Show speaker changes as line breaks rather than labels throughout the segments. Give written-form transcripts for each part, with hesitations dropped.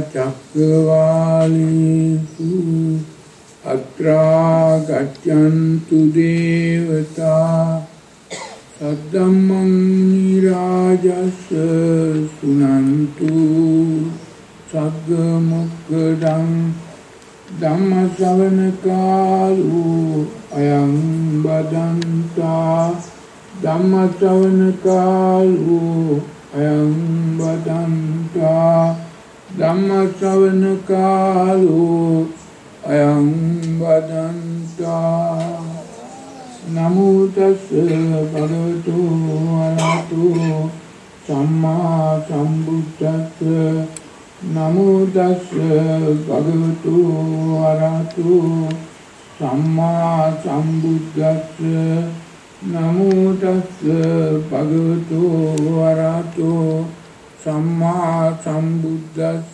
චක්කවාලේසු අත්‍රා ගච්ඡන්තු දේවතා සද්දම්මං නිරාජස්ස සුනන්තු සග්ග මොක්ඛදං ධම්ම ශ්‍රවණ කාලෝ අයං බදන්තා ධම්ම ශ්‍රවණ කාලෝ අයං බදන්තා ධම්ම ශ්‍රවණ කාලෝ අයං බදන්තා නමෝ තස්ස භගවතු වරහතෝ සම්මා සම්බුද්දස්ස නමෝ තස්ස භගවතු වරහතෝ සම්මා සම්බුද්දස්ස නමෝ තස්ස භගවතු වරහතෝ සම්මා සම්බුද්දස්ස.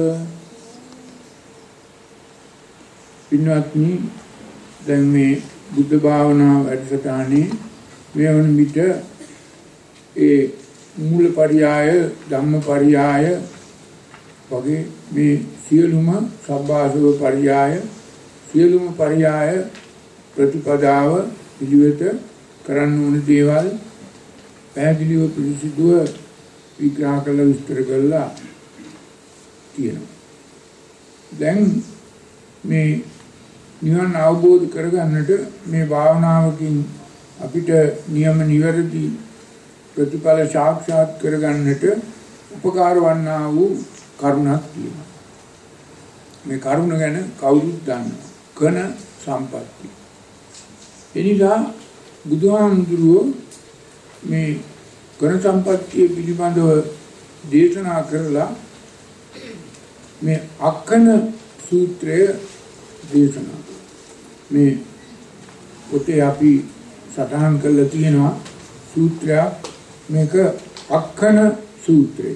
පින්වත්නි, දැන් මේ බුද්ධ භාවනා වැඩසටහනේ මේ වන විට ඒ මූල පරියාය ධම්ම පරියාය වගේ මේ සියලුම සබ්බාසව පරියාය සියලුම පරියාය ප්‍රතිපදාව පිළිවෙත කරන්න ඕන දේවල් පැහැදිලිව පිළිසිදුව විග්‍රහ කළ විස්තර කළා තියෙනවා. දැන් මේ නිවන අවබෝධ කරගන්නට මේ භාවනාවකින් අපිට නියම නිවැරදි ප්‍රතිඵල සාක්ෂාත් කරගන්නට උපකාර වන්නා වූ කරුණක් තියෙනවා. මේ කරුණ ගැන කවුරුත් දන්නවා. කන සම්පatti. එනිසා බුදුහාමුදුරුවෝ මේ කන සම්පත්තිය පිළිබඳව දේශනා කරලා මේ අක්කන සූත්‍රය දේශනා මේ පොතේ අපි සටහන් කරලා තියෙනවා සූත්‍රයක්. මේක අක්කන සූත්‍රය.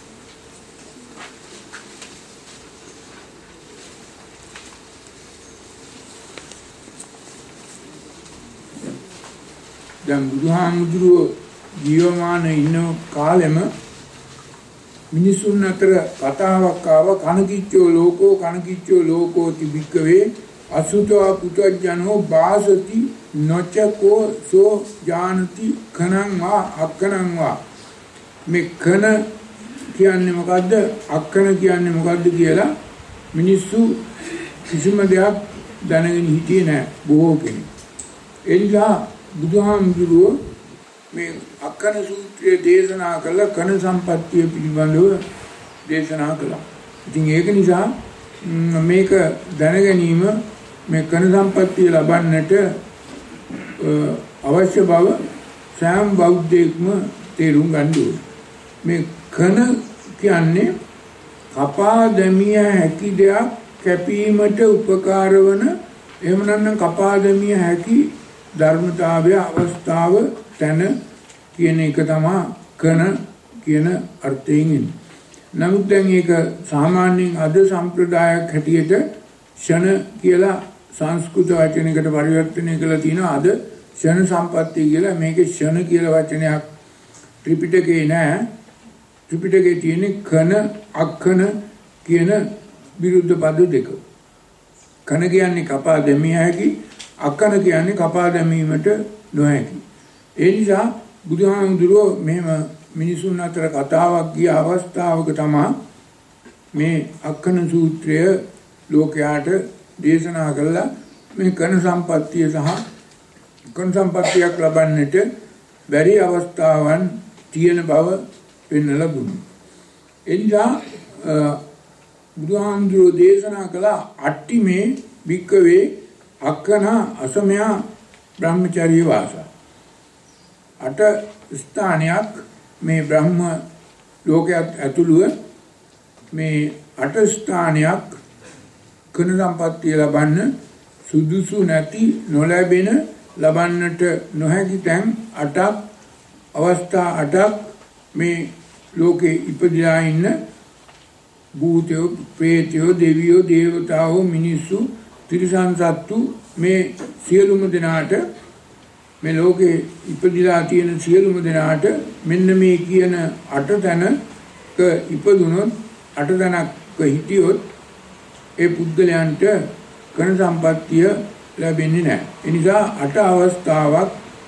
දැන් බුදුහාමුදුරුවෝ ජීවමාන ඉන්න කාලෙම මිනිසුන් අතර කතාවක් ආව කනකිච්චෝ ලෝකෝ තිබික්කවේ අසුතෝ පුතජනෝ බාසති නොචකෝ සෝ ජානති කනං වා අක්කනං වා. මේ කන කියන්නේ මොකද්ද අක්කන කියන්නේ මොකද්ද කියලා මිනිස්සු කිසිම දෙයක් දැනගෙන හිටියේ නැහැ බොහෝ කෙනෙක්. එනිසා බුදුහාමුදුරුවෝ මේ අක්කන සූත්‍රය දේශනා කළ කන සම්පත්තිය පිළිබඳව දේශනා කළා. ඉතින් ඒක නිසා මේක දැන ගැනීම මේ කන සම්පත්තිය ලබන්නට අවශ්‍ය බව සෑම බෞද්ධයෙක්ම තේරුම් ගන්න ඕනේ. මේ කන කියන්නේ කපා දැමිය හැකි දෙයක් කැපීමට උපකාර වන එහෙම නැත්නම් කපා දැමිය හැකි ධර්මතාවය අවස්ථාව තන කියන එක තමයි කන කියන අර්ථයෙන් එන්නේ. නමුත් දැන් ඒක සාමාන්‍යයෙන් අද සම්ප්‍රදායක් හැටියට ෂණ කියලා සංස්කෘත වචනයකට පරිවර්තනය කරලා තියෙනවා. අද ෂණ සම්පත්තිය කියලා. මේකේ ෂණ කියලා වචනයක් ත්‍රිපිටකේ නෑ. ත්‍රිපිටකේ තියෙන්නේ කන අක්කන කියන විරුද්ධ පද දෙක. කන කියන්නේ කපා දැමිය හැකි, අක්කන කියන්නේ කපා දැමීමට නොහැකි. ඒ නිසා බුදුහාමුදුරුවෝ මෙහෙම මිනිසුන් අතර කතාවක් ගිය අවස්ථාවක තමයි මේ අක්කන සූත්‍රය ලෝකයාට දේශනා කළා. මේ කන සම්පත්තිය සහ කන සම්පත්තියක් ලබන්නට බැරි අවස්ථාවන් තියෙන බව පෙන්වලා දුන්නා. එනිසා බුදුහාමුදුරුවෝ දේශනා කළා අට්ටිමේ භික්කවේ අක්කන අසමයා බ්‍රහ්මචර්ය වාස. 8 ස්ථානයක් මේ බ්‍රහ්ම ලෝකයට ඇතුළුව මේ 8 ස්ථානයක් කන සම්පත්තිය ලබන්න සුදුසු නැති නොලැබෙන ලබන්නට නොහැකි තැන් 8ක් අවස්ථා 8ක් මේ ලෝකේ ඉපදලා ඉන්න භූතයෝ ප්‍රේතයෝ දෙවියෝ දේවතාවෝ මිනිස්සු තිරිසන් සත්තු මේ සියලුම දෙනාට මේ ලෝකේ ඉපදිලා තියෙන සියලුම දෙනාට මෙන්න මේ කියන 8 තැනක ඉපදුනොත් අටදනක් හිටියොත් ඒ පුද්ගලයන්ට කන සම්පත්තිය ලැබෙන්නේ නැහැ. ඒ නිසා අට අවස්ථාවක්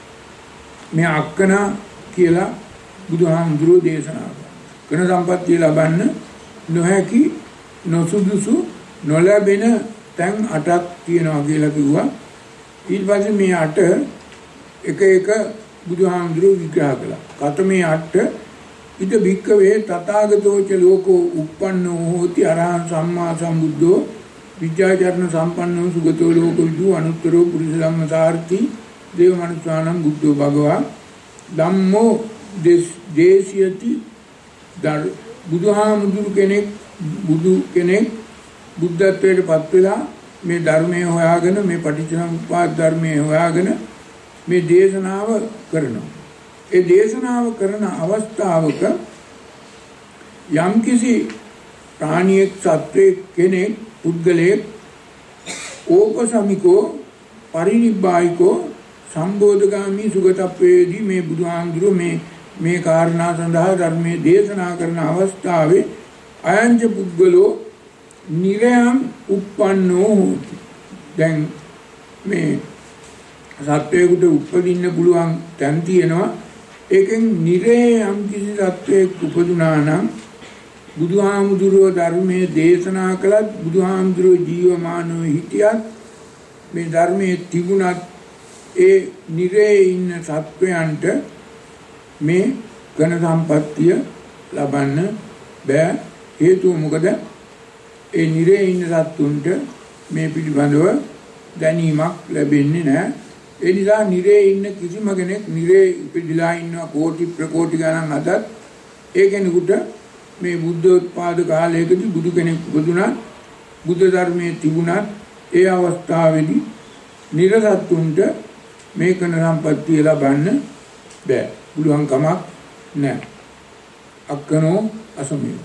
මේ අක්කනා කියලා බුදුහාමුදුරුවෝ දේශනා කළා. කන සම්පත්තිය ලබන්න නොහැකි නොසුදුසු නොලැබෙන තැන් 8ක් තියෙනවා කියලා කිව්වා. ඊට පස්සේ මේ 8 එක එක බුදුහාමුදුරුවෝ විග්‍රහ කළා. කතමේ 8 ඉද භික්කවේ තථාගතෝච ලෝකෝ uppannෝ හෝති අරහං සම්මා සම්බුද්ධෝ විද්‍යාචරණ සම්පන්නෝ සුගතෝ ලෝකවිදු අනුත්තරෝ පුරිස ධම්මසාරති දේව මනුස්සානම් බුද්ධෝ භගවා ධම්මෝ දේශයති බුදුහාමුදුරු කෙනෙක් බුදු කෙනෙක් බුද්ධත්වයට පත් වෙලා මේ ධර්මයේ හොයාගෙන මේ පටිච්චසමුප්පාද ධර්මයේ හොයාගෙන මේ දේශනාව කරනවා. ඒ දේශනාව කරන අවස්ථාවක යම්කිසි ප්‍රාණියෙක් සත්වයෙක් කෙනෙක් පුද්ගලයෙක් ඕපසමිකෝ පරිනිබ්බායිකෝ සම්බෝධගාමි සුගතප්පේදී මේ බුදුහාමුදුරුවෝ මේ කාරණා සඳහා ධර්මයේ දේශනා කරන අවස්ථාවේ අයංච පුද්ගලෝ නිරයම් uppannෝ හෝති. දැන් මේ සත්වයකට උපදින්න පුළුවන් තැන් තියෙනවා. ඒකෙන් නිරේ යම් කිසි සත්වයක උපදුනා නම් බුදුහාමුදුරුවෝ ධර්මයේ දේශනා කළත් බුදුහාමුදුරුවෝ ජීවමානව හිටියත් මේ ධර්මයේ තිබුණත් ඒ නිරේ ඉන්න සත්වයන්ට මේ ඝන සම්පත්තිය ලබන්න බෑ. හේතුව මොකද? ඒ නිරේ ඉන්න සත්තුන්ට මේ පිළිබඳව දැනීමක් ලැබෙන්නේ නැහැ. ඒ නිසා නිරේ ඉන්න කිසිම කෙනෙක් නිරේ ඉපදිලා ඉන්නවා කෝටි ප්‍රකෝටි ගණන් අදත් ඒ කෙනෙකුට මේ බුද්ධෝත්පාද කාලයකදී බුදු කෙනෙක් බුදුනා බුද්ධ ධර්මයේ තිබුණත් ඒ අවස්ථාවේදී නිරසත්තුන්ට මේ කන සම්පත්තිය ලබන්න බෑ. පුළුවන් කමක් නැහැ. අක්කනෝ අසමිය.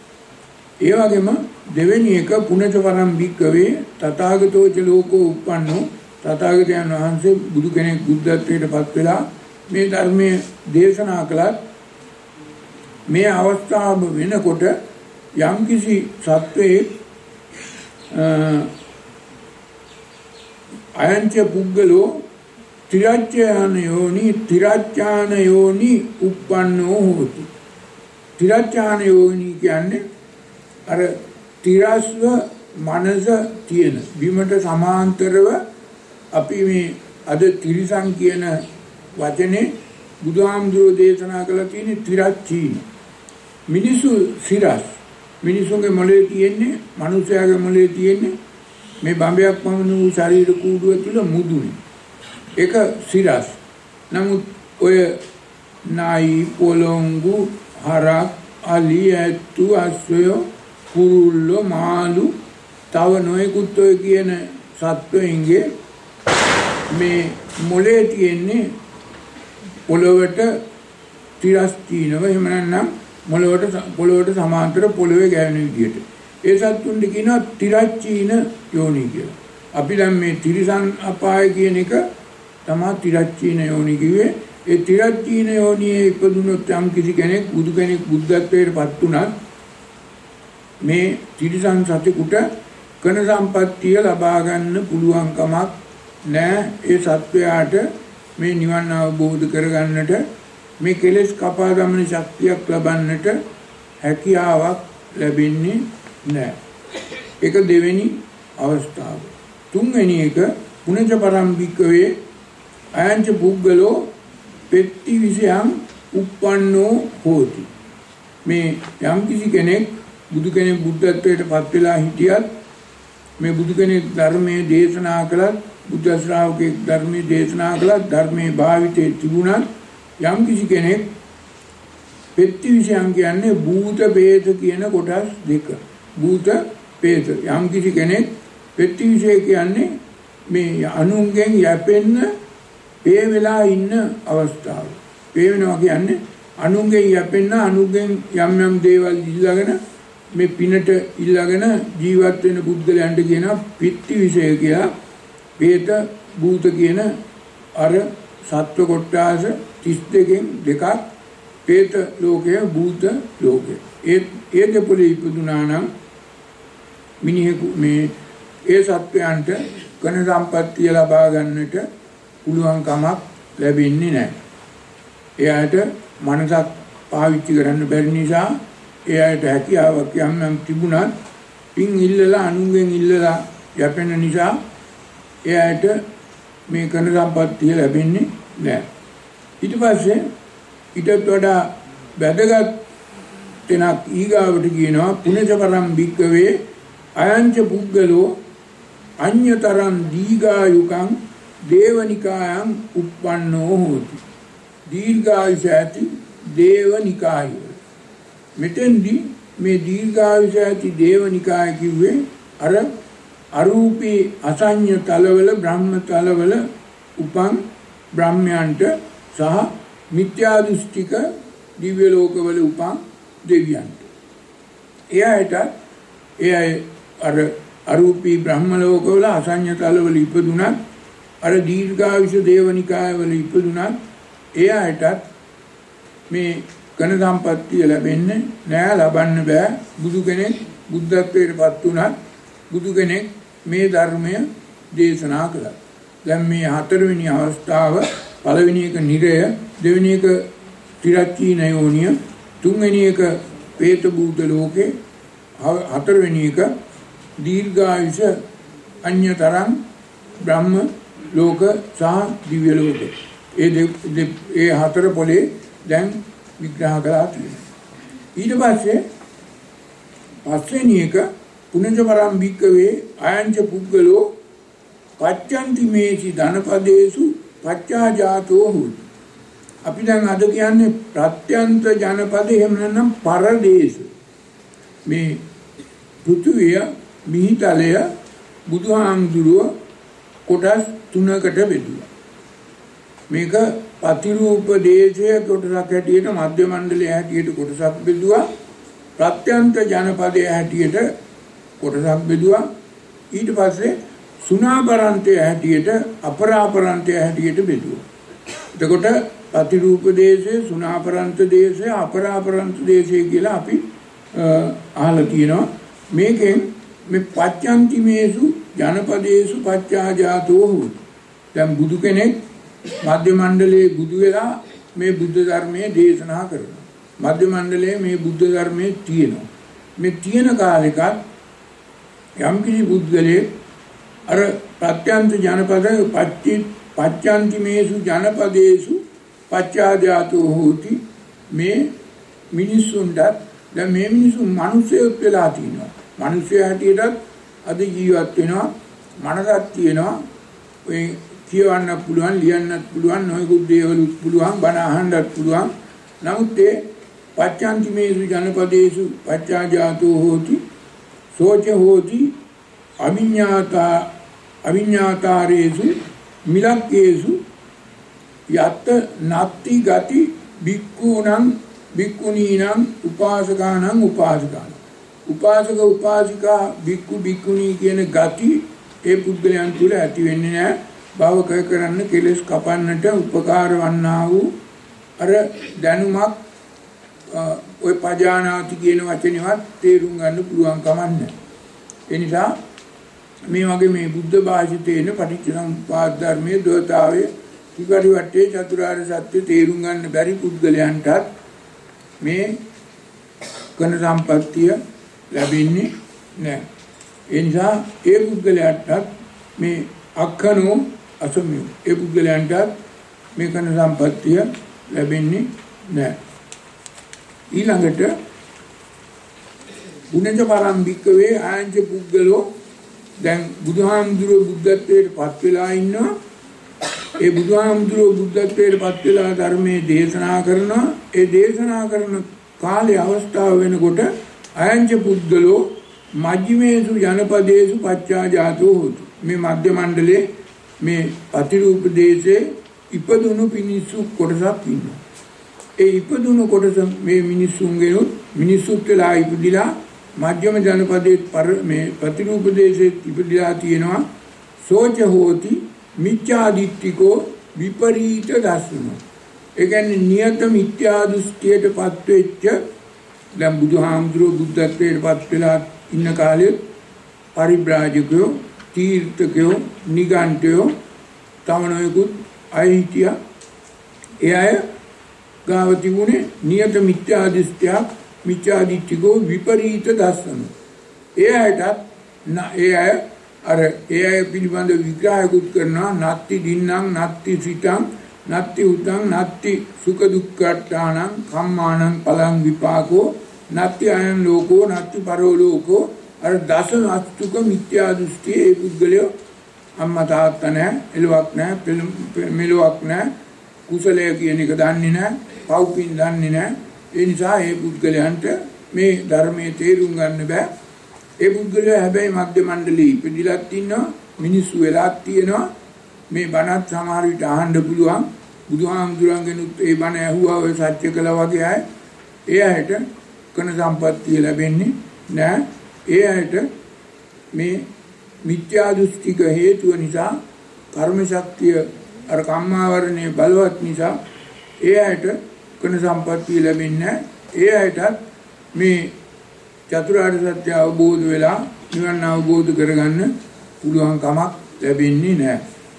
ඒ වගේම දෙවෙනි එක පුනච වරම් භික්කවේ තථාගතෝච ලෝකෝ uppannෝ තථාගතයන් වහන්සේ බුදු කෙනෙක් බුද්ධත්වයට පත් වෙලා මේ ධර්මයේ දේශනා කළත් මේ අවස්ථාව වෙනකොට යම්කිසි සත්වයේ අයංච පුද්ගලෝ තිරච්ඡාන යෝනි uppannෝ හෝති. තිරච්ඡාන යෝනි කියන්නේ අර තිරස්ව මනස තියෙන බිමට සමාන්තරව අපි මේ අද තිරිසන් කියන වචනේ බුදුහාමුදුරෝ දේශනා කළා තියෙන්නේ තිරච්චීන. මිනිසු සිරස් මිනිසුන්ගේ මොලේ තියෙන්නේ මනුස්සයාගේ මොලේ තියෙන්නේ මේ බඹයක් වමන වූ ශරීර කූඩුව තුල මුදුනේ. ඒක සිරස්. නමුත් ඔය නයි පොළොංගු හරක් අලි ඇත්තු අස්සය කුරුල්ලෝ මාළු තව නොයෙකුත් ඔය කියන සත්වයන්ගේ මේ මොලේ තියෙන්නේ පොළොවට තිරස් තිනව එහෙම නැත්නම් පොළොවට සමාන්තර පොළොවේ ගෑවෙන විදියට. ඒ සත්තුන්ට කියනවා තිරච්චීන යෝනි කියලා. අපි දැන් මේ තිරිසන් අපාය කියන එක තමයි තිරච්චීන යෝනි කිව්වේ. ඒ තිරච්චීන යෝනියේ ඉපදුනොත් යම් කිසි කෙනෙක් බුදු කෙනෙක් බුද්ධත්වයට පත් වුණත් මේ තිරිසන් සතෙකුට කන සම්පත්තිය ලබා ගන්න පුළුවන් කමක් නැහැ. ඒ සත්වයාට මේ නිවන් අවබෝධ කරගන්නට මේ කෙලෙස් කපා දමන ශක්තියක් ලබන්නට හැකියාවක් ලැබෙන්නේ නැහැ. ඒක දෙවෙනි අවස්ථාව. තුන්වෙනි එක පුනච පරම්පිකවේ අයංච පුද්ගලෝ පෙත්ති විෂයං uppannෝ හෝති. මේ යම් කිසි කෙනෙක් බුදු කෙනෙක් බුද්ධත්වයට පත් වෙලා හිටියත් මේ බුදු කෙනෙක් ධර්මයේ දේශනා කළත් බුද්ධ ශ්‍රාවකෙක් ධර්මයේ දේශනා කළත් ධර්මයේ භාවිතේ තිබුණත් යම් කිසි කෙනෙක් පෙත්ති විෂයන් කියන්නේ භූත ભેද කියන කොටස් දෙක. භූත ભેද යම් කිසි කෙනෙක් පෙත්ති විෂය කියන්නේ මේ අනුන්ගෙන් යැපෙන්න පේ වෙලා ඉන්න අවස්ථාව. පේ වෙනවා කියන්නේ අනුන්ගෙන් යැපෙන්න අනුන්ගෙන් යම් යම් දේවල් ඉල්ලගෙන මේ පිනට ඉල්ලගෙන ජීවත් වෙන පුද්ගලයන්ට කියන පිත්ති විෂය කියලා. ભેද භූත කියන අර සත්ව කොටාස 32කින් දෙකක්. ભેද ලෝකය භූත ලෝකය. ඒ දෙපොළේ ඉපදුනා නම් මිනිහෙකු මේ ඒ සත්වයන්ට කන සම්පත්තිය ලබා ගන්නට පුළුවන් කමක් ලැබෙන්නේ නැහැ. එයාට මනසක් පාවිච්චි කරන්න බැරි නිසා එයාට හැකියාවක් යම් තිබුණත් පින් ඉල්ලලා අනුන්ගෙන් ඉල්ලලා යැපෙන නිසා එයාට මේ කන සම්පත්තිය ලැබෙන්නේ නැහැ. ඊට පස්සේ ඊටත් වඩා වැදගත් තැනක් ඊගාවට කියනවා පුනචපරම් භික්කවේ අයංච පුද්ගලෝ අඤ්‍යතරං දීඝායුකං දේවනිකායං uppannෝ හෝති. දීර්ඝායුෂ ඇති දේවනිකාය. මෙතෙන්දී මේ දීර්ඝායුෂ ඇති දේවනිකාය කිව්වේ අර අරූපී අසඤ්ඤ තලවල බ්‍රහ්ම තලවල උපන් බ්‍රහ්මයන්ට සහ මිත්‍යා දෘෂ්ටික දිව්‍ය ලෝකවල උපන් දෙවියන්ට. එයාට අර අරූපී බ්‍රහ්ම ලෝකවල අසඤ්ඤ තලවල ඉපදුනත් අර දීර්ඝායුෂ දේවනිකායවල ඉපදුනත් එයාටත් මේ කන සම්පත්තිය ලැබෙන්නේ නෑ, ලබන්න බෑ. බුදු කෙනෙක් බුද්ධත්වයට පත් වුණත් බුදු කෙනෙක් මේ ධර්මය දේශනා කළා. දැන් මේ හතරවෙනි අවස්ථාව, පළවෙනි එක නිරය, දෙවෙනි එක තිරච්චීන යෝනිය, තුන්වෙනි එක പ്രേත භූත ලෝකේ, හතරවෙනි එක දීර්ඝායුෂ අඤ්‍යතරං බ්‍රහ්ම ලෝක සහ දිව්‍ය ලෝක. ඒ හතර පොලේ දැන් විග්‍රහ කළා තියෙනවා. ඊට පස්සේ පස්වෙනි එක පුනචපරම් භික්කවේ අයංච පුද්ගලෝ පච්චන්ති මේසි ධනපදේසු පච්චාජාතෝ හොති. අපි දැන් අද කියන්නේ ප්‍රත්‍යන්ත ජනපද, එහෙම නැත්නම් පරදේශ. මේ පෘථුවිය මිහිතලය බුදුහාමුදුරුව කොටස් 3කට බෙදුවා. මේක පතිරූප දේශය කොටසක් හැටියට, මධ්‍ය මණ්ඩලය හැටියට කොටසක් බෙදුවා. ප්‍රත්‍යන්ත ජනපදයේ හැටියට කොටසක් බෙදුවා. ඊට පස්සේ සුණාපරන්තය හැටියට, අපරාපරන්තය හැටියට බෙදුවා. එතකොට පතිරූප දේශය, සුණාපරන්ත දේශය, අපරාපරන්ත දේශය කියලා අපි අහලා තියෙනවා. මේකෙන් මේ පච්චන්තිමේසු ජනපදේසු පච්චාජාතෝ හොති. දැන් බුදු කෙනෙක් මධ්‍ය මණ්ඩලයේ බුදු වෙලා මේ බුද්ධ ධර්මයේ දේශනා කරනවා. මධ්‍ය මණ්ඩලයේ මේ බුද්ධ ධර්මයේ තියෙනවා. මේ තියෙන කාලෙකත් යම් කිසි බුද්ධලේ අර ප්‍රත්‍යන්ත ජනපද පච්චන්තිමේසු ජනපදේසු පච්චාජාතෝ හොති. මේ මිනිසුන්ට දැන් මේ මිනිසුන් මිනිස්සුත් වෙලා තිනවා. මිනිස්සු හැටියටත් අද ජීවත් වෙනවා, මනසක් තියෙනවා. ඔය කියවන්න පුළුවන්, ලියන්නත් පුළුවන්, නොයෙකුත් දේවලුත් පුළුවන්, බණ අහන්නත් පුළුවන්. නමුත් ඒ පච්චන්තිමේසු ජනපදේසු පච්චාජාතෝ හෝති සෝච හෝති අවිඤ්ඤාතාරේසු මිලක්කේසු යත් නත්ති ගති භික්ඛූණං භික්ඛුනීනං උපාසකානං උපාසිකානං. උපාසක උපාසිකා භික්ඛු භික්ඛුණී කියන ගති ඒ පුද්ගලයන් තුළ ඇති වෙන්නේ නැහැ. භවක කරන්න, කෙලෙස් කපන්නට උපකාර වන්නා වූ අර දැනුමක් ඔය පජානාති කියන වචනේවත් තේරුම් ගන්න පුළුවන් කමක් නැහැ. ඒ නිසා මේ වගේ මේ බුද්ධ භාෂිතේන පටිච්චසමුප්පාද ධර්මයේ දෝතාවේ ත්‍රිපරිවට්ටේ චතුරාර්ය සත්‍ය තේරුම් ගන්න බැරි පුද්ගලයන්ටත් මේ කන සම්පත්තිය ලැබෙන්නේ නැහැ. ඒ නිසා ඒ පුද්ගලයන්ටත් මේ අක්ඛනෝ අසමිය, ඒ පුද්ගලයන්ටත් මේ කන සම්පත්තිය ලැබෙන්නේ නැහැ. ඊළඟට පුනචපරම් භික්කවේ ආයංච පුද්ගලෝ, දැන් බුදුහාමුදුරුවෝ බුද්ධත්වයට පත් වෙලා ඉන්නවා. ඒ බුදුහාමුදුරුවෝ බුද්ධත්වයට පත් වෙලා ධර්මයේ දේශනා කරනවා. ඒ දේශනා කරන කාලේ අවස්ථාව වෙනකොට අයංච පුද්ගලෝ මජ්ක්‍ධිමේසු ජනපදේසු පච්චාජාතෝ හොති. මේ මධ්‍ය මණ්ඩලයේ මේ අතිරූප දේශයේ ඉපදුණු මිනිස්සු කොටසක් ඉන්නවා. ඒ ඉපදුණු කොටස මේ මිනිස්සුන්ගේ මිනිස්සුත් වෙලා ඉපදිලා මධ්‍යම ජනපදයේ මේ ප්‍රතිරූප දේශයේ ඉපදිලා තියෙනවා. සෝච හෝති මිච්ඡාදිට්ඨිකෝ විපරීත දස්සනෝ. ඒ කියන්නේ නියත මිත්‍යා දෘෂ්ටියට පත් වෙච්ච දැන් බුදුහාමුදුරුවෝ බුද්ධත්වයට පත් වෙලා ඉන්න කාලේ පරිබ්‍රාජකයෝ, තීර්ථකයෝ, නිගණ්ඨයෝ තමනෝයකුත් අය හිටියා. ඒ අය ගාව තිබුණේ නියත මිත්‍යා දෘෂ්ටියක්, මිත්‍යා දිට්ඨිකෝ විපරීත දර්ශන. ඒ අය පිළිබඳ විග්‍රහයකුත් කරනවා. නත්ති දින්නම්, නත්ති සිතං, නත්ති උතං, නත්ති සුඛ දුක්ඛාණං කම්මාණං පලං විපාකෝ, නත්ති අයං ලෝකෝ, නත්ති පරෝ ලෝකෝ. අර දස අස්තුක මිත්‍යා දෘෂ්ටියේ ඒ පුද්ගලයෝ අම්මා තාත්තා නැහැ, එළුවක් නැහැ, මෙලොවක් නැහැ, කුසලය කියන එක දන්නේ නැහැ, පව්පින් දන්නේ නැහැ. ඒ නිසා ඒ පුද්ගලයන්ට මේ ධර්මයේ තේරුම් ගන්න බෑ. ඒ පුද්ගලයා හැබැයි මධ්‍ය මණ්ඩලයේ ඉපදිලත් ඉන්නවා, මිනිස්සු වෙලාත් තියෙනවා. මේ බණත් සමහර විට අහන්න පුළුවන්. බුදුහාමුදුරන්ගෙනුත් ඒ බණ ඇහුවා ඔය සත්‍ය කළා වගේ අය. ඒ අයට කන සම්පත්තිය ලැබෙන්නේ නැහැ. ඒ අයට මේ මිත්‍යා දෘෂ්ටික හේතුව නිසා කර්ම ශක්තිය අර කම්මාවරණයේ බලවත් නිසා ඒ අයට කන සම්පත්තිය ලැබෙන්නේ නැහැ. ඒ අයටත් මේ චතුරාර්ය සත්‍ය අවබෝධ වෙලා නිවන අවබෝධ කරගන්න පුළුවන් කමක් ලැබෙන්නේ නැහැ.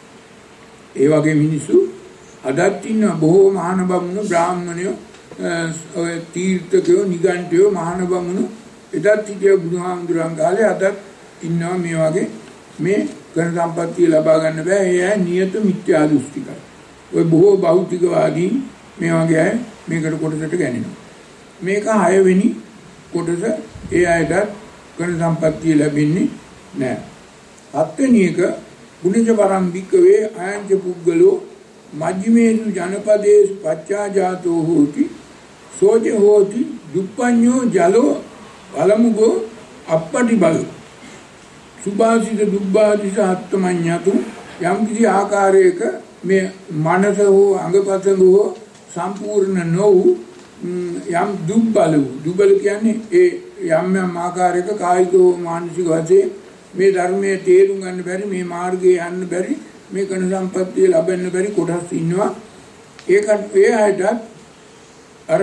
ඒ වගේ මිනිස්සු අදත් ඉන්න බොහෝ මහාන බමුණු, බ්‍රාහ්මණයෝ, ඔය තීර්ථකයෝ, නිගණ්ඨයෝ, මහාන බමුණු එදත් හිටිය බුදුහාමුදුරන් කාලේ අදත් ඉන්නවා මේ වගේ. මේ කන සම්පත්තිය ලබා ගන්න බෑ. ඒ අය නියත මිත්‍යා දෘෂ්ටිකයි. ඔය බොහෝ භෞතිකවාදී මේ වගේ අය මේකට කොටසට ගන්නවා. මේක 6 වෙනි කොටස. ඒ අයටත් කන සම්පත්තිය ලැබෙන්නේ නැහැ. 7 වෙනි එක ගුණජ පරම්පිකවේ අයංච පුද්ගලෝ මජ්ක්‍ධිමේසු ජනපදේසු පච්චාජාතෝ හෝති සෝච හෝති දුප්පඤ්ඤෝ ජලෝ වලමුගෝ අප්පටි බලෝ සුභාසිත දුබ්බාදිස අත්තමඤ්ඤතු. යම් කිසි ආකාරයක මේ මනස හෝ අංගපතංග හෝ සම්පූර්ණ නොවු යම් දුබ්බල කියන්නේ ඒ යම් ආකාරයක කායික හෝ මානසික වශයෙන් මේ ධර්මයේ තේරුම් ගන්න බැරි, මේ මාර්ගයේ යන්න බැරි, මේ කන සම්පත්තිය ලබන්න බැරි කොටස් ඉන්නවා. ඒකට ඒ අයටත් අර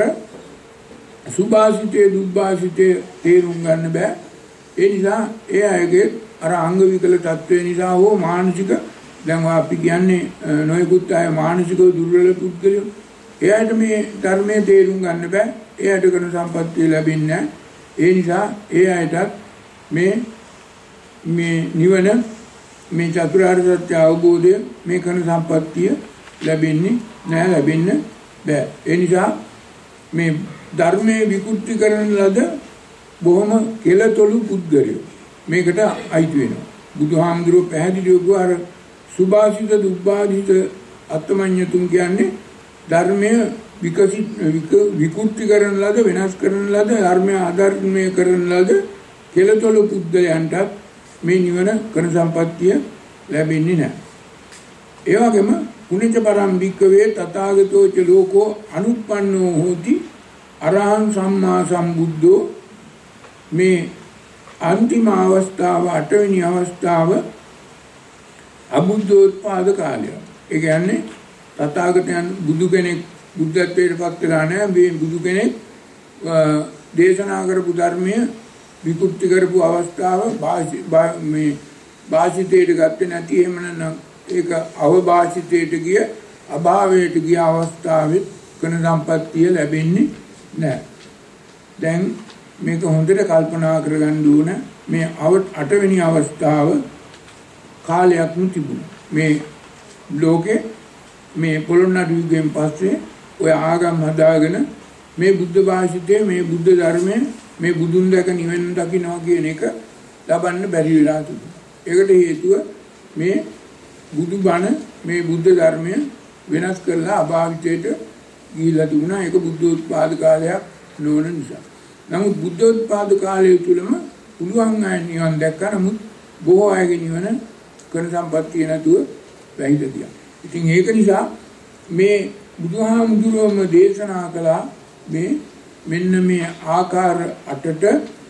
සුභාසිතේ දුබ්බාසිතේ තේරුම් ගන්න බෑ. ඒ නිසා ඒ අයගේ අර අංග විකල තත්ත්වය නිසා හෝ මානසික, දැන් අපි කියන්නේ නොයෙකුත් අය මානසිකව දුර්වල පුද්ගලයෝ. ඒ අයට මේ ධර්මයේ තේරුම් ගන්න බෑ. ඒ අයට කන සම්පත්තිය ලැබෙන්නේ නැහැ. ඒ නිසා ඒ අයටත් මේ නිවන, මේ චතුරාර්ය සත්‍ය අවබෝධය, මේ කන සම්පත්තිය ලැබෙන්නේ නැහැ, ලැබෙන්න බෑ. ඒ නිසා මේ ධර්මයේ විකෘති කරන ලද බොහොම කෙලතොළු පුද්ගලයෝ මේකට අයිති වෙනවා. බුදුහාමුදුරුවෝ පැහැදිලිව කිව්වා අර සුභාසිත දුබ්බාදිත අත්තමඤ්ඤතුන් කියන්නේ ධර්මය විකෘති කරන ලද, වෙනස් කරන ලද, ධර්මය අධර්මය කරන ලද කෙලතොළු පුද්ගලයන්ටත් මේ නිවන කන සම්පත්තිය ලැබෙන්නේ නැහැ. ඒ වගේම පුණ්‍යච පරම්පිකවේ තථාගතෝ ච ලෝකෝ අනුප්පන්නෝ හෝති අරහං සම්මා සම්බුද්ධෝ. මේ අන්තිම අවස්ථාව, 8 වෙනි අවස්ථාව අබුද්ධෝත්පාද කාලය. ඒ කියන්නේ තථාගතයන් බුදු කෙනෙක් බුද්ධත්වයට පත් වෙලා නැහැ. මේ බුදු කෙනෙක් දේශනා කරපු ධර්මය විකෘති කරපු අවස්ථාව, මේ භාෂිතයට ගත්තේ නැති, එහෙම නැත්නම් ඒක අවභාෂිතයට ගිය, අභාවයට ගිය අවස්ථාවෙත් කන සම්පත්තිය ලැබෙන්නේ නැහැ. දැන් මේක හොඳට කල්පනා කරගන්න ඕන. මේ 8 වෙනි අවස්ථාව කාලයක්ම තිබුණා. මේ ලෝකේ මේ පොළොන්නරු යුගයෙන් පස්සේ ඔය ආගම් හදාගෙන මේ බුද්ධ භාෂිතයේ, මේ බුද්ධ ධර්මයේ, මේ බුදුන් දැක නිවෙන්න දකින්නවා කියන එක ලබන්න බැරි වෙලා තිබුණා. ඒකට හේතුව මේ බුදු බණ, මේ බුද්ධ ධර්මය වෙනස් කරලා අභාවිතයට ගිහිලා තිබුණා. ඒක බුද්ධෝත්පාද කාලයක් නොවන නිසා. නමුත් බුද්ධෝත්පාද කාලය තුලම පුළුවන් අය නිවන් දැක්කා. නමුත් බොහෝ අයගේ නිවන කන සම්පත්තිය නැතුව වැහිලා ගියා. ඉතින් ඒක නිසා මේ බුදුහාමුදුරුවෝම දේශනා කළා මේ මෙන්න මේ ආකාර 8ට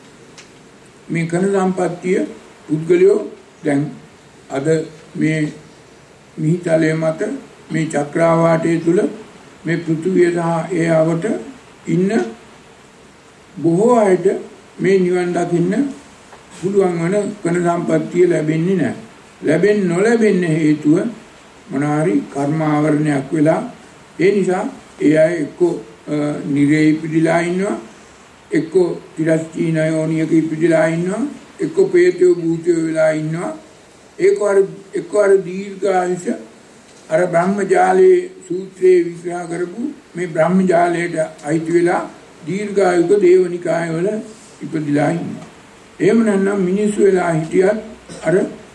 මේ කන සම්පත්තිය පුද්ගලයෝ දැන් අද මේ මිහිතලයේ මත මේ චක්‍රාවාටය තුල මේ පෘථුවිය සහ ඒ අවට ඉන්න බොහෝ අයට මේ නිවන් දකින්න පුළුවන් වන කන සම්පත්තිය ලැබෙන්නේ නැහැ. ලැබෙන්නේ නොලැබෙන්න හේතුව මොනවාරි කර්ම ආවරණයක් වෙලා ඒ නිසා ඒ අය එක්ක නිරේ ඉපදිලා ඉන්නවා, එක්ක තිරස්චීන යෝනියක ඉපදිලා ඉන්නවා, එක්ක ප්‍රේතයෝ භූතයෝ වෙලා ඉන්නවා. එක්වර දීර්ඝායුෂ අර බ්‍රහ්මජාලයේ සූත්‍රයේ විග්‍රහ කරපු මේ බ්‍රහ්මජාලයට අයිති වෙලා දීර්ඝායුක දේවනිකාය වල ඉපදිලා ඉන්නවා. එහෙම නැත්නම් මිනිස්සු වෙලා හිටියත් අර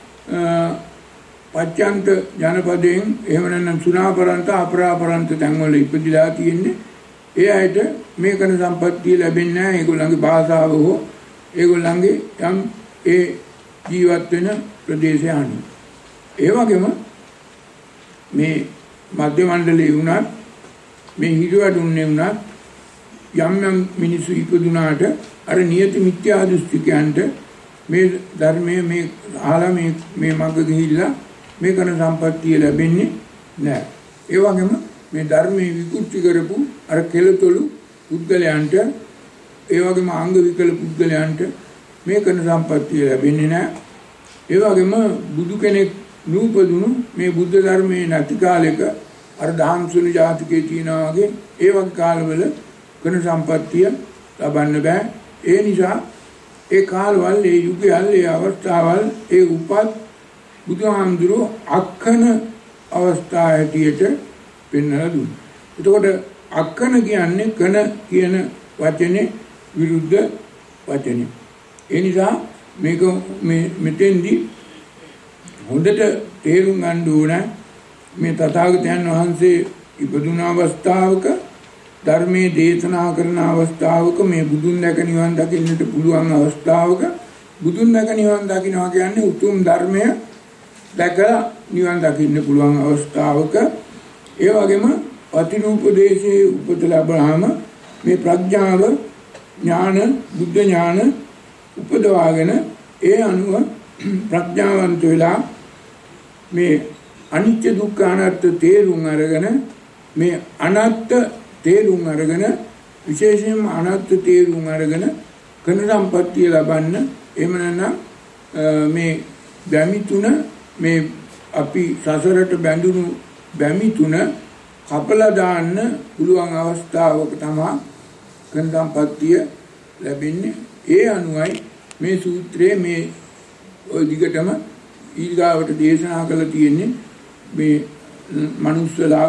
පච්චන්ත ජනපදයෙන් එහෙම නැත්නම් සුණාපරන්ත අපරාපරන්ත තැන්වල ඉපදිලා තියෙන්නේ. ඒ අයට මේ කන සම්පත්තිය ලැබෙන්නේ නැහැ. ඒගොල්ලන්ගේ භාෂාව හෝ ඒගොල්ලන්ගේ යම් ඒ ජීවත් වෙන ප්‍රදේශය අනුව. ඒ වගේම මේ මධ්‍ය මණ්ඩලයේ වුණත් මේ හිරවඩුන්නේ වුණත් යම් යම් මිනිස්සු ඉපදුනාට අර නියත මිත්‍යා දෘෂ්ටිකයන්ට මේ ධර්මයේ මේ ආලා මේ මඟ ගිහිල්ලා මේ කන සම්පත්තිය ලැබෙන්නේ නැහැ. ඒ වගේම මේ ධර්මයේ විකෘති කරපු අර කෙලතොළු පුද්ගලයන්ට ඒ වගේම අංග විකල පුද්ගලයන්ට මේ කන සම්පත්තිය ලැබෙන්නේ නැහැ. ඒ වගේම බුදු කෙනෙක් නූපදුණු මේ බුද්ධ ධර්මයේ නැති කාලෙක අර දහම්සුළු ජාතකයේ තියෙනා වගේ ඒ වගේ කාලවල කන සම්පත්තිය ලබන්න බෑ. ඒ නිසා ඒ කාලවල ඒ යුගයල් ඒ අවස්ථාවල් ඒ උපත් බුදුහාමුදුරුවෝ අක්කන අවස්ථා හැටියට පෙන්වලා දුන්නා. එතකොට අක්කන කියන්නේ කන කියන වචනේ විරුද්ධ වචනේ. ඒ නිසා මේක මෙතෙන්දී හොඳට තේරුම් ගන්න ඕන මේ තථාගතයන් වහන්සේ ඉපදුන අවස්ථාවක ධර්මයේ දේශනා කරන අවස්ථාවක මේ බුදුන් දැක නිවන් දකින්නට පුළුවන් අවස්ථාවක බුදුන් දැක නිවන් දකින්නවා කියන්නේ උතුම් ධර්මය දැකලා නිවන් දකින්න පුළුවන් අවස්ථාවක ඒ වගේම අතිරූපදේශයේ උපත ලැබලාම මේ ප්‍රඥාව ඥාන බුද්ධ ඥාන උපදවාගෙන ඒ අනුව ප්‍රඥාවන්ත වෙලා මේ අනිත්‍ය දුක්ඛ අනාත්ම තේරුම් අරගෙන මේ අනාත්ම තේරුම් අරගෙන විශේෂයෙන්ම අනාත්ම තේරුම් අරගෙන කන සම්පත්තිය ලබන්න එහෙම නැත්නම් මේ බැමි තුන මේ අපි සසරට බැඳුණු බැමි තුන කපලා දාන්න පුළුවන් අවස්ථාවක තමයි කන සම්පත්තිය ලැබෙන්නේ. ඒ අනුවයි මේ සූත්‍රයේ මේ ඔය දිගටම ඊගාවට දේශනා කළා තියෙන්නේ මේ මනුස්සලා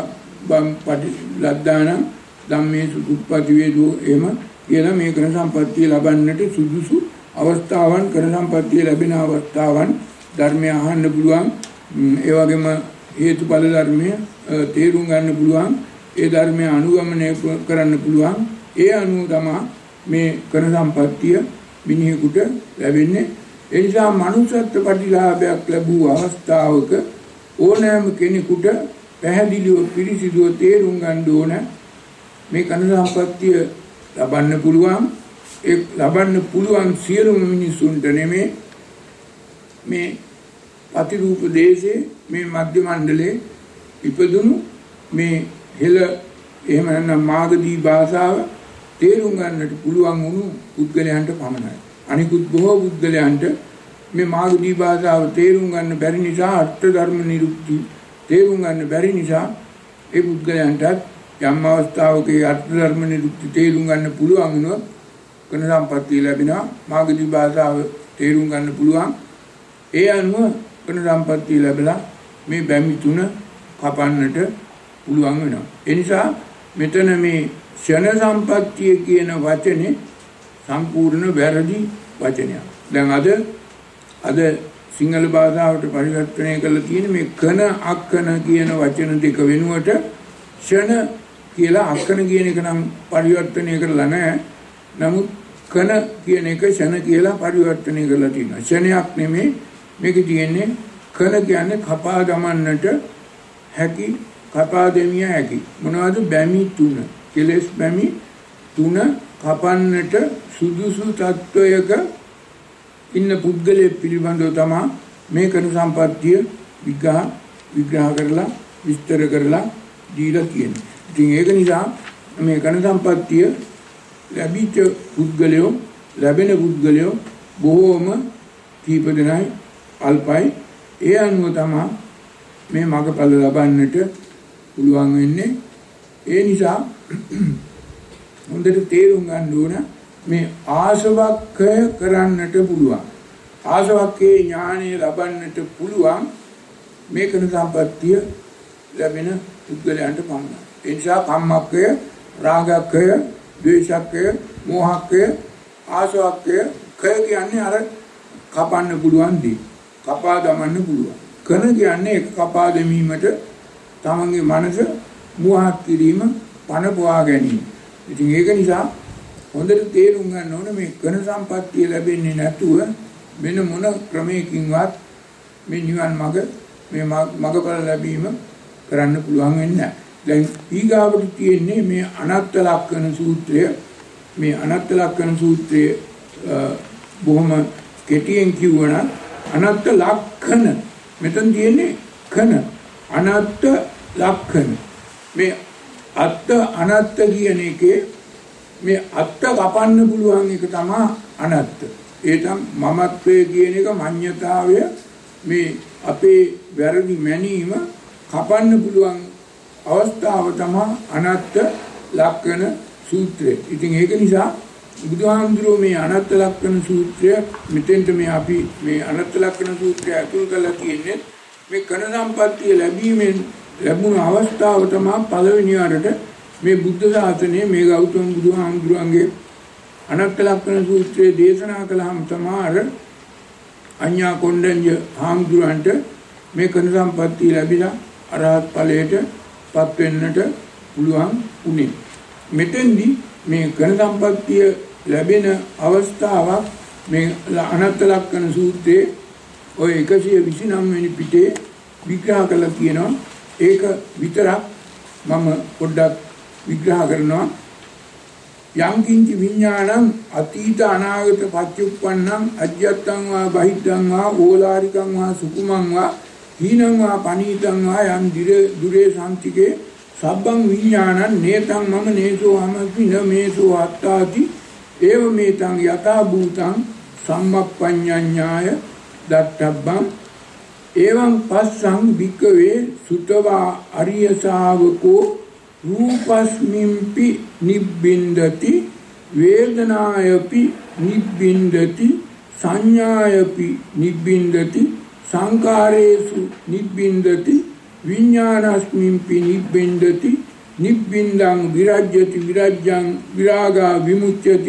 ලද්දාන ධම්මේසු උප්පති වේදෝ එහෙම කියලා මේ කන සම්පත්තිය ලබන්නට සුදුසු අවස්ථාවන් කන සම්පත්තිය ලැබෙන අවස්ථාවන් ධර්මය අහන්න පුළුවන්. ඒ වගේම හේතුඵල ධර්මය තේරුම් ගන්න පුළුවන්. ඒ ධර්මය අනුගමනය කරන්න පුළුවන්. ඒ අනුව තමයි මේ කන සම්පත්තිය මිනිහෙකුට ලැබෙන්නේ. ඒ නිසා මනුෂ්‍යත්ව ප්‍රතිලාභයක් ලැබුව අවස්ථාවක ඕනෑම කෙනෙකුට පැහැදිලිව පිළිසිදුව තේරුම් ගන්න ඕන මේ කන සම්පත්තිය ලබන්න පුළුවන්. ඒ ලබන්න පුළුවන් සියලුම මිනිසුන්ට නෙමෙයි මේ අතිරූප දේශේ මේ මධ්‍ය මණ්ඩලයේ ඉපදුණු මේ හෙළ එහෙම නැත්නම් මාගදී භාෂාව තේරුම් ගන්නට පුළුවන් වුණු පුද්ගලයන්ට පමණයි. අනිකුත් බොහෝ පුද්ගලයන්ට මේ මාගදී භාෂාව තේරුම් ගන්න බැරි නිසා අර්ථ ධර්ම නිරුක්ති තේරුම් ගන්න බැරි නිසා ඒ පුද්ගලයන්ට යම් අවස්ථාවක අර්ථ ධර්ම නිරුක්ති තේරුම් ගන්න පුළුවන් වුණොත් කන සම්පත්තිය ලැබෙනවා. මාගදී භාෂාව තේරුම් ගන්න පුළුවන්. ඒ අනුව කන සම්පත්තිය ලැබලා මේ බැමි තුන කපන්නට පුළුවන් වෙනවා. ඒ නිසා මෙතන මේ ෂණ සම්පත්තිය කියන වචනේ සම්පූර්ණ වැරදි වචනයක්. දැන් අද සිංහල භාෂාවට පරිවර්තනය කරලා තියෙන මේ කන අක්කන කියන වචන දෙක වෙනුවට ෂණ කියලා අක්කන කියන එක නම් පරිවර්තනය කරලා නැහැ. නමුත් කන කියන එක ෂණ කියලා පරිවර්තනය කරලා තියෙනවා. ෂණයක් නෙමෙයි මේක තියෙන්නේ කන කියන්නේ කපා දමන්නට හැකි කපා දෙමිය හැකි. මොනවද බැමි තුන. කෙලස් බැමි තුන කපන්නට සුදුසු තත්වයක ඉන්න පුද්ගලයෙක් පිළිබඳව තමයි මේ කන සම්පත්තිය විග්‍රහ කරලා විස්තර කරලා දීලා තියෙනවා. ඉතින් ඒක නිසා මේ කන සම්පත්තිය ලැබිච්ච පුද්ගලයෝ ලැබෙන පුද්ගලයෝ බොහෝම කීප දෙනයි අල්පයි. ඒ අනුව තමයි මේ මඟඵල ලබන්නට පුළුවන් වෙන්නේ. ඒ නිසා හොඳට තේරුම් ගන්න ඕන මේ ආසවක්ඛය කරන්නට පුළුවන්. ආසවක්ඛේ ඥානය ලබන්නට පුළුවන් මේ කන සම්පත්තිය ලැබෙන පුද්ගලයන්ට පමණයි. ඒ නිසා කම්මක්ඛය, රාගක්ඛය, ද්වේෂක්ඛය, මෝහක්ඛය, ආසවක්ඛය කය කියන්නේ අර කපන්න පුළුවන් දේ. කපා දමන්න පුළුවන්. කන කියන්නේ ඒක කපා දැමීමට තමන්ගේ මනස මෝහක් කිරීම, පණ පොවා ගැනීම. ඉතින් ඒක නිසා හොඳට තේරුම් ගන්න ඕනේ මේ කන සම්පත්තිය ලැබෙන්නේ නැතුව වෙන මොන ක්‍රමයකින්වත් මේ නිවන් මඟ මේ මඟඵල ලැබීම කරන්න පුළුවන් වෙන්නේ නැහැ. දැන් ඊගාවට තියෙන්නේ මේ අනත්ත ලක්ෂණ සූත්‍රය. මේ අනත්ත ලක්ෂණ සූත්‍රය බොහොම කෙටියෙන් කියවනම් අනත්ත ලක්ෂණ මෙතන තියෙන්නේ කන අනත්ත ලක්ෂණ. මේ අත්ත අනත්ත කියන එකේ මේ අත්ත කපන්න පුළුවන් එක තමයි අනත්ත. ඒ තමයි මමත්වයේ කියන එක මඤ්ඤතාවය මේ අපේ වැරදි මැනීම කපන්න පුළුවන් අවස්ථාව තමයි අනත්ත ලක්ෂණ සූත්‍රය. ඉතින් ඒක නිසා බුදුහාමුදුරුවෝ මේ අනත්ත ලක්ෂණ සූත්‍රය මෙතෙන්ට මේ අපි මේ අනත්ත ලක්ෂණ සූත්‍රය අතුල් කරලා තියෙන්නේ මේ කන සම්පත්තිය ලැබීමෙන් ලැබුණු අවස්ථාව තමයි පළවෙනි වරට මේ බුද්ධ ශාසනය මේ ගෞතම බුදුහාමුදුරුවන්ගේ අනත්ත ලක්ෂණ සූත්‍රය දේශනා කළාම තමයි අඤ්ඤා කොණ්ඩඤ්ඤ හාමුදුරුවන්ට මේ කන සම්පත්තිය ලැබිලා අරහත් ඵලයට පත් වෙන්නට පුළුවන් උනේ. මෙතෙන්දී මේ කන සම්පත්තිය ලැබෙන අවස්ථාවක් මේ අනත්ත ලක්ෂණ සූත්‍රයේ ඔය 129 වෙනි පිටේ විග්‍රහ කරලා කියනවා. ඒක විතරක් මම පොඩ්ඩක් විග්‍රහ කරනවා. යම් කිංච විඥානං අතීත අනාගත පච්චුප්පන්නං අජ්ජත්තං වා බහිද්ධං වා ඕලාරිකං වා සුකුමං වා හීනං වා පනීතං වා යම් දුරේ සම්තිකේ සබ්බං විඥානං නේතං මම නේසෝ අමස්මි න මේසෝ අත්තාති ඒව මේතං යථා භූතං සම්මප්පඤ්ඤඤ්ඤාය දත්තබ්බං එවං පස්සං වික්කවේ සුතවා අරිය ශාවකෝ රූපස්මින්පි නිබ්බින්දති වේදනායපි නිබ්බින්දති සංඥායපි නිබ්බින්දති සංකාරේසු නිබ්බින්දති විඥානස්මින්පි නිබ්බින්දති නිබ්බින්දං විරජ්‍යති විරජ්‍යං විරාගා විමුච්‍යති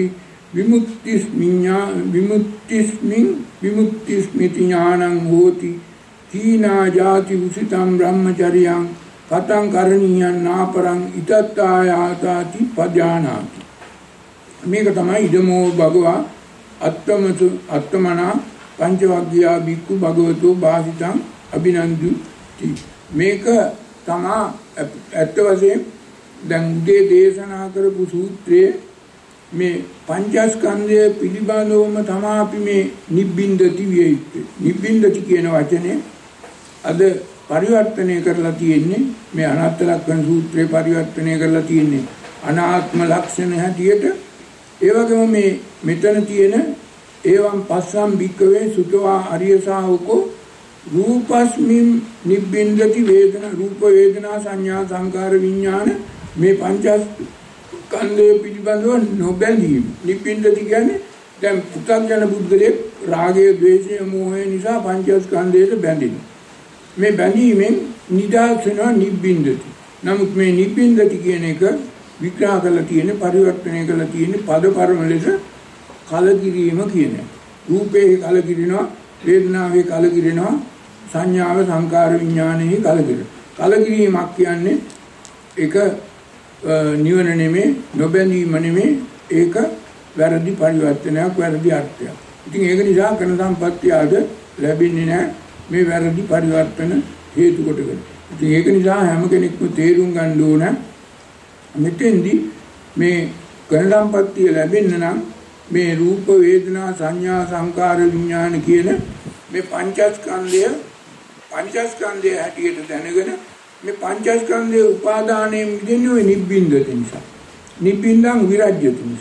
විමුක්තිස්මින් විමුක්තිස්මිති ඥානං හෝති තීනා ජාති උසිතං බ්‍රහ්මචර්යං කතං කරණීයං නාපරං ඉතත්තායාතාති පජානාති. මේක තමයි ඉදමෝ භගවා අත්තමනා පංචවග්ගයා බික්ඛු භගවතෝ භාසිතං අභිනන්දුති. මේක තමයි ඇත්ත වශයෙන් දැන් උදේ දේශනා කරපු සූත්‍රයේ මේ පංචස්කන්ධය පිළිබඳවම තමයි අපි මේ නිබ්බින්දති විය යුත්තේ. නිබ්බින්දති කියන වචනේ අද පරිවර්තනය කරලා තියෙන්නේ මේ අනාත්ම ලක්ෂණ සූත්‍රේ පරිවර්තනය කරලා තියෙන්නේ අනාත්ම ලක්ෂණ හැටියට. ඒ වගේම මේ මෙතන තියෙන ඒවම් පස්සම් භික්කවේ සුතවා අරිය ශාවකෝ රූපස්මින් නිබ්බින්දති වේදනා රූප වේදනා සංඥා සංකාර විඥාන මේ පංචස්කන්ධය පිළිබඳව නොබැඳීම. නිබ්බින්දති කියන්නේ දැන් පුතග්ජන බුද්ධලේ රාගය ද්වේෂය මෝහය නිසා පංචස්කන්ධයට බැඳෙනවා. මේ බැඳීමෙන් නිදහස් වෙනවා නිබ්බින්දති. නමුත් මේ නිබ්බින්දති කියන එක විග්‍රහ කරලා තියෙන පරිවර්තනය කරලා තියෙන පදපරම ලෙස කලකිරීම කියන එක. රූපේ කලකිරිනවා, වේදනාවේ කලකිරිනවා, සංඥාව සංකාර විඥානයේ කලකිරිනවා. කලකිරීමක් කියන්නේ ඒක නිවන නෙමෙයි, නොබැඳීම නෙමෙයි, ඒක වැරදි පරිවර්තනයක්, වැරදි අර්ථයක්. ඉතින් ඒක නිසා කන සම්පත්තිය ආද ලැබෙන්නේ නැහැ මේ වැරදි පරිවර්තන හේතු කොටගෙන. ඉතින් ඒක නිසා හැම කෙනෙක්ම තේරුම් ගන්න ඕන මෙතෙන්දී මේ කන සම්පත්තිය ලැබෙන්න නම් මේ රූප වේදනා සංඥා සංකාර විඥාන කියන මේ පංචස්කන්ධය හැටියට දැනගෙන මේ පංචස්කන්ධයේ උපාදානයෙන් මිදෙන්නේ ඔය නිබ්බින්දති නිසා. නිබ්බින්දං විරජ්‍යති නිසා.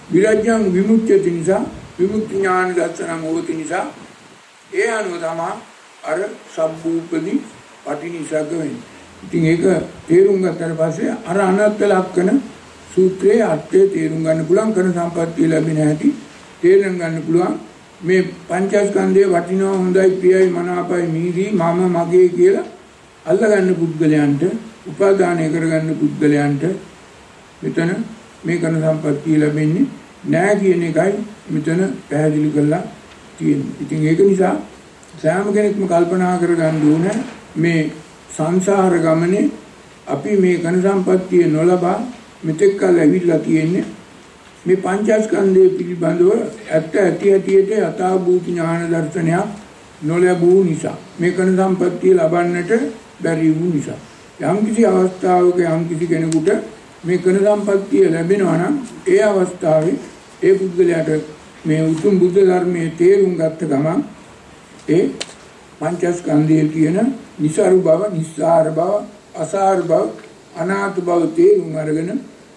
විරජ්‍යං විමුක්තිය නිසා විමුක්ති ඥාන දර්ශනං හෝති නිසා ඒ අනුව තමයි අර සම්පූපදී පටිනිසග්ග වෙන්නේ. ඉතින් ඒක තේරුම් ගත්තට පස්සේ අර අනත්ත ලක්ෂණ සූත්‍රයේ අර්ථය තේරුම් ගන්න පුළුවන් කරන සම්පත්තිය ලැබෙන හැටි තේරුම් ගන්න පුළුවන්. මේ පංචස්කන්ධයේ වටිනවා හොඳයි ප්‍රියයි මනාපයි මීරි මම මගේ කියලා අල්ලගන්න පුද්ගලයන්ට උපාදානය කරගන්න පුද්ගලයන්ට මෙතන මේ කරන සම්පත්තිය ලැබෙන්නේ නෑ කියන එකයි මෙතන පැහැදිලි කරලා තියෙන්නේ. ඉතින් ඒක නිසා සෑම කෙනෙක්ම කල්පනා කරගන්න ඕනේ මේ සංසාර ගමනේ අපි මේ කන සම්පත්තිය නොලබා මෙතෙක් කල ඇවිල්ලා තියෙන්නේ මේ පංචස්කන්ධය පිළිබඳව ඇත්ත ඇති ඇතියට යථාභූත ඥාන දර්ශනයක් නොලැබූ නිසා මේ කන සම්පත්තිය ලබන්නට බැරි වූ නිසා යම් කිසි අවස්ථාවක යම් කිසි කෙනෙකුට මේ කන සම්පත්තිය ලැබෙනවා නම් ඒ අවස්ථාවේ ඒ පුද්ගලයාට මේ උතුම් බුද්ධ ධර්මයේ තේරුම් ගත්ත ගමන් ඒ පංචස්කන්ධයේ කියන නිසාරු බව, නිස්සාර බව, අසාර බව, අනාත්ම බව තේරුම් අරගෙන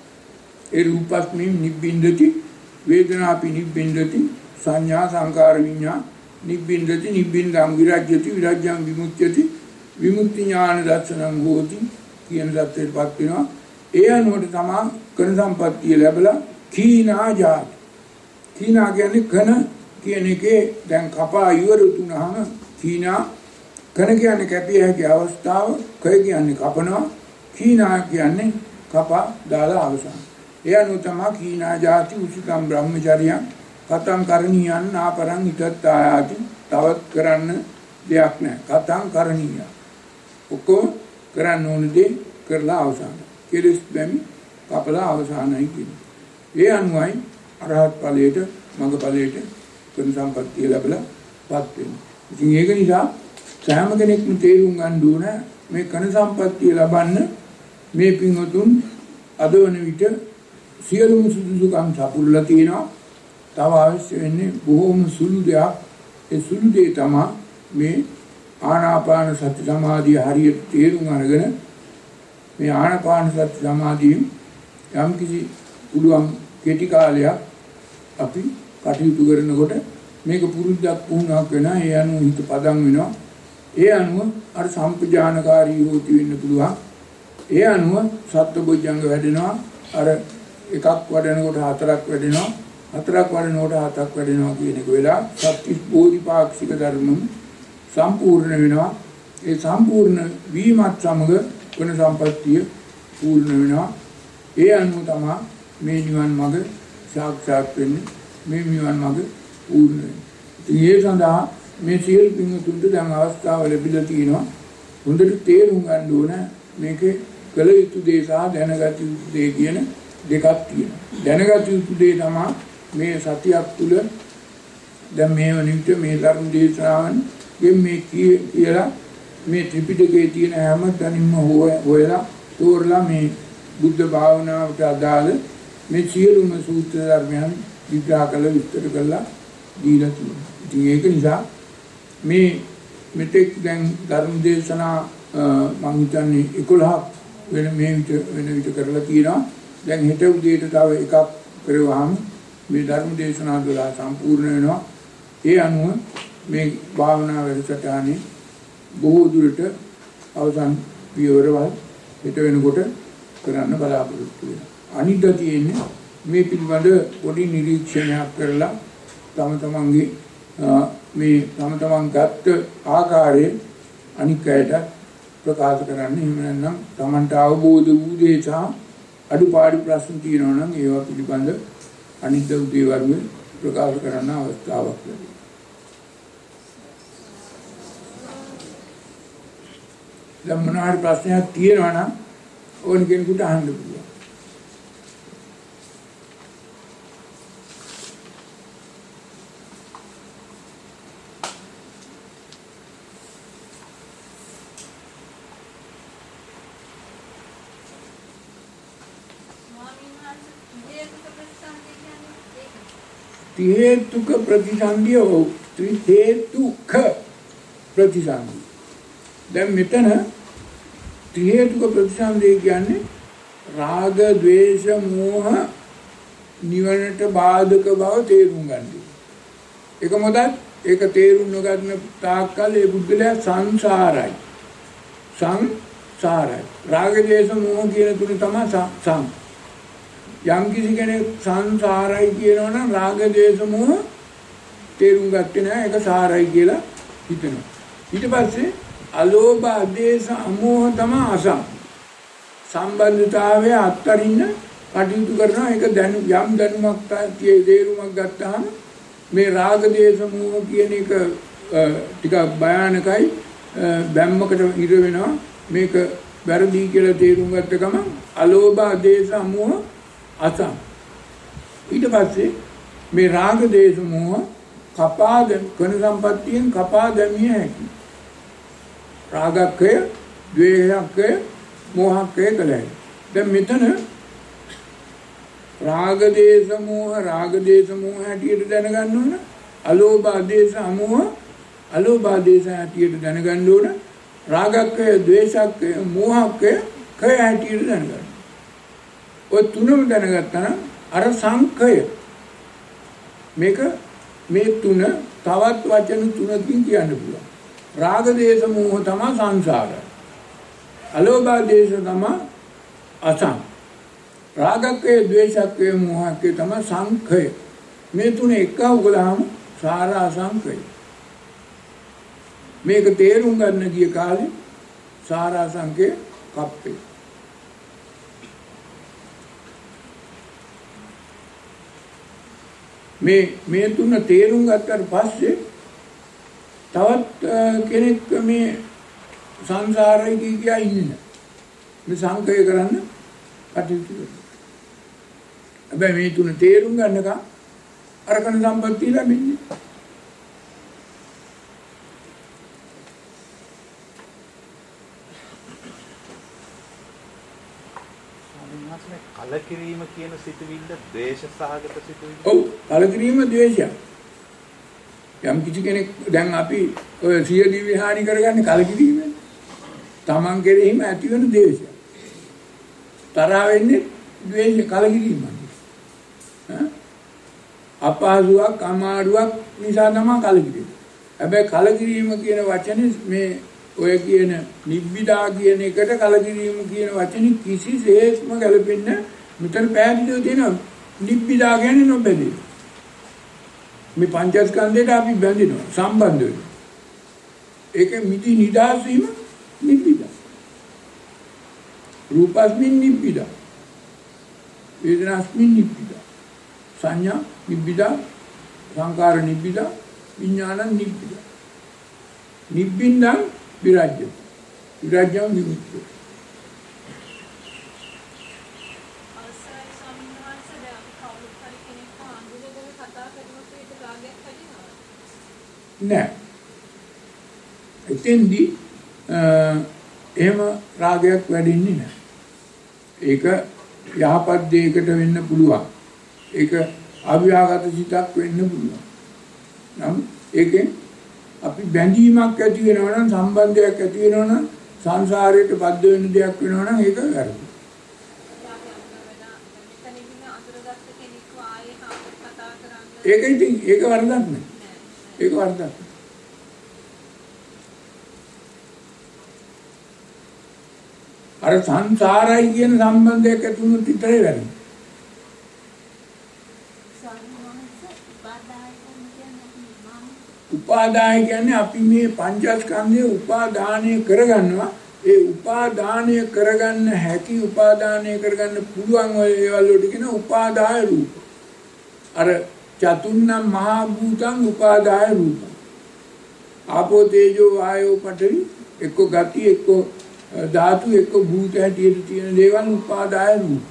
ඒ රූපස්මින් නිබ්බින්දති, වේදනාපි නිබ්බින්දති, සංඥා සංකාර විඤ්ඤා නිබ්බින්දති, නිබ්බින්දං විරජ්‍යති, විරජ්‍යං විමුක්තියති, විමුක්ති ඥාන දර්ශනං හෝති කියන දත්තේපත් වෙනවා. ඒ අනුවට තමයි කන සම්පත්තිය ලැබලා කීනා ජාති. කීනා කියන්නේ කන කියන එකේ දැන් කපා ඉවර තුනහම කීනා කන කියන්නේ කැපිය හැකි අවස්ථාව, කය කියන්නේ කපනවා, කීනා කියන්නේ කපා දාලා අවසන්. ඒ අනුව තමයි කීනා ජාති උචිතම් බ්‍රහ්මචර්යං කතං කරණීයං නාපරං හිතත්තායාති. තවත් කරන්න දෙයක් නැහැ. කතං කරණීය. ඔක්කොම කරන්න ඕන දේ කරලා අවසන්. කෙලස් බැමි කපලා අවසానයි කියන්නේ. ඒ අනුවයි අරහත් ඵලයට මඟ ඵලයට කන සම්පත්තිය ලැබලා පත් වෙන්නේ. ඉතින් ඒක නිසා සෑම කෙනෙක්ම තේරුම් ගන්න ඕන මේ කන සම්පත්තිය ලබන්න මේ පින්වතුන් අද වන විට සියලුම සුදුසුකම් සපුරලා තියෙනවා. තව අවශ්‍ය වෙන්නේ බොහෝම සුළු දෙයක්. ඒ සුළු දේ තමයි මේ ආනාපාන සති සමාධිය හරියට තේරුම් අරගෙන මේ ආනාපාන සති සමාධියෙන් යම් කිසි පුළුවන් කෙටි කාලයක් අපි කටයුතු කරනකොට මේක පුරුද්දක් වුණාක් වෙනවා. ඒ අනුව හිත පදම් වෙනවා. ඒ අනුව අර සම්පජානකාරී හොති වෙන්න පුළුවන්. ඒ අනුව සත්බොජ්ජංග වැඩෙනවා. අර එකක් වඩනකොට හතරක් වැඩෙනවා. හතරක් වඩනකොට හතක් වැඩෙනවා කියන එක වෙලා සත්‍විස් බෝධිපාක්ෂික ධර්ම සම්පූර්ණ වෙනවා. ඒ සම්පූර්ණ වීමත් සමග කන සම්පත්තිය පූර්ණ වෙනවා. ඒ අනුව තමයි මේ නිවන් මඟ සාක්ෂාත් වෙන්නේ. මේ නිවන් මඟ පූර්ණ වෙන්නේ. ඒ සඳහා මේ සියලු පින්තුන්ට දැන් අවස්ථාව ලැබිලා තියෙනවා. හොඳට තේරුම් ගන්න ඕන මේකේ කළ යුතු දේ සහ දැනගත යුතු දේ කියන දෙකක් තියෙනවා. දැනගත යුතු දේ තමයි මේ සතියක් තුල දැන් මේ වනිට මේ ධර්ම දේශනාවන් මේ කියලා මේ ත්‍රිපිටකයේ තියෙන හැම තැනින්ම හොයලා තෝරලා මේ බුද්ධ භාවනාවට අදාළ මේ සියලුම සූත්‍ර ධර්මයන් විග්‍රහ කළ විස්තර කළා දීලා තියෙනවා. ඉතින් ඒක නිසා මේ මෙතෙක් දැන් ධර්ම දේශනා මම හිතන්නේ 11ක් වෙන විට කරලා තියෙනවා. දැන් හෙට උදේට තව එකක් කරවහම මේ ධර්ම දේශනා 12 සම්පූර්ණ වෙනවා. ඒ අනුව මේ භාවනා වැඩසටහනේ බොහෝ දුරට අවසන් පියවරවල් හෙට වෙනකොට කරන්න බලාපොරොත්තු වෙනවා. අනිත් තියෙන්නේ මේ පිළිබඳ පොඩි නිරීක්ෂණයක් කරලා තම තමන්ගේ මේ තම තමන් ගත්ත ආකාරයේ අනික් අයට ප්‍රකාශ කරන්න. එහෙම නැත්නම් තමන්ට අවබෝධ වූ දේ සහ අඩුපාඩු ප්‍රශ්න තියෙනවා නම් ඒවා පිළිබඳ අනිත් උදේ වරුවේ ප්‍රකාශ කරන්න අවස්ථාවක් ලැබෙනවා. දැන් මොනවාරි ප්‍රශ්නයක් තියෙනවා නම් ඕන කෙනෙකුට අහන්න පුළුවන්. ත්‍රිහේතුක ප්‍රතිසන්දිය හෝ ත්‍රිහේතුක ප්‍රතිසන්දිය. දැන් මෙතන ත්‍රිහේතුක ප්‍රතිසන්දිය කියන්නේ රාග, ద్వේෂ, මෝහ නිවනට බාධක බව තේරුම් ගන්න. ඒක මොකද? ඒක තේරුම් නොගන්න තාක්කල් ඒ බුද්ධලයා සංසාරයි. සංසාරයි. රාග දේශ මොහ කියන තුන තමයි සං. යම් කිසි කෙනෙක් සංසාරයි කියනවනම් රාග දේශ මොහ තේරුම් ගත්තේ නැහැ. ඒක සාරයි කියලා හිතනවා. ඊට පස්සේ අලෝභ ආදේශ අමෝහ තමයි අසං. සම්බන්ධතාවය අත්තරින්න කටයුතු කරනවා. ඒක යම් දැනුමක් තේරුමක් ගත්තාම මේ රාග දේශ මොහ කියන එක ටිකක් භයානකයි. බැම්මකට ඉර වෙනවා. මේක වැරදි කියලා තේරුම් ගත්ත ගමන් අලෝභ ආදේශ අමෝහ අසං. ඊට පස්සේ මේ රාග දේශ මොහ කපා කන සම්පත්තියෙන් කපා දැමිය හැකියි. රාගක්කය, ද්වේෂක්කය, මෝහක්කය කලයි. දැන් මෙතන රාග දේශ මොහ හැටියට දැනගන්න ඕන. අලෝභ ආදේශ අමෝහ අලෝභ ආදේශ හැටියට දැනගන්න ඕන. රාගක්කය, ද්වේෂක්කය, මෝහක්කය කය හැටියට දැනගන්න. ඔය තුනම දැනගත්තා නම් අර සංකය මේ තුන තවත් වචන තුනකින් කියන්න පුළුවන්. රාග දේශ මොහ තමයි සංසාරය. අලෝභ දේශ තමයි අසං. රාගක්කය, ද්වේෂක්කය, මෝහක්කය තමයි සංඛය. මේ තුන එකව ගලහම සාර අසංඛය. මේක තේරුම් ගන්න ගිය කාලේ සාර අසංඛය කප්පේ. මේ තුන තේරුම් ගත්තට පස්සේ තවත් කෙනෙක් මේ සංසාරේ කියා ඉන්නේ නැහැ. මේ සංකය කරන්න කටයුතු කරනවා. හැබැයි මේ තුන තේරුම් ගන්නකම් අරකන සම්පත්තිය ලැබෙන්නේ.
කලකිරීම කියන සිතුවිල්ල ද්වේෂ සහගත සිතුවිල්ල.
ඔව් කලකිරීම ද්වේෂය. යම් කිසි කෙනෙක් දැන් අපි ඔය සිය දිවි හානි කරගන්නේ කලකිරීමෙන්. Taman කෙරෙහිම ඇති වෙන ද්වේෂය. තරහ වෙන්නේ ද්වේෂ කලකිරීමෙන්. අපහසුයක් අමාරුවක් නිසා තමයි කලකිරීම. හැබැයි කලකිරීම කියන වචනේ මේ ඔය කියන නිබ්බිදා කියන එකට කලකිරීම කියන වචනේ කිසිසේත්ම ගැලපෙන්නේ මෙතන පැහැදිලිව තියෙනවා. නිබ්බිදා කියන්නේ නොබැඳීම. මේ පංචස්කන්ධයට අපි බැඳිනවා සම්බන්ධ වෙනවා. ඒක මිදි නිදාස් වීම නිබ්බිදා. රූපස්මින් නිබ්බිදා. වේදනාස්මින් නිබ්බිදා. සංඥා නිබ්බිදා, සංකාර නිබ්බිදා, විඥාන නිබ්බිදා. නිබ්බින්දං විරාජ්‍ය. විරාජ්‍යං විමුක්තිය. නෑ. එතෙන්දී එහෙම රාගයක් වැඩින්නේ නෑ. ඒක යහපත් දෙයකට වෙන්න පුළුවන්. ඒක අවියාගත සිතක් වෙන්න පුළුවන්. නම් ඒකෙන් අපි බැඳීමක් ඇති වෙනවා නම් සම්බන්ධයක් ඇති වෙනවා නම් සංසාරයට බද්ධ වෙන දෙයක් වෙනවා නම් ඒක වැරදි. ඒක ඉතින් ඒක වරදක් නෑ. ඒක වරදක්. අර සංසාරයි කියන සම්බන්ධයක් ඇති වුණොත් විතරයි වැරදි. උපාදාය කියන්නේ අපි මේ පංචස්කන්ධය උපාදානය කරගන්නවා. ඒ උපාදානය කරගන්න හැකි උපාදානය කරගන්න පුළුවන් ඒවල් වලට කියන උපාදාය රූප. අර චතුන්නම් මහා භූතං උපාදාය රූප. ආපෝ තේජෝ වායෝ පඨවි එක්ක ගති එක්ක ධාතු එක්ක භූත හැටියට තියෙන දේවල් උපාදාය රූප.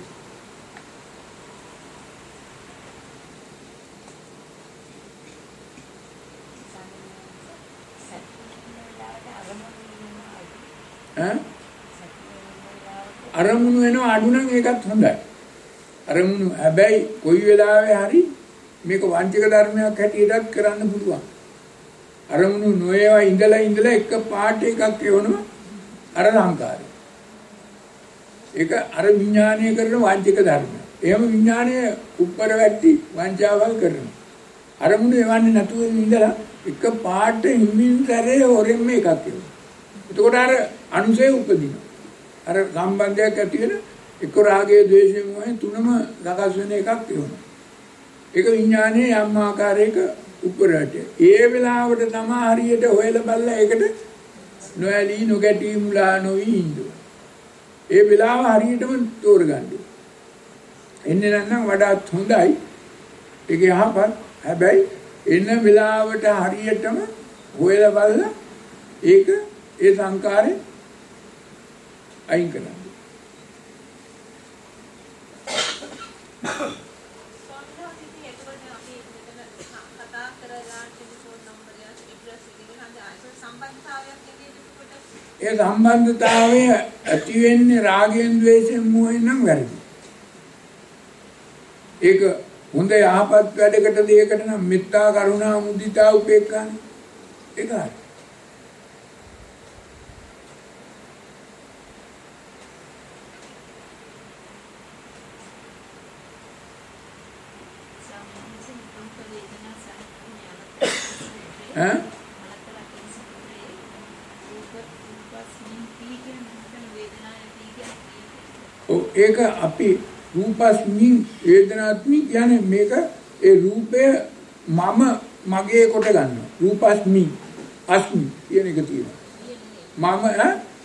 අරමුණු වෙනවා අඩු නම් ඒකත් හොඳයි. අරමුණු හැබැයි කොයි වෙලාවෙ හරි මේක වංචක ධර්මයක් හැටියටත් කරන්න පුළුවන්. අරමුණු නොයවා ඉඳලා එක පාට එකක් එවනවා අර සංකාරය. ඒක අර විඥානීය කරන වංචක ධර්මයක්. එහෙම විඥානය උඩර වැටි වංචාවල් කරනවා. අරමුණු එවන්නේ නැතුව ඉඳලා එක පාට හිමින්තරේ හොරෙන්ම එකක් එනවා. එතකොට අර අනුසය උපදිනවා. අර සම්බන්ධයක් ඇති වෙන එක රාගයේ ද්වේෂයේ මොහේ තුනම සකස් වෙන එකක් එනවා. ඒක විඥානයේ යම් ආකාරයක උඩරට. ඒ වෙලාවට තමයි හරියට හොයලා බලලා ඒකට නොඇලී නොගැටී මුලා නොවි ඉන්නවා. ඒ වෙලාව හරියටම තෝරගන්න. එන්නේ නැත්නම් වඩාත් හොඳයි. ඒක යහපත්. හැබැයි එන වෙලාවට හරියටම හොයලා බලලා ඒක ඒ සංකාරේ අයින් කරන්න. ඒ සම්බන්ධතාවය ඇති වෙන්නේ රාගයෙන් ද්වේෂයෙන් මොහෙන් නම් වැරදි. ඒක හොඳ යහපත් වැඩකට දෙයකට නම් මෙත්තා කරුණා මුදිතා උපේක්ඛානේ. ඒක හරි. ඈ ඒක අපි රූපස්මින් වේදනාත්මි කියන්නේ මේක ඒ රූපය මම මගේ කොට ගන්නවා. රූපස්මි අස්මි කියන එක තියෙනවා. මම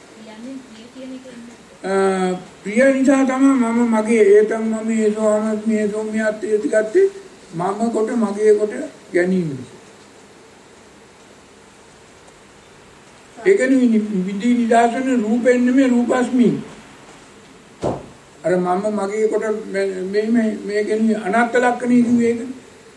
ප්‍රිය නිසා තමයි මම මගේ ඒතම් මම ඒසෝමත් මේ සෝමියත් ඒතිගත්තේ මම කොට මගේ කොට ගැනීම නිසා. ඒකනේ විදි නිදාසන රූපෙන් නෙමෙයි රූපස්මි. අර මම මගේ කොට මේ කියන්නේ අනාත්ම ලක්ෂණී කිව්වේ ඒක.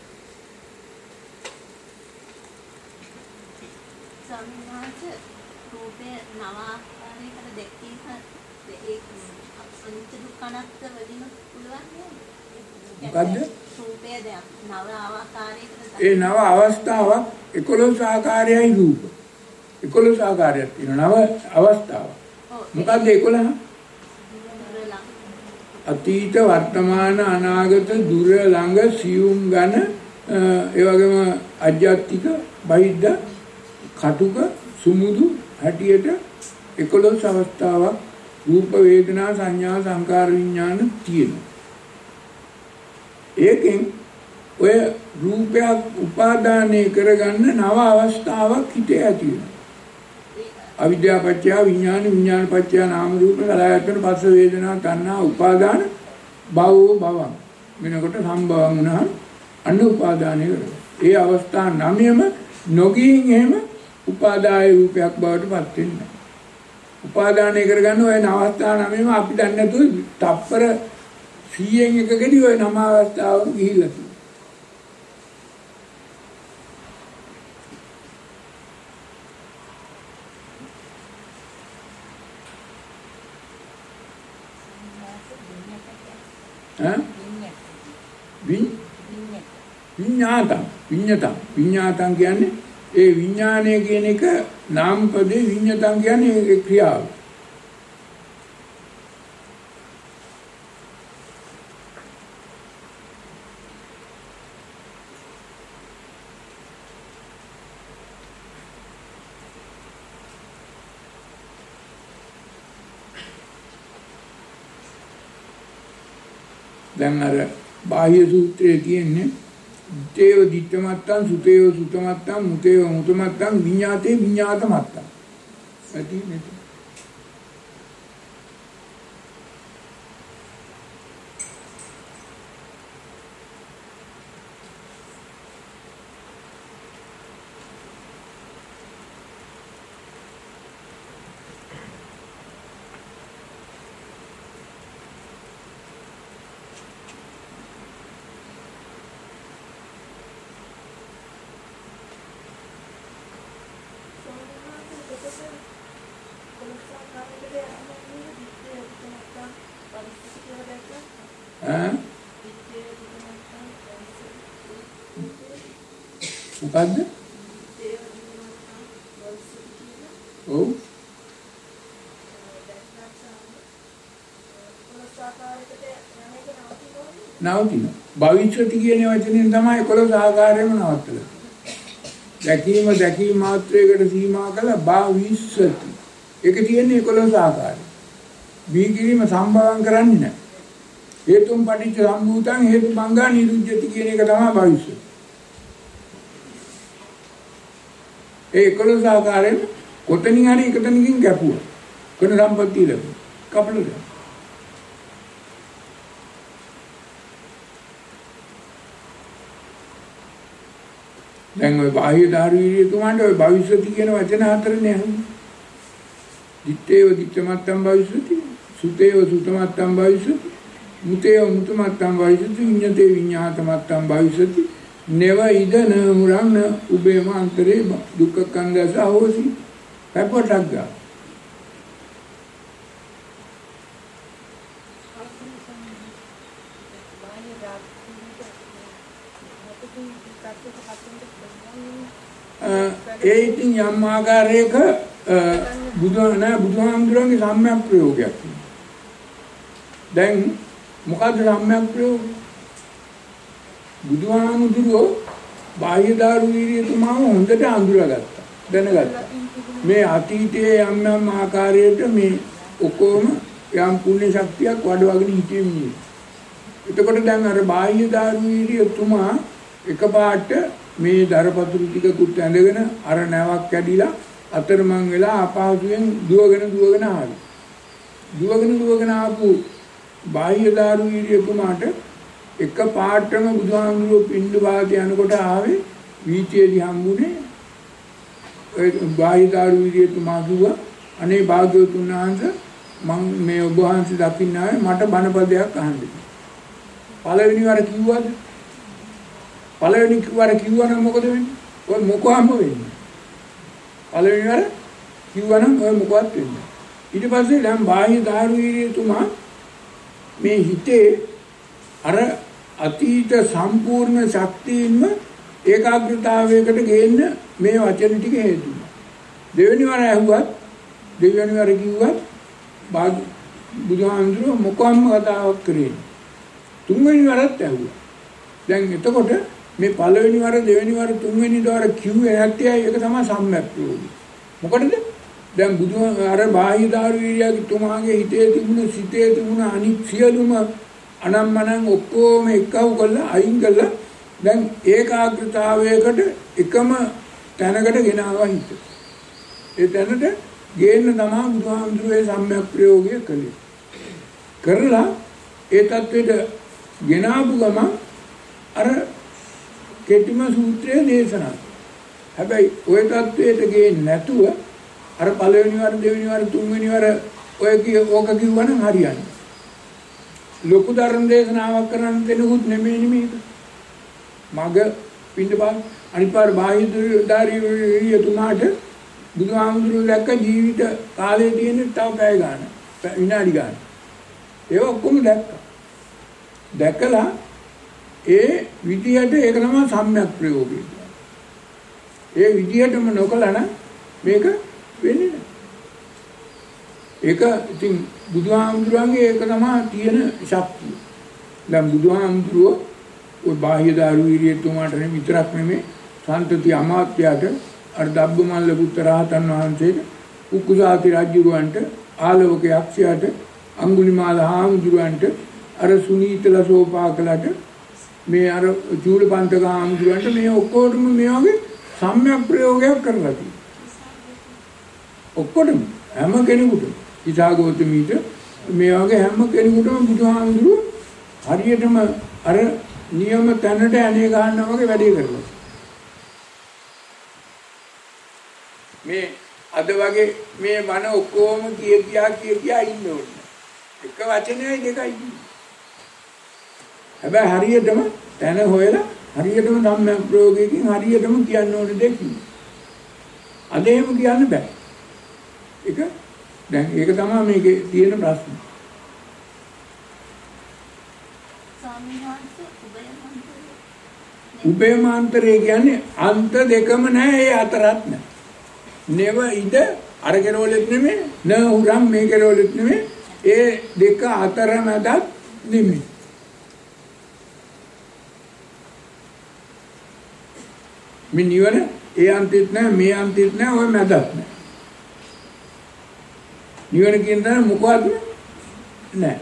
සම්මාස රූපේ නව ආකාරයකට දැක්කේ ඒ අනිත්‍ය දුක්ඛ අනාත්ම වලින් පුළුවන් නේද?
මොකද්ද?
රූපේ දැක් නව ආකාරයකට
ඒ නව අවස්ථාවක් 11 ආකාරයයි රූප. 11 ආකාරයක් තියෙනවා නව අවස්ථාවක්. මොකද්ද 11? අතීත වර්තමාන අනාගත දුර ළඟ සියුම් ඝන ඒ වගේම අධ්‍යාත්මික බහිද්ද කටුක සුමුදු හැටියට 11 අවස්ථාවක් රූප වේදනා සංඥා සංකාර විඥාන තියෙනවා. ඒකෙන් ඔය රූපයක් උපාදානය කරගන්න නව අවස්ථාවක් හිතේ ඇති වෙනවා. අවිද්‍යාව පත්‍ය විඥාන විඥාන පත්‍ය නාම රූප කලයතන පස්ස වේදනා තණ්හා උපාදාන භවෝ භවං වෙනකොට සම්භවං වුණා අන්න උපාදානය කරනවා. ඒ අවස්ථා 9ම නොගින් එහෙම උපාදාය රූපයක් බවට පත් වෙනවා. උපාදානය කරගන්න ඔය අවස්ථා 9ම අපි දන්නේ නැතුව තප්පර 100න් එකකදී ඔය 9 අවස්ථාවම ගිහිල්ලා තියෙනවා. විඤ්ඤාතං කියන්නේ ඒ විඥානය කියන එක නාම පදේ විඤ්ඤාතං කියන්නේ ඒ ක්‍රියාව. දැන් අර බාහ්‍ය සූත්‍රයේ කියන්නේ දේව දිට්ඨමත්තං සුතේව සුතමත්තං මුතේව මුතමත්තං විඤ්ඤාතේ විඤ්ඤාතමත්තං ඇති නේද? මොකද්ද? ඔව් නවතිනවා. භවිෂ්‍යති කියන වචනේ තමයි 11 ආකාරයෙන්ම නවත්තලා. දැකීම මාත්‍රයකට සීමා කළ භවිෂ්‍යති. ඒක තියෙන්නේ 11 ආකාරය. බීකිරීම සම්භවම් කරන්නේ නැහැ. හේතුම් පටිච්ච සම්භූතං හේතු බංගා නිරුද්ධති කියන එක තමයි භවිෂ්‍යති. ඒ 11 ආකාරයෙන් කොතනින් හරි එකතනකින් ගැපුවා. කොන සම්පත්තිය ලැබුවා. කපලද? දැන් ওই බාහ්‍ය ධාර්මීය තුමාට ওই භවිෂ්‍යති කියන වචන හතරනේ අහන්නේ. දිත්තේව දිත්තමත්තම් භවිෂ්‍යති, සුතේව සුතමත්තම් භවිෂ්‍යති, මුතේව මුතමත්තම් භවිෂ්‍යති, විඤ්ඤතේ විඤ්ඤාතමත්තම් භවිෂ්‍යති. නව ඉදන මුරං උබේම අන්තරේ දුක්ඛ කන්දස හොසි. පැපොටක් ගා. ඒ ඉතින් යම් ආකාරයක බුදුහාමුදුරන්ගේ සම්‍යක් ප්‍රයෝගයක්. දැන් මොකද්ද සම්‍යක් ප්‍රයෝගය? බුදුහාමුදුරෝ බාහ්‍ය ධාර්මීයතුමාව හොඳට අඳුරගත්තා. දැනගත්තා. මේ අතීතයේ යම් ආකාරයකට මේ ඔක්කොම යම් පුණ්‍ය ශක්තියක් වඩවගෙන හිටියේ මිනිහ. එතකොට දැන් අර බාහ්‍ය ධාර්මීයතුමා එකපාරට මේ දරපතුරු ටිකකුත් ඇඳගෙන අර නැවක් කැඩිලා අතරමං වෙලා අපහසුයෙන් දුවගෙන ආවි. දුවගෙන ආපු බාහ්‍ය ධාර්මීයතුමාට එක පාටම බුදුහාමුදුරුවෝ පින්ඩ වාදේ යනකොට ආවේ වීථියේදී හම්බුනේ ඒ බාහ්‍ය ධාර්මීයතුමා කිව්වා අනේ භාග්‍යවතුන් වහන්සේ මම මේ ඔබ වහන්සේ දකින්න ආවේ මට බණපදයක් අහන්න. පළවෙනි වර කිව්වද? පළවෙනි වර කිව්වනම් මොකද වෙන්නේ? ඔය මොකක්ම වෙන්නේ. පළවෙනි වර කිව්වනම් ඔය මොකවත් වෙන්නේ. ඊට පස්සේ දැන් බාහ්‍ය ධාර්මීයතුමා මේ හිතේ අර අතීත සම්පූර්ණ ශක්තියින්ම ඒකාග්‍රතාවයකට ගේන්න මේ වචන ටික හේතු වෙනවා. දෙවෙනි වර ඇහුවත් දෙවෙනි වර කිව්වත් බුදුහාමුදුරුවෝ මොකක්ම කතාවක් කරේ. තුන්වෙනි වරත් ඇහුවා. දැන් එතකොට මේ පළවෙනි වර දෙවෙනි වර තුන්වෙනි වර කිව්වේ නැත්තේ ඒක තමයි සම්‍යක් ප්‍රයෝගය. මොකටද? දැන් අර බාහ්‍ය ධාර්මීයගේ තුමාගේ හිතේ තිබුණ සිතේ තිබුණ අනික් සියලුම අනම්මනම් ඔක්කොම එකව කරලා අයින් කරලා දැන් ඒකාග්‍රතාවයකට එකම තැනකට ගෙනාවා හිත. ඒ තැනට ගේන්න තමයි බුදුහාමුදුරුවෝ සම්‍යක් ප්‍රයෝගය කළේ. කරලා ඒ தത്വෙට ගෙනාවු ගමන් අර කෙටිම සූත්‍රයේ දේශනා. හැබැයි ওই தത്വෙට ගේන්නේ නැතුව අර පළවෙනි වර දෙවෙනි වර තුන්වෙනි වර ඔය ඕක කිව්වනම් හරියන්නේ. ලොකු ධර්ම දේශනාවක් කරන්න දෙනුත් නෙමෙයි මේක. මග පිටපාර අනිත් පාර බාහ්‍ය ධාර්මීයතුමාට බුදුහාමුදුරුවෝ දැක්ක ජීවිත කාලේ තියෙන තව පැය ගන්න. විනාඩි ගන්න. ඒක ඔක්කොම දැක්කා. දැකලා ඒ විදියට ඒක තමයි සම්‍යක් ප්‍රයෝගය. ඒ විදියටම නොකළා නම් මේක වෙන්නේ නැහැ. ඒක ඉතින් බුදුහාමුදුරන්ගේ ඒක තමයි තියෙන ශක්තිය. දැන් බුදුහාමුදුරුවෝ ඔය බාහ්‍ය ධාර්මීයතුමාට විතරක් නෙමෙයි සම්තති අමාත්‍යයට අර දබ්බමල්ල පුත්‍ර රහතන් වහන්සේට උක්කුසාති රජුවන්ට ආලෝක යක්ෂයාට අඟුලිමාල හාමුදුරන්ට අර සුනීතල සෝපාකලට මේ අර චූලපන්තක හාමුදුරන්ට මේ ඔක්කොටම මේ වගේ සම්‍යක් ප්‍රයෝගයක් කරලා තියෙනවා. ඔක්කොටම හැම කෙනෙකුටම ඉසాగෞතමීට මේ වගේ හැම කෙනෙකුටම බුදුහාමුදුරුවෝ හරියටම අර නියම තැනට ඇනේ ගන්නවා වගේ වැඩේ කරනවා. මේ අද වගේ මේ මන ඔක්කොම කියා ඉන්න ඕනේ. එක වචනයයි දෙකයි. හැබැයි හරියටම තැන හොයලා හරියටම සම්‍යක් ප්‍රයෝගයකින් හරියටම කියන්න ඕනේ දෙයක්. අද එහෙම කියන්න බෑ. ඒක දැන් ඒක තමයි මේකේ තියෙන ප්‍රශ්නේ. උභයමාන්තරය කියන්නේ අන්ත දෙකම නැහැ ඒ අතරත් නැහැ. නෙව ඉද අර කෙරවලෙත් නෙමෙයි න උරම් මේ කෙරවලෙත් නෙමෙයි ඒ දෙක අතර මැදත් නෙමෙයි. මේ නිවන ඒ අන්තිත් නැහැ මේ අන්තිත් නැහැ ඔය මැදත් නැහැ. නිවන කියන දේ මොකවද නැහැ.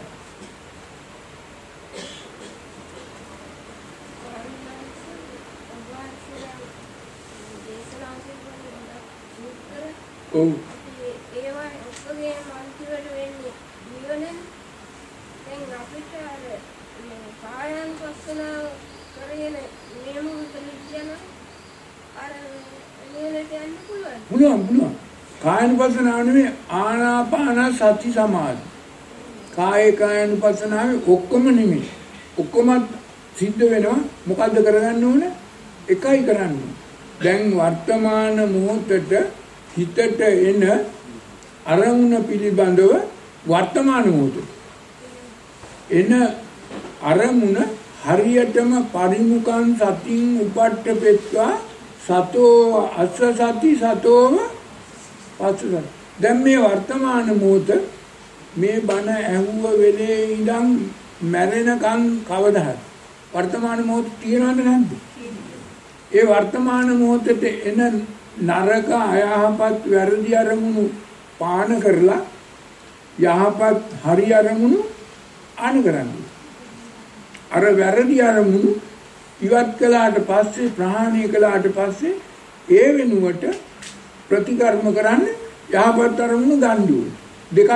ඔව්
ඒවා ඔක්කොගේ මන්තිවල වෙන්නේ නිවනේ. දැන් අපිට අර මේ කායයන් පස්සන කරගෙන නියම උදලියන අර නිවනට යන්න පුළුවන්.
පුළුවන්. කායනුපස්සනාව නෙමෙයි ආනාපාන සති සමාධි. කායනුපස්සනාවේ ඔක්කොම නෙමෙයි. ඔක්කොම සිද්ධ වෙනවා. මොකද්ද කරගන්න ඕනේ? එකයි කරන්න ඕනේ. දැන් වර්තමාන මොහොතට හිතට එන අරමුණ පිළිබඳව වර්තමාන මොහොතේ එන අරමුණ හරියටම පරිමුඛං සතින් උපට්ඨපෙත්වා සතෝ අස්ස සති සතෝව පස්සස. දැන් මේ වර්තමාන මොහොත මේ බණ ඇහුව වෙලේ ඉඳන් මැරෙනකන් කවදා හරි වර්තමාන මොහොත තියෙනවද නැද්ද? ඒ වර්තමාන මොහොතට එන නරක අයහපත් වැරදි අරමුණු පාන කරලා යහපත් හරි අරමුණු ආන කරන්නේ. අර වැරදි අරමුණු ඉවත් කළාට පස්සේ ප්‍රහාණය කළාට පස්සේ ඒ වෙනුවට ප්‍රතිකර්ම කරන්නේ යහපත් අරමුණු ගන්න ඕනේ. දෙකක්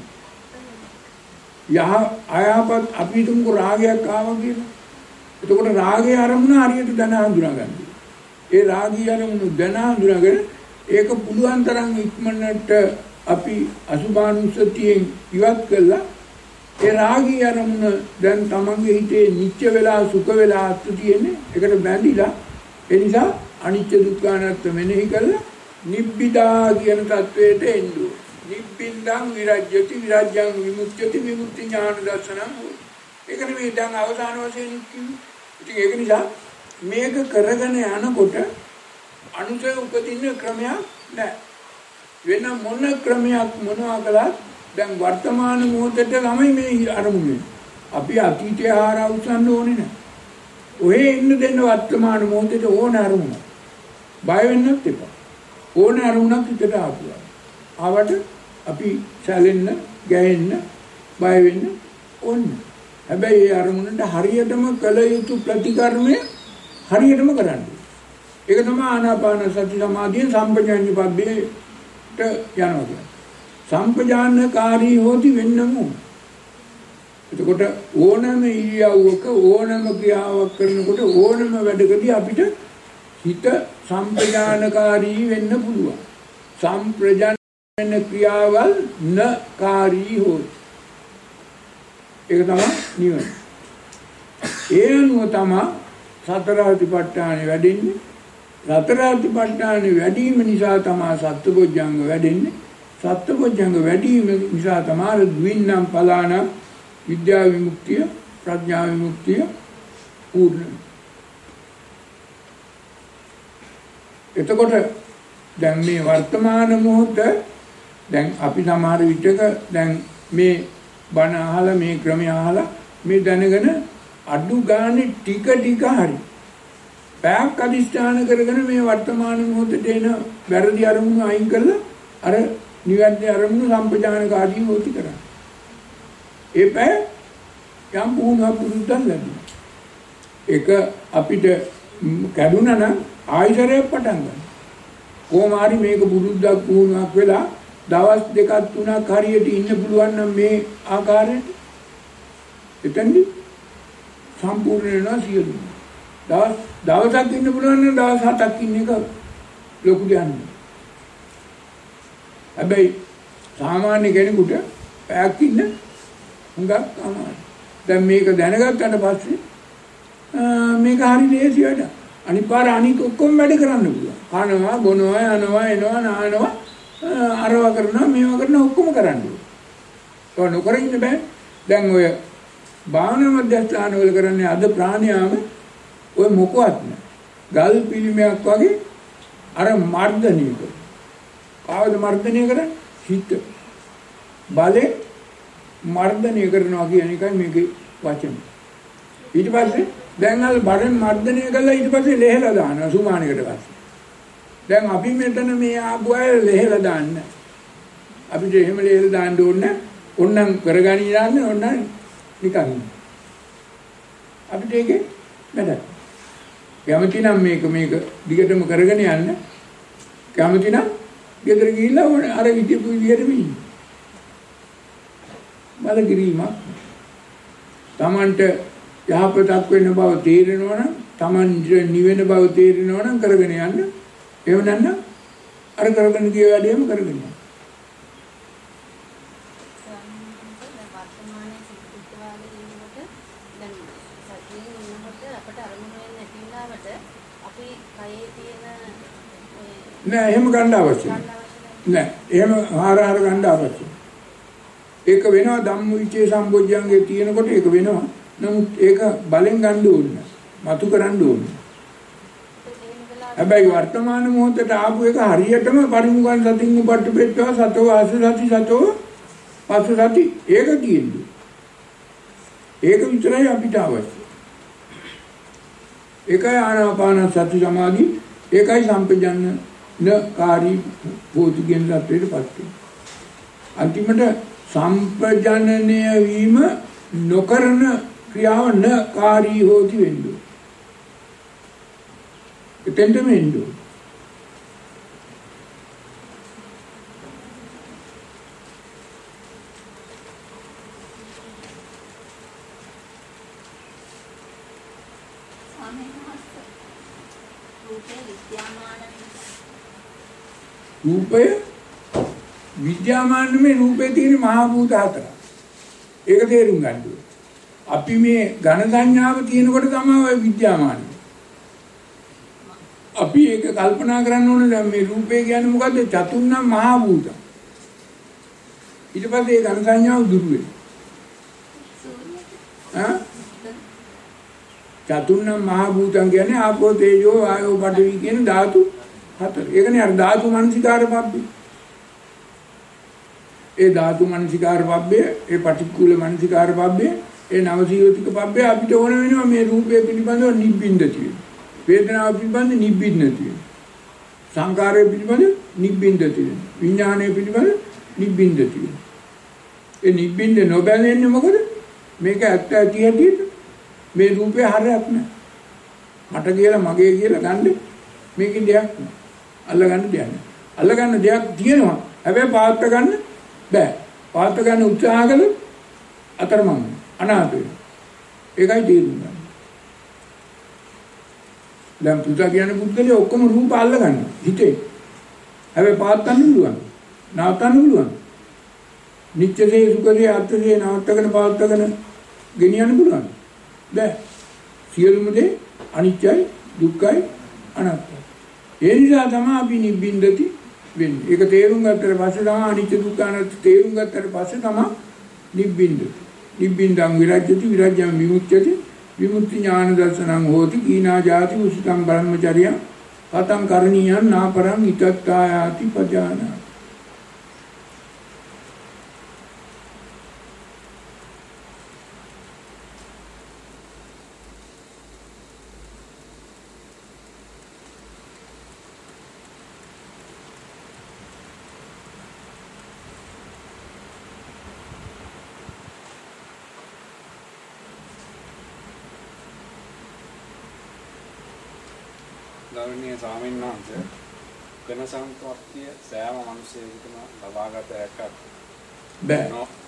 තියෙනවා. අයහපත් අපි හිතමුකෝ රාගයක් ආවා කියලා. එතකොට රාගයේ අරමුණ හරියට දැන හඳුනා ගන්න. ඒ රාගී අරමුණු දැන හඳුනාගෙන ඒක පුළුවන් තරම් ඉක්මනට අපි අසුභානුස්සතියෙන් ඉවත් කළා. ඒ රාගී අරමුණ දැන් තමන්ගේ හිතේ නිච්ච වෙලා සුඛ වෙලා අත් තියෙන්නේ. ඒකට බැඳිලා ඒ නිසා අනිච්ච දුක්ඛ අනාත්ම මෙනෙහි කළා නිබ්බිදා කියන தത്വයට එන්නේ. නිබ්බින්දං විරජ්‍යති විරජ්‍යං විමුක්ති විමුක්ති ඥාන දර්ශනං. ඒක නෙමෙයි දැන් අවසාන වශයෙන් කිව්වේ. ඉතින් ඒක නිසා මේක කරගෙන යනකොට අනුසය උපදින්න ක්‍රමයක් නැහැ. වෙන මොන ක්‍රමයක් මොනවා කළත් දැන් වර්තමාන මොහොතේ ළමයි මේ අරමුණ. අපි අතීතය හරහා උස්සන්න ඕනේ නැහැ. ඔහේ ඉන්න දෙන්න වර්තමාන මොහොතේ ඕන අරමුණ. බය වෙන්නත් එපා. ඕන අරමුණක් හිතට ආපුවා. ආවට අපි සැලෙන්න, ගැහෙන්න, බය වෙන්න ඕනේ. හැබැයි ඒ අරමුණට හරියටම කළ යුතු ප්‍රතිකර්මය හරියටම කරන්න. ඒක තමයි ආනාපාන සති සමාධිය සම්පජාඤ්ඤ පබ්බේට යනවා කියන්නේ. සම්පජානකාරී හොති වෙන්නම. එතකොට ඕනම ඉරියව්වක ඕනම ක්‍රියාවක් කරනකොට ඕනම වැඩකදී අපිට හිත සම්පජානකාරී වෙන්න පුළුවන්. සම්ප්‍රජාන වෙන ක්‍රියාවල් නකාරී හොති. ඒක තමයි නිවන. ඒ අනුව තමයි සතර අතිපට්ඨානෙ වැඩෙන්නේ. සතර අතිපට්ඨානෙ වැඩිම නිසා තමයි සත්බොජ්ජංග වැඩෙන්නේ. සත්බොජ්ජංග වැඩිම නිසා තමයි ද්වින්නම් පලාන විද්‍යා විමුක්තිය ප්‍රඥා විමුක්තිය පූර්ණ. එතකොට දැන් මේ වර්තමාන මොහොත දැන් අපි සමහර විටක දැන් මේ බණ අහලා මේ ක්‍රමය අහලා මේ දැනගෙන අඩු ගානේ ටික ටික හරි පැයක් අදිස්ථාන කරගෙන මේ වර්තමාන මොහොතේ එන වැරදි අරමුණු අයින් කරලා අර නිවැරදි අරමුණු සම්පජානකාරී හොති කරා. ඒ පැය යම් පුහුණුවක් පුරුද්දක් ලැබුණා. ඒක අපිට කැඩුනා නම් ආයතරයක් පටන් ගන්න. කොහොම හරි මේක පුරුද්දක් පුහුණුවක් වෙලා දවස් දෙකක් තුනක් හරියට ඉන්න පුළුවන් නම් මේ ආකාරයට එතෙන්දි සම්පූර්ණ වෙනවා සියලු. දවසක් ඉන්න පුළුවන් නම් දවස් 7ක් ඉන්න එක ලොකු දෙයක්. හැබැයි සාමාන්‍ය කෙනෙකුට පැයක් ඉන්න හුඟක් අමාරුයි. දැන් මේක දැනගත්තට පස්සේ මේක හරි ලේසි වැඩ. අනිත් පාර අනිත් ඔක්කොම වැඩ කරන්න පුළුවන්. කනවා, බොනවා, යනවා, එනවා, නානවා, අරවා කරනවා, මේවා කරනවා ඔක්කොම කරන්න ඕනේ. ඒක නොකර ඉන්න බෑ. දැන් ඔය භාවනා මධ්‍යස්ථාන වල කරන්නේ අද ප්‍රාණයාම ඔය මොකවත් නෑ. ගල් පිළිමයක් වගේ අර මර්ධනය කරනවා. කාවද මර්ධනය කරන්නේ? හිත. බලේ මර්ධනය කරනවා කියන එකයි මේකේ වචන. ඊට පස්සේ දැන් අර බරෙන් මර්ධනය කළා ඊට පස්සේ ලෙහෙලා දානවා සුමානකට පස්සේ. දැන් අපි මෙතන මේ ආපු අය ලෙහෙලා දාන්න. අපිට එහෙම ලෙහෙලා දාන්න ඕනේ. ඕන්නම් කරගනී දාන්න ඕන්නම් නිකන්. අපිට ඒකේ වැඩක්. කැමති නම් මේක දිගටම කරගෙන යන්න. කැමති නම් ගෙදර ගිහිල්ලා අර විදිහට ඉන්න. බලගිරීමක්. Tamanට යහපතක් වෙන බව තේරෙනවා නම් Taman නිවෙන බව තේරෙනවා නම් කරගෙන යන්න. එහෙම නැත්නම් අර කරගෙන ගිය වැඩේම කරගෙන යන්න.
වර්තමානයේ සිද්ධාලේ ඉන්නකොට දැන් සතියේ ඉන්නකොට අපට අරමුණ වෙන්නේ නැති වෙලාවට අපි කයේ තියෙන
නෑ එහෙම ගන්න අවශ්‍යයි. නෑ එහෙම ආහාර ගන්න අවශ්‍යයි. ඒක වෙනවා ධම්මවිචේ සම්බොජ්ජංගේ තියෙනකොට ඒක වෙනවා. නමුත් ඒක බලෙන් ගන්න ඕනේ. මතු කරන්න ඕනේ. හැබැයි වර්තමාන මොහොතට ආපු එක හරියටම පරිමුඛන් සතින් උපට්ඨපෙත්වා සතෝ ආසසති සතෝ පස්සසති ඒක කියන්නේ. ඒක විතරයි අපිට අවශ්‍ය. ඒකයි ආනාපාන සති සමාධි ඒකයි සම්පජඤ්ඤකාරී භෞතිකයන් ලක්ෂණයටපත් වෙන්නේ. අන්තිමට සම්පජානනය වීම නොකරන ක්‍රියාව නකාරී හොති වෙන්නේ. එතෙන්ට මෙන්නේ. රූපය විද්‍යාමාන මේ රූපේ තියෙන මහා භූත හතර. ඒක තේරුම් ගන්න ඕනේ. අපි මේ ඝන සංඥාව තියෙනකොට තමයි විද්‍යාමාන. අපි ඒක කල්පනා කරන්න ඕනේ දැන් මේ රූපේ කියන්නේ මොකද්ද? චතුර්ණම් මහා භූත. ඊට පස්සේ ඒ ඝන සංඥාව දුරු වෙනවා. චතුර්ණම් මහා භූතං කියන්නේ ආපෝ තේජෝ ආයෝ පඨවි කියන ධාතු හතර. ඒකනේ අර ධාතු මනසිකාර පබ්බේ. ඒ ධාතු මනසිකාර පබ්බේ, ඒ පටික්කුල මනසිකාර පබ්බේ, ඒ නවසීවතික පබ්බේ අපිට ඕන වෙනවා මේ රූපය පිළිබඳව නිබ්බින්දති වෙන. වේදනාව පිළිබඳව නිබ්බින්දති වෙන. සංකාරය පිළිබඳව නිබ්බින්දති වෙන. විඥානය පිළිබඳව නිබ්බින්දති වෙන. ඒ නිබ්බින්ද නොබැලෙන්නේ මොකද? මේක ඇත්ත ඇති හැටියට මේ රූපේ හරයක් නෑ. මට කියලා මගේ කියලා ගන්න මේකේ දෙයක් නෑ. අල්ලගන්න දෙයක් නෑ. අල්ලගන්න දෙයක් තියෙනවා. හැබැයි පාත්ත ගන්න බෑ. පාත්ත ගන්න උත්සාහ කළොත් අතරමං අනාථ වෙනවා. ඒකයි තේරුම් ගන්න. දැන් පුතා කියන බුද්ධලේ ඔක්කොම රූප අල්ලගන්න හිතේ. හැබැයි පාත්තන්න පුළුවන්. නවත්තන්න පුළුවන්. නිත්‍යසේ සුඛසේ අත්‍යසේ නවත්තගෙන පාත්තගෙන ගෙනියන්න පුළුවන්. බෑ. සියලුම දේ අනිත්‍යයි, දුක්ඛයි, අනාත්මයි. ඒ නිසා තමයි අපි නිබ්බින්දති වෙන්නේ. ඒක තේරුම් ගත්තට පස්සේ තමයි අනිත්‍ය දුක්ඛ අනාත්ම තේරුම් ගත්තට පස්සේ තමයි නිබ්බින්ද. නිබ්බින්දං විරජ්‍යති විරජ්‍යං විමුච්ඡති විමුක්ති ඥාන දර්ශනං හෝති කීනා ජාති උසිතං බ්‍රහ්මචර්යං පතං කරණීයං නාපරං ිතත්තායාති පජානා.
ගෞරවනීය ස්වාමීන් වහන්සේ ඝන සංකප්තිය සෑම මිනිසෙකුටම ලබාගත හැකක්
බෑ.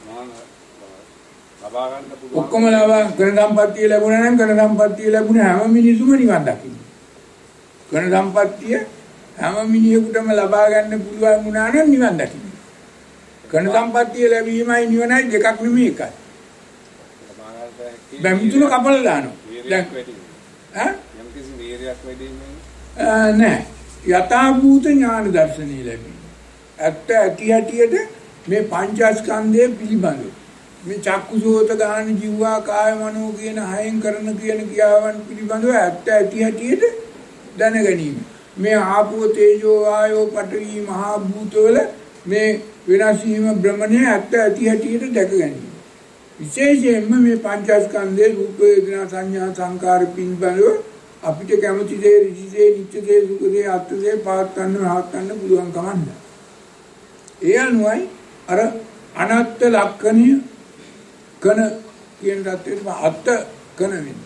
ලබා ගන්න පුළුවන්.
ඔක්කොම ලබා ඝන සම්පත්තිය ලැබුණා නම් ඝන සම්පත්තිය ලැබුණ හැම මිනිසුම නිවන් දකින්න. ඝන සම්පත්තිය හැම මිනිහෙකුටම ලබා ගන්න පුළුවන් වුණා නම් නිවන් දකින්න. ඝන සම්පත්තිය ලැබීමයි නිවනයි දෙකක් නෙමෙයි එකයි.
ලබා ගන්න හැකි.
දැන් මුතුන කපල දානවා. දැන් ඈ
යම් කිසි වීර්යයක් වැඩි වෙන
නෑ යථාභූත ඥාන දර්ශනය ලැබෙනවා. ඇත්ත ඇති හැටියට මේ පංචස්කන්ධය පිළිබඳව මේ චක්කුසෝත ගාන ජීවා කාය මනෝ කියන හයෙන් කරන කියන ක්‍රියාවන් පිළිබඳව ඇත්ත ඇති හැටියට දැන ගැනීම. මේ ආපෝ තේජෝ ආයෝ පඨවි මහා භූතවල මේ වෙනස් වීම භ්‍රමණය ඇත්ත ඇති හැටියට දැක ගැනීම. විශේෂයෙන්ම මේ පංචස්කන්ධේ රූප වේදනා සංඥා සංකාර පින්බලව අපිට කැමති දේ ඍජුසේ නිත්‍යසේ සුඛසේ අත්සේ පාත්තන්න රහත්න්න පුළුවන් කමන්න. ඒ අනුවයි අර අනත්ත් ලක්ෂණිය කන කියන தත්ත්වෙට අත්ත කන වෙන්නේ.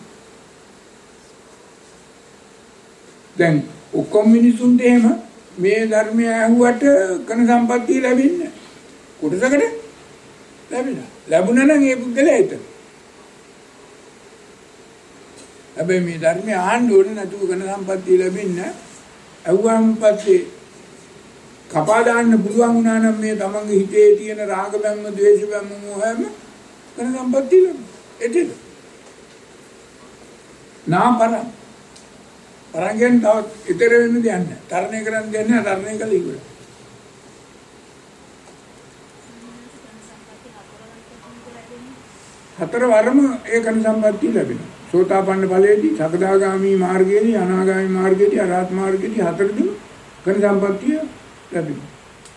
දැන් ඔක්කොම මිනිසුන්ට එහෙම මේ ධර්මය ඇහුවට කන සම්පත්තිය ලැබෙන්නේ කොටසකට ලැබෙනවා. ලැබුණා නම් ඒ පුද්ගලයා හිතන. හැබැයි මේ ධර්මය ආන්න ඕනේ නැතුව කන සම්පත්තිය ලැබෙන්නේ ඇහුවාම පස්සේ කපා දාන්න පුළුවන් වුණා නම් මේ තමන්ගේ හිතේ තියෙන රාග බැම්ම, ද්වේෂ බැම්ම, මොහයම කන සම්පත්තිය ලැබෙනවා. ඒකද? නාපරං පරංගෙන් තව ඉතර වෙන්න දෙයක් නැහැ. තරණය කරන්න දෙයක් නැහැ. තරණය කළා ඉවරයි. හතර වරම ඒ කන සම්පත්තිය ලැබෙනවා. සෝතාපන්න ඵලයේදී, සකදාගාමි මාර්ගයේදී, අනාගාමි මාර්ගයේදී, අරහත් මාර්ගයේදී හතරදිම කන සම්පත්තිය ලැබෙනවා.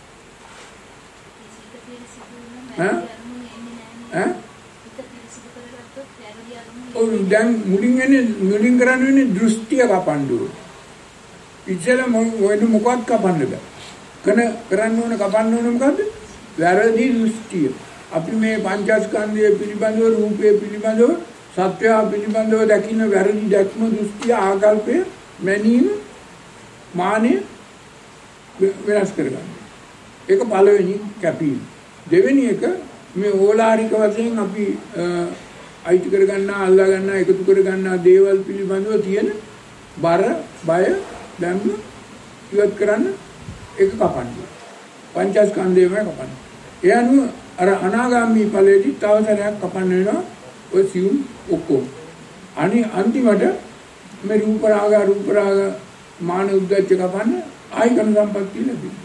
දැන් මුලින් කරන්නේ දෘෂ්ටිය කපන්න ඕනේ. ඉතල මොකක්ද කපන්න බෑ. කන කරන්න ඕන කපන්න ඕන මොකද්ද? වැරදි දෘෂ්ටිය. අපි මේ පංචස්කන්ධය පිළිබඳව, රූපය පිළිබඳව, සත්‍යය පිළිබඳව දකින්න වැරදි දැක්ම, දෘෂ්ටිය, ආකල්පය, මැනීම, මානෙ වෙනස් කරගන්න. ඒක පළවෙනි කැපීම. දෙවෙනි එක මේ ඕලාරික වශයෙන් අපි අයිති කරගන්නා, අල්ලා ගන්නා, එකතු කරගන්නා දේවල් පිළිබඳව තියෙන බර, බය, දැම්ම ඉවත් කරන්න ඒක කපන්න. පංචස්කන්ධයම කපන්න. ඒ අනුව අර අනාගාමී ඵලයේදී තවසරයක් කපන්න වෙනවා ඔය සියුම් ඔක්කොම. අන්තිමට මේ රූප රාග මාන උද්දච්ච කපන්න ආයි කන සම්පත්තිය ලැබෙනවා.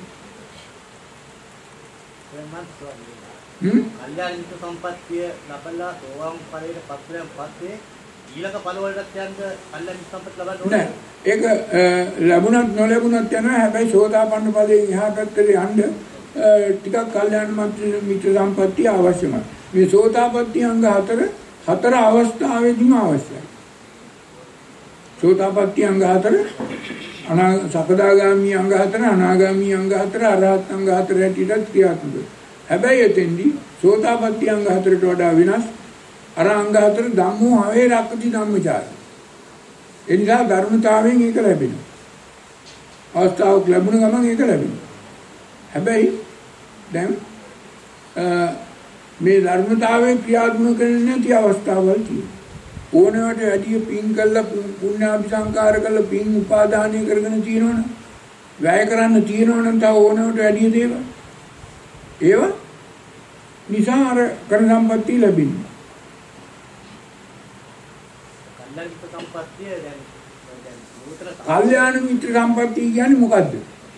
කල්යාණ මිත්‍ර සම්පත්තිය ලබලා සෝවාන් ඵලයට පත්වයන් පස්සේ ඊළඟ ඵල වලට යන්න කල්යාණ මිත්‍ර සම්පත්තිය ලබන්න ඕනේ.
ඒක ලැබුණත් නොලැබුණත් යනවා. හැබැයි සෝතාපන්න ඵලයෙන් එහා පැත්තට යන්න ටිකක් කල්යාණ මිත්‍ර සම්පත්තිය අවශ්‍යමයි. මේ සෝතාපට්ටි අංග හතර අවස්ථාවේදීම අවශ්‍යයි. සෝතාපට්ටි අංග හතර, සකදාගාමි අංග හතර, අනාගාමි අංග හතර, අරහත් අංග හතර හැටියට ක්‍රියාත්මක. හැබැයි එතෙන්දී සෝතාපට්ටි අංග හතරට වඩා වෙනස් අර අංග හතර ධම්මෝ හවේ රක්කති ධම්මචාරය. ඒ නිසා ධර්මතාවයෙන් ඒක ලැබෙනවා. අවස්ථාවක් ලැබුණ ගමන් ඒක ලැබෙනවා. හැබැයි දැන් මේ ධර්මතාවයෙන් ක්‍රියාත්මක කරන්නේ නැති අවස්ථාවල් තියෙනවා. ඕනෑමට වැඩි පින් කළා, පුණ්‍යාභිසංකාර කළා, පින් උපාදානය කරගෙන තියෙනවනේ. වැය කරන්න තියෙනවනම් තව ඕනෑමට වැඩි දේවල්. ඒව නිසා අර කර්ම සම්පත්තිය ලැබෙන්නේ. කල්යාණ මිත්‍ර සම්පත්තිය කියන්නේ මොකද්ද?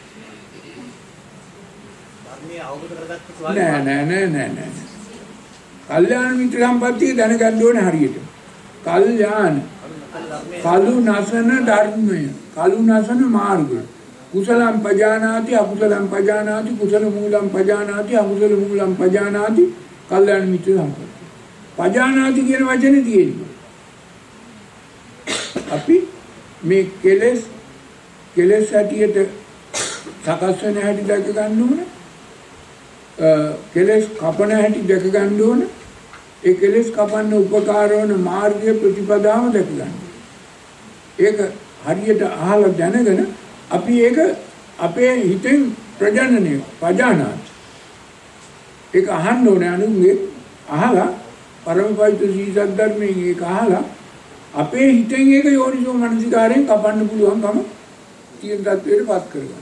නෑ. කල්යාණ මිත්‍ර සම්පත්තිය දැනගන්න ඕනේ හරියට. කල්යාණ කලු නසන ධර්මය, කලු නසන මාර්ගය. කුසලම් පජානාති, අකුසලම් පජානාති, කුසල මූලම් පජානාති, අකුසල මූලම් පජානාති. කල්යාණ මිත්‍ර සම්පත්තිය. පජානාති කියන වචනේ තියෙන්නේ. අපි මේ කෙලෙස් හැටියට සකස් වෙන හැටි දැක ගන්න ඕනේ. කෙලෙස් කපන හැටි දැක ගන්න ඕනේ. ඒ කෙලෙස් කපන්න උපකාර වන මාර්ගය ප්‍රතිපදාව දැක ගන්න. ඒක හරියට අහලා දැනගෙන අපි ඒක අපේ හිතෙන් ප්‍රජනනය පජානාති. ඒක අහන්න ඕනේ අනුන්ගේ අහලා පරමපවිත්‍ර සීසත් ධර්මයෙන් ඒක අහලා අපේ හිතෙන් ඒක යෝනිසෝ මනසිකාරයෙන් කපන්න පුළුවන්කම තියෙන තත්ත්වයට පත් කරගන්න.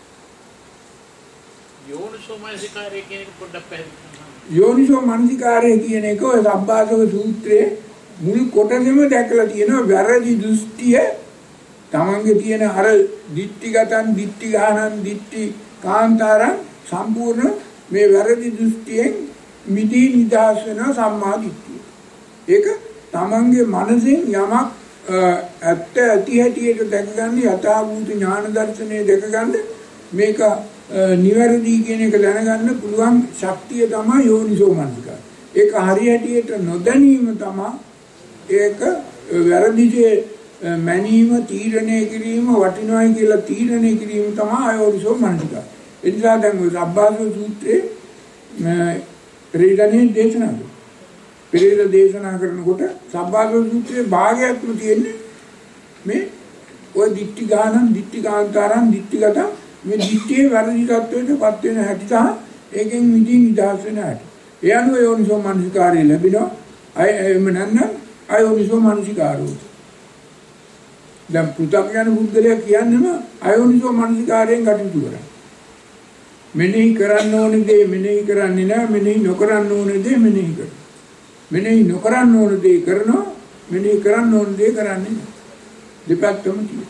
යෝනිසෝ මනසිකාරය කියන එක පොඩ්ඩක් පැහැදිලි කරන්න.
යෝනිසෝ මනසිකාරය කියන එක ඔය සබ්බාසව සූත්‍රයේ මුල් කොටසෙම දැකලා තියෙනවා. වැරදි දෘෂ්ටිය තමන්ගේ තියෙන අර දිට්ඨිගතන්, දිට්ඨිගානන්, දිට්ඨි කාන්තාරං සම්පූර්ණ මේ වැරදි දෘෂ්ටියෙන් මිදී නිදහස් වෙන සම්මා දිට්ඨිය. ඒක තමන්ගේ මනසෙන් යමක් ඇත්ත ඇති හැටියට දැකගන්න, යථාභූත ඥාන දර්ශනය දැකගන්න, මේක නිවැරදි කියන එක දැනගන්න පුළුවන් ශක්තිය තමයි යෝනිසෝ මනසිකාරය. ඒක හරියටියට නොදැනීම තමයි ඒක වැරදිසේ මැනීම තීරණය කිරීම වටිනවයි කියලා තීරණය කිරීම තමයි අයෝනිසෝ මනසිකාරය. ඒ නිසා දැන් ඔය සබ්බාසව සූත්‍රයේ පෙරේතනේ දේශනා කරනවා. පෙරේත දේශනා කරනකොට සබ්බාසව සූත්‍රයේ භාගයක්ම තියෙන්නේ මේ ඔය දිට්ඨි ගානං දිට්ඨි කාන්තාරං දිට්ඨිගත මේ දිට්ඨියේ වැරදි තත්වයකටපත් වෙන හැටි සහ ඒකෙන් මිදී නිදහස් වෙන හැටි. ඒ අනුව යෝනිසෝ මනසිකාරය ලැබෙනවා. එම නැත්නම් අයෝනිසෝ මනසිකාරෝ. දැන් පුතග්ජන බුද්ධලයා කියන්නේම අයෝනිසෝ මනසිකාරයෙන් කටයුතු කරා. මෙනෙහි කරන්න ඕනේ දේ මෙනෙහි කරන්නේ නැහැ. මෙනෙහි නොකරන්න ඕනේ දේ මෙනෙහි කරනවා. මෙනෙහි නොකරන්න ඕනේ දේ කරනවා. මෙනෙහි කරන්න ඕනේ දේ කරන්නේ නැහැ. දෙපැත්තම තියෙනවා.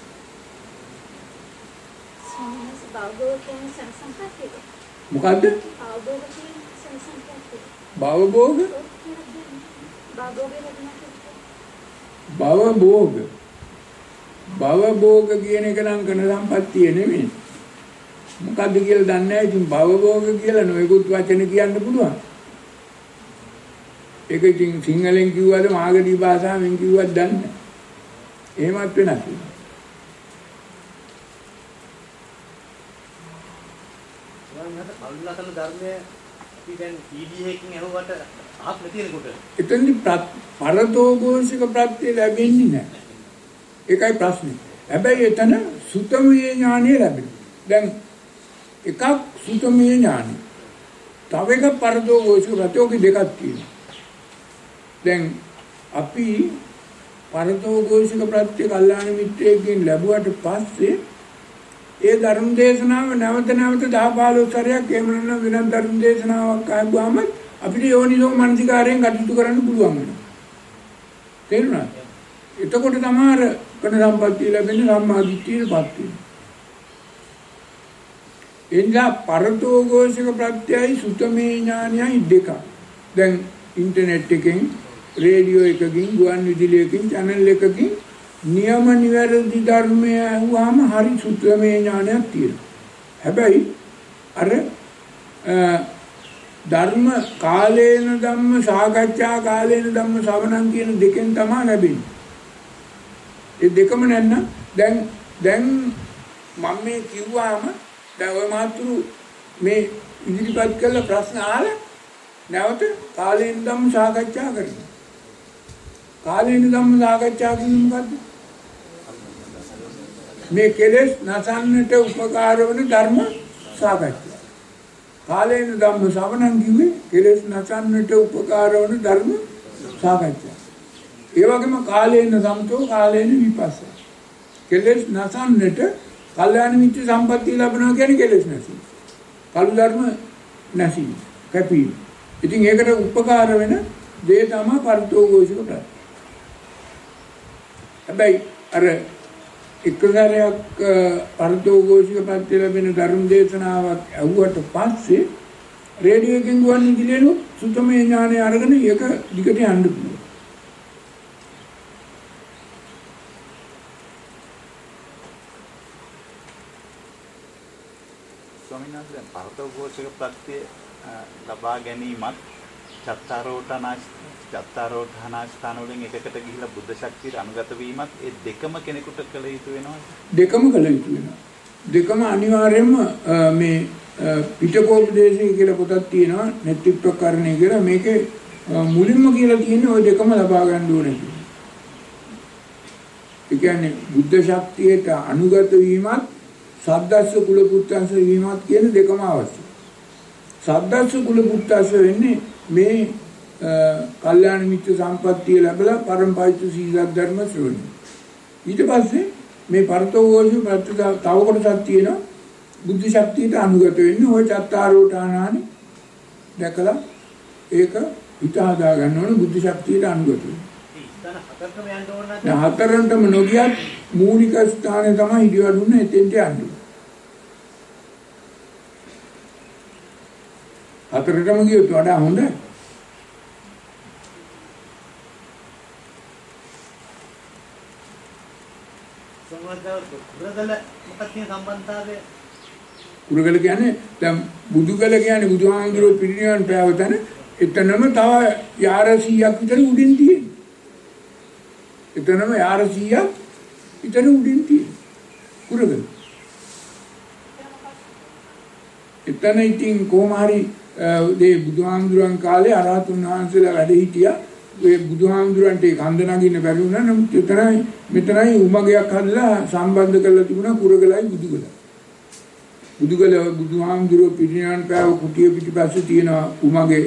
මොකද්ද? භවභෝග භවභෝග කියන එක නම් කන සම්පත්තිය නෙමෙයි. මොකද්ද කියලා දන්නේ නැහැ. ඉතින් භවභෝග කියලා නොයෙකුත් වචන කියන්න පුළුවන්. ඒක ඉතින් සිංහලෙන් කිව්වද මාගදී භාෂාවෙන් කිව්වද දන්නේ නැහැ. එහෙමත් වෙනස්.
අල්ලාහගේ ධර්මයේ අපි දැන් ඊඩීහකින් ඇහුවට අහක් නැති වෙනකොට
එතෙන්දි පරතෝഘോഷික ප්‍රත්‍ය ලැබෙන්නේ නැහැ. ඒකයි ප්‍රශ්නේ. හැබැයි එතන සුතමයේ ඥානෙ ලැබෙනවා. දැන් එකක් සුතමයේ ඥානෙ. තව එක පරතෝഘോഷික ප්‍රත්‍යෝග දෙකක් තියෙනවා. දැන් අපි පරතෝഘോഷික ප්‍රත්‍ය කල්යාණ මිත්‍රයෙක්ගෙන් ලැබුවට පස්සේ ඒ ධර්ම දේශනාව නැවත 10-15 සැරයක් එහෙම නැත්නම් වෙනත් ධර්ම දේශනාවක් ආවම අපිට යෝනිසෝ මනසිකාරයෙන් කටයුතු කරන්න පුළුවන් වෙනවා. තේරුණාද? එතකොට තමයි කන සම්පත්තිය ලැබෙන්නේ සම්මා දිට්ඨියටපත් වෙන්නේ. එනිසා පරතෝഘോഷික ප්‍රත්‍යයයි සුතමේ ඥානයයි දෙක. දැන් ඉන්ටර්නෙට් එකෙන් රේඩියෝ එකකින් ගුවන් විදුලියකින් channel එකකින් නියම නිවැරදි ධර්මය අහුවාම හරි සුත්‍රමය ඥානයක් තියෙනවා. හැබැයි අර ධර්ම කාලේන ධම්ම සාකච්ඡා කාලේන ධම්ම ශ්‍රවණම් කියන දෙකෙන් තමයි ලැබෙන්නේ. ඒ දෙකම නැත්නම් දැන් මම මේ කිව්වාම දැන් ඔය මාතෘ මේ ඉදිරිපත් කළ ප්‍රශ්න අහලා නැවත කාලේන ධම්ම සාකච්ඡා කරනවා. කාලේන ධම්ම සාකච්ඡා කියන්නේ මොකද්ද? මේ කෙලෙස් නැසන්නට උපකාර වන ධර්ම සාකච්ඡා. කාලේන ධම්ම ශ්‍රවණම් කිව්වේ කෙලෙස් නැසන්නට උපකාර වන ධර්ම සාකච්ඡා. ඒ වගේම කාලේන සම්තෝ කාලේන විපස්සනා. කෙලෙස් නැසන්නට කල්යාණ මිත්‍ය සම්පත්තිය ලැබනවා කියන්නේ කෙලෙස් නැසීම. කලු ධර්ම නැසීම, කැපීම. ඉතින් ඒකට උපකාර වෙන දේ තමයි පරතෝഘോഷික ප්‍රත්‍ය. හැබැයි අර එක්කසාරයක් පරතෝഘോഷික ප්‍රත්‍ය ලැබෙන ධර්ම දේශනාවක් ඇහුවට පස්සේ රේඩියෝ එකෙන් ගුවන් විදුලියෙන් සුතමේ ඥානය අරගෙන ඒක දිගට යන්න පුළුවන්.
ස්වාමීන් වහන්සේ පරතෝഘോഷික ප්‍රත්‍ය ලබා ගැනීමත් චත්තාරෝඨානාස්ථාන වලින් එකකට ගිහිලා බුද්ධ ශක්තියට අනුගත වීමත් ඒ දෙකම කෙනෙකුට කළ යුතු වෙනවා.
දෙකම කළ යුතු වෙනවා. දෙකම අනිවාර්යයෙන්ම මේ පිටකෝපදේශය කියලා පොතක් තියෙනවා නෙත්‍රිත්වකරණය කියලා. මේකේ මුලින්ම කියලා තියෙන්නේ ওই දෙකම ලබා ගන්න ඕනේ කියලා. ඒ කියන්නේ බුද්ධ ශක්තියට අනුගත වීමත් සද්දස්ස කුල පුත්තංශ වීමත් කියන දෙකම අවශ්‍යයි. සද්දස්ස කුල පුත්තංශ වෙන්නේ මේ කල්යාණ මිත්‍ය සම්පත්තිය ලැබලා පරමපවිත්‍ර සීල ධර්ම ශ්‍රවණය. ඊට පස්සේ මේ පරතෝഘോഷික ප්‍රත්‍ය තව කොටසක් තියෙනවා බුද්ධ ශක්තියට අනුගත වෙන්නේ ওই චත්තාරෝඨානානි දැකලා ඒක හිත හදා ගන්න ඕන බුද්ධ ශක්තියට අනුගත වෙන්න. හතරටම නොගියත් මූලික ස්ථානය තමයි ඉදිවඩුන්න එතෙන්ට යන්නේ. හතරටම ගියොත් වඩා හොඳයි. කුරගල කියන්නේ දැන් බුදුගල කියන්නේ බුදුහාමුදුරුවෝ පිරිනිවන් පෑව තැන එතනම තව යාර 100ක් විතර උඩින් තියෙනවා. එතනම යාර 100ක් විතර උඩින් තියෙනවා. කුරගල. එතන ඉතින් කොහොම හරි ඒ බුදුහාමුදුරන් කාලේ අරහතුන් වහන්සේලා වැඩ හිටියා. ඒ බුදුහාමුදුරන්ට ඒ කන්ද නගින්න බැරි වුණා. නමුත් මෙතනයි උමගයක් හදලා සම්බන්ධ කරලා තිබුණා කුරගලයි බුදුගල. බුදුගල බුදුහාමුදුරුවෝ පිරිනිවන් පෑව කුටිය පිටිපස්සේ තියෙන උමගේ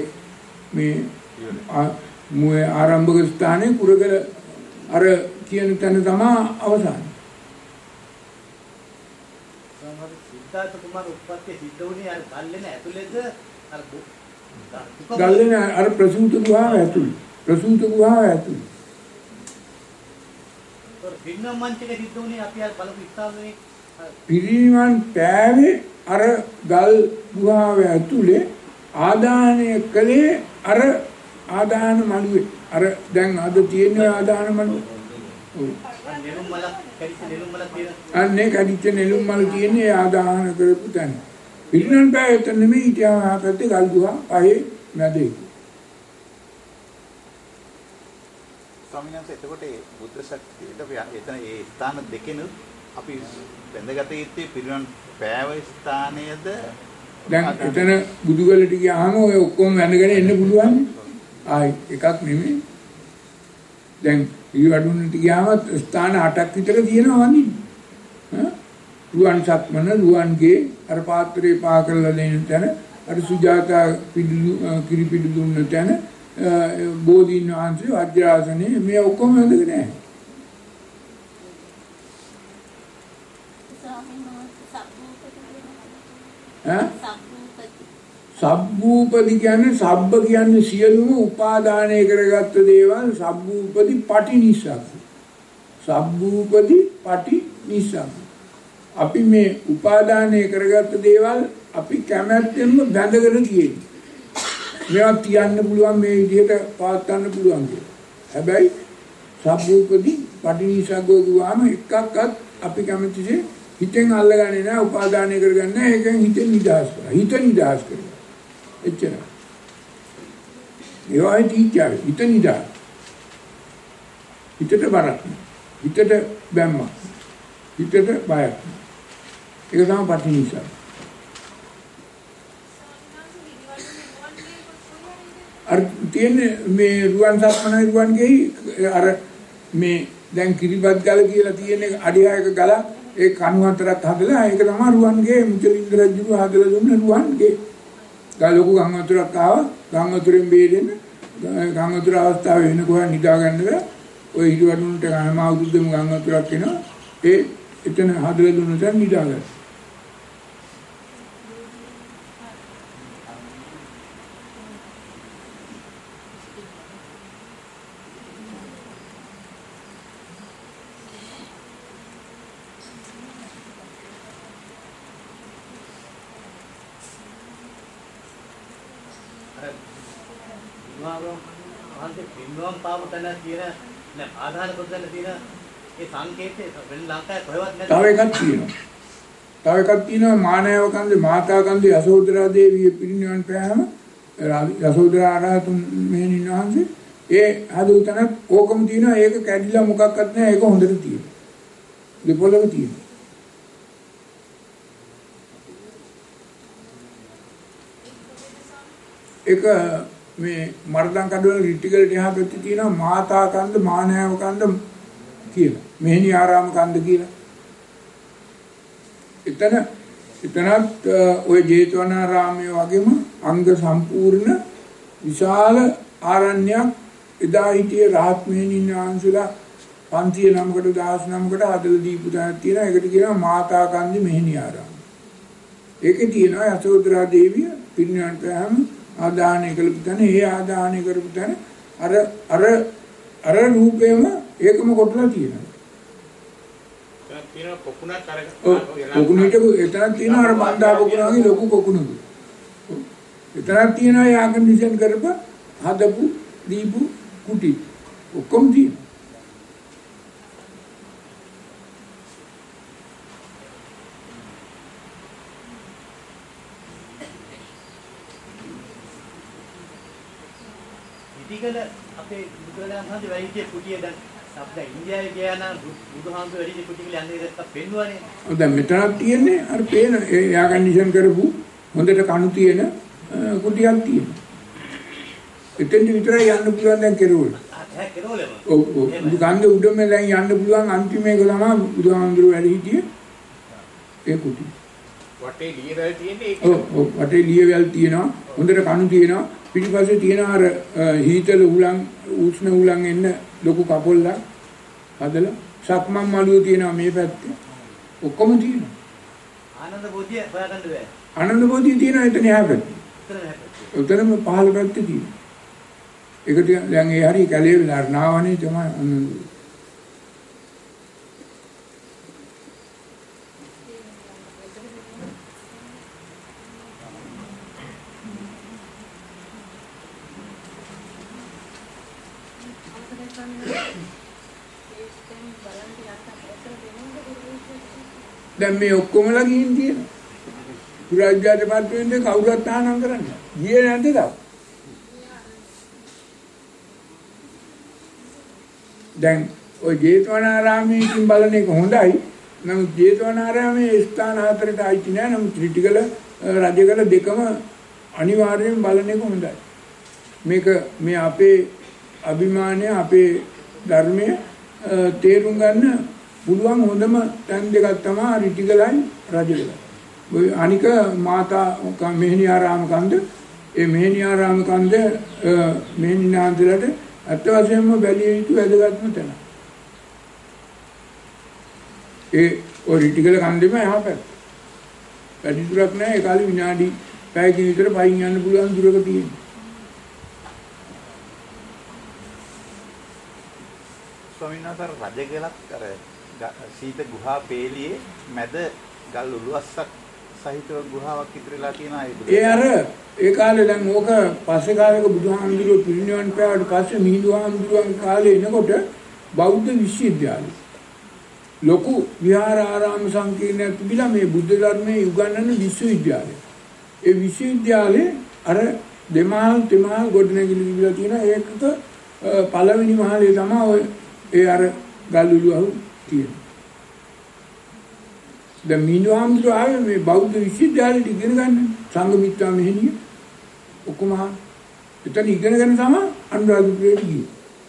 මේ ආරම්භක ස්ථානයේ කුරගල අර කියන තැන තමයි අවසානය.
සිද්ධාර්ථ කුමාර උප්පත්ති සිද්ධ වුණේ අර ගල්ලෙන ඇතුළේද අර
ගල්ලෙන අර ප්‍රසූත ගුහාව ඇතුළේ. ප්‍රසූත ගුහාව ඇතුළේ.
පිරිනිවන් මංචකේ සිද්ධ වුණේ අපි අර බලපු ස්ථානයේ
පිරිනිවන් පෑවේ අර ගල් ගුහාව ඇතුලේ ආදාහනය කළේ අර ආදාහන මළුවේ අර දැන් අද තියෙන ආදාහන මළුව.
නෙළුම් මල කැඩිච්ච නෙළුම් මල තියෙන.
අන්නේ කැඩිච්ච නෙළුම් මල තියෙන්නේ ආදාහන කරපු තැන. පිරිනිවන් පෑවේ එතන නෙමෙයි හිටියා පැත්තේ ගල් ගුහා පහේ මැදේ.
ස්වාමීන් වහන්සේ එතකොට ඒ බුද්ධ ශක්තියට එතන ඒ ස්ථාන දෙකෙනුත් අපි බැඳගත යුත්තේ පිරිනිවන් පෑව ස්ථානයේද
දැන් එතන බුදුගලට ගියාම ඔය ඔක්කොම වැඳගෙන එන්න පුළුවන්. ආයි එකක් නෙමෙයි. දැන් ඊවඩුන්නට ගියාම ස්ථාන 8ක් විතර තියෙනවා වඳින්න. රුවන් සක්මන රුවන්ගේ අර පාත්‍රේ පා කරලා දෙන තැන අර සුජාතා කිරිපිඩු දුන්න තැන බෝධීන් වහන්සේ වජ්‍රාසනේ මේ ඔක්කොම වැඳගෙන නැහැ. සබ්බූපදි කියන්නේ සබ්බ කියන්නේ සියලුම උපාදානය කරගත්ත දේවල් සබ්බූපදි පටිනිස්සග්ග. සබ්බූපදි පටිනිස්සග්ග. අපි මේ උපාදානය කරගත්ත දේවල් අපි කැමැත්තෙන්ම බැඳගෙන තියෙන්නේ. මේවා තියන්න පුළුවන් මේ විදිහට පවත්වන්න පුළුවන් කියලා. හැබැයි සබ්බූපදි පටිනිස්සග්ගෝ කියවම එකක්වත් අපි කැමතිසේ හිතෙන් අල්ලගන්නේ නැහැ, උපාදානය කරගන්නේ නැහැ. ඒකෙන් හිතෙන් නිදහස් කරා. හිත නිදහස් කරා. එච්චර. ඒවයි තීචාව. හිත නිදහස්. හිතට බරක්. හිතට බැම්මක්. හිතට බයක්. ඒක තමයි පටිනිසග්ග. අර තියෙන්නේ මේ රුවන් සක්මනයි රුවන්ගෙයි අර මේ දැන් කිරිබත් ගල කියලා තියෙන අඩියායක ගල ඒ කණු හතරක් හදලා ඒක තමයි රුවන්ගේ මුචලින්ද රජුගේ හදලා දුන්න රුවන්ගේ ගල ලොකු ගම් වතුරක් ආවා ගම් වතුරෙන් බේරෙන්න ගම් වතුර අවස්ථාව වෙන කොහා නිදා ගන්නද ඔය හිටවඩුන්ට හැම අවුරුද්දෙම ගම් වතුරක් එනවා ඒ එතන හදලා දුන්න තැන නිදා ගන්න.
පින්වම් පාප තැන තියෙන නෑ ආධාර පොතෙන් තියෙන ඒ සංකේතය වෙන ලංකාවේ කොහෙවත් නැහැ.
තව එකක් තියෙනවා. තව එකක් තියෙනවා මානව කන්දේ මාතා කන්දේ යසෝදරා දේවිය පිරිනිවන් පෑම යසෝදරා ආරහතුන් මෙහෙණින් වහන්සේ ඒ හදුතනත් ඕකම තියෙනවා. ඒක කැඩිලා මොකක්වත් නැහැ. ඒක හොඳට තියෙනවා. දෙපොළම තියෙනවා. ඒක මේ මර්දන් කඩවල රිටිගලට එහා පැත්තේ තියෙනවා මාතා කන්ද මානව කන්ද කියලා. මෙහෙණි ආරාම කන්ද කියලා. එතනත් ওই ජේතවනාරාමයේ වගේම අංග සම්පූර්ණ විශාල ආරණ්‍යයක් එදා හිටියේ රහත් මෙහෙණින් වහන්සේලා 509කට 19කට හදලා දීපු තැනක් තියෙනවා. ඒකට කියනවා මාතා කන්ද මෙහෙණි ආරාම. ඒකේ තියෙනවා යසෝදරා දේවිය පිරිනිවන් පෑම ආදාහනය කළපු තැන ඒ ආදාහනය කරපු තැන අර රූපේම ඒකම කොටලා තියෙනවා.
තියෙන පොකුණක් අර
පොකුණට එතනක් තියෙනවා අර බණ්ඩා පොකුණාගේ ලොකු පොකුණක. එතනක් තියෙනවා යාකන් ඩිසයින් කරපු හදපු දීපු කුටි. ඔක්කොම තියෙනවා.
රිටිකල අපේ බුදුරජාණන් වහන්සේ වැඩිහිටිය කුටිය දැන් අපේ ඉන්දියාවේ ගියා නම් බුදුහාමුදුරුවෝ වැඩිහිටිය කුටියක යන්නේ දැක්ක පෙන්වන්නේ.
දැන් මෙතනක් තියෙන්නේ අර පේන එයා කන්ඩිෂන් කරපු හොඳට කණු තියෙන කුටියක් තියෙනවා. එතෙන් විතරයි යන්න පුළුවන් දැන් කෙරවල.
කෙරවලම.
ඔව් ඔව්. ගංග උඩම දැන් යන්න පුළුවන් අන්තිම එක තමයි බුදුහාමුදුරුවෝ වැඩිහිටිය ඒ කුටිය.
වටේ ලියවැල් තියෙන්නේ ඒක.
ඔව් වටේ ලියවැල් තියෙනවා. හොඳට කණු තියෙනවා. පිටිපස්සේ තියෙන අර හීතල උලන් උෂ්ණ උලන් එන්න ලොකු කපොල්ලක් හදලා සක්මන් මළුව තියෙනවා මේ පැත්තේ. ඔක්කොම තියෙනවා.
ආනන්ද බෝධිය හොයාගන්න බෑ.
ආනන්ද බෝධිය තියෙනවා එතන එහා පැත්තේ. උතරම පහළ පැත්තේ තියෙනවා. ඒක දැන් ඒ හරිය කැලේ වෙලා නාවනේ තමයි ආනන්ද. දැන් මේ ඔක්කොමලා ගිහින් තියෙනවා. පුරාජ්‍ය දෙපාර්තමේන්තුවේ කවුරුත් ආනන් කරන්නේ. ගියේ නැද්ද තාම? දැන් ඔය ජේතවනාරාමයේකින් බලන එක හොඳයි. නමුත් ජේතවනාරාමයේ ස්ථාන හතරට ආйти නෑ. නමුත් ත්‍රිටිකල රජකල දෙකම අනිවාර්යයෙන් බලන එක හොඳයි. මේක මේ අපේ අභිමානය අපේ ධර්මය තේරුම් ගන්න පුළුවන් හොඳම තැන් දෙකක් තමයි ත්‍රිටිකලයි රජකලයි. ඔය අනික මාතා මෙහෙණියාරාම කන්ද ඒ මෙහෙණියාරාම කන්ද මෙහෙණිනාන්දලට අත් වශයෙන්ම බැලිය යුතු වැදගත්ම තැන. ඒ ඔය ත්‍රිටිකල කන්දෙම එහා පැත්ත. වැඩි දුරක් නෑ ඒ කාලේ විනාඩි පැයකින් විතර පයින් යන්න පුළුවන් දුරක තියෙනවා.
ස්වාමීන් වහන්සේ රජගලක් අර සීත ගුහා පේලියේ මැද ගල් උළුස්සක් සහිතව ගුහාවක් ඉතිරිලා තියෙනවා
ඒ අර ඒ කාලේ දැන් ඕක පස්සේ කාලෙක බුදුහාමුදුරුවෝ පිරිනිවන් පෑවට පස්සේ මිහිඳුහාමුදුරුවන් කාලේ එනකොට බෞද්ධ විශ්වවිද්‍යාලය ලොකු විහාර ආරාම සංකීර්ණයක් තිබිලා මේ බුද්ධ ධර්මයේ උගන්වන විශ්වවිද්‍යාලය. ඒ විශ්වවිද්‍යාලේ අර දෙමහල් තෙමහල් ගොඩනැගිලි තිබිලා තියෙනවා. ඒකක පළවෙනි මහලේ තමයි ඔය ඒ අර ගල්උළුව තියෙනවා. දැන් මිහිඳුහාමුදුරුවෝ ආවේ මේ බෞද්ධ විශ්වවිද්‍යාලෙට ඉගෙන ගන්න සංඝමිත්තා මෙහෙණිය ඔක්කොම එතන ඉගෙනගෙන තමයි අනුරාධපුරයට ගියේ.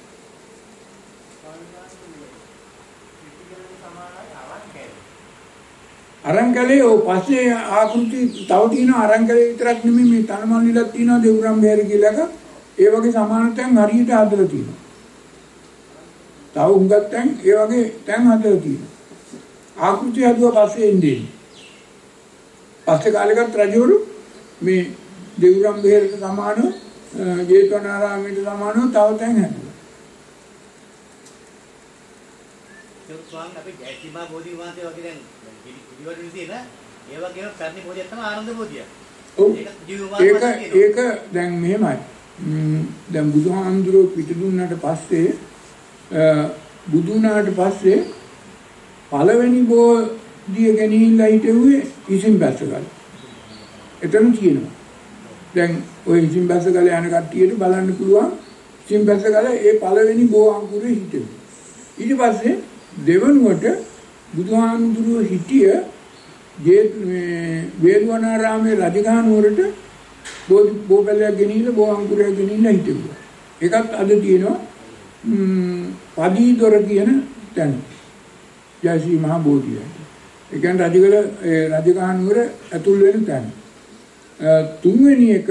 අරංකලේ ඔය පස්සේ ආකෘති තව තියෙනවා. අරංකලේ විතරක් නෙමෙයි මේ තනමල්ලිලක් තියෙනවා දෙවුරම් බෑර කියලා එක. ඒ වගේ සමානතෙන් හරියට හදලා තියෙනවා. තව හුඟක් තැන් ඒ වගේ තැන් හදලා තියෙනවා. ආකෘති හදුවා පස්සේ එන්නේ. පස්සේ කාලෙකත් රජවරු මේ දෙවුරම් බෑරට සමානව ජේතවනාරාමයට සමානව තව තැන් හදුවා.
ඒ ස්වාමීන් අපි ජයතිමා බෝධි වහන්සේ වගේ දැන් පිළිවෙලින් තියෙන ඒ වගේම පැරණි බෝධියක් තමයි ආනන්ද බෝධිය.
ඒක දැන් මෙහෙමයි. දැන් බුදුහාමුදුරුවෝ පිට දුන්නාට පස්සේ බුදු වුණාට පස්සේ පළවෙනි බෝධිය ගෙනිහිල්ලා හිටුවේ ඉසින්බැස්සගල. එතන කියනවා. දැන් ওই ඉසින්බැස්සගල යන කට්ටියට බලන්න පුළුවන් ඉසින්බැස්සගල ඒ පළවෙනි බෝ අංකුරේ හිටුවේ. ඊට පස්සේ දෙවනුවට බුදුහාමුදුරුවෝ හිටිය වේළුවනාරාමේ රජගහ නුවරට බෝපැලයක් ගෙනිහිල්ලා බෝ අංකුරයක් ගෙනිහිල්ලා හිටුවා. ඒකත් අද තියෙනවා පදීදොර කියන තැන. ජයශ්‍රී මහ බෝධිය. ඒ කියන්නේ රජගහ නුවර ඇතුල් වෙන තැන. තුන්වෙනි එක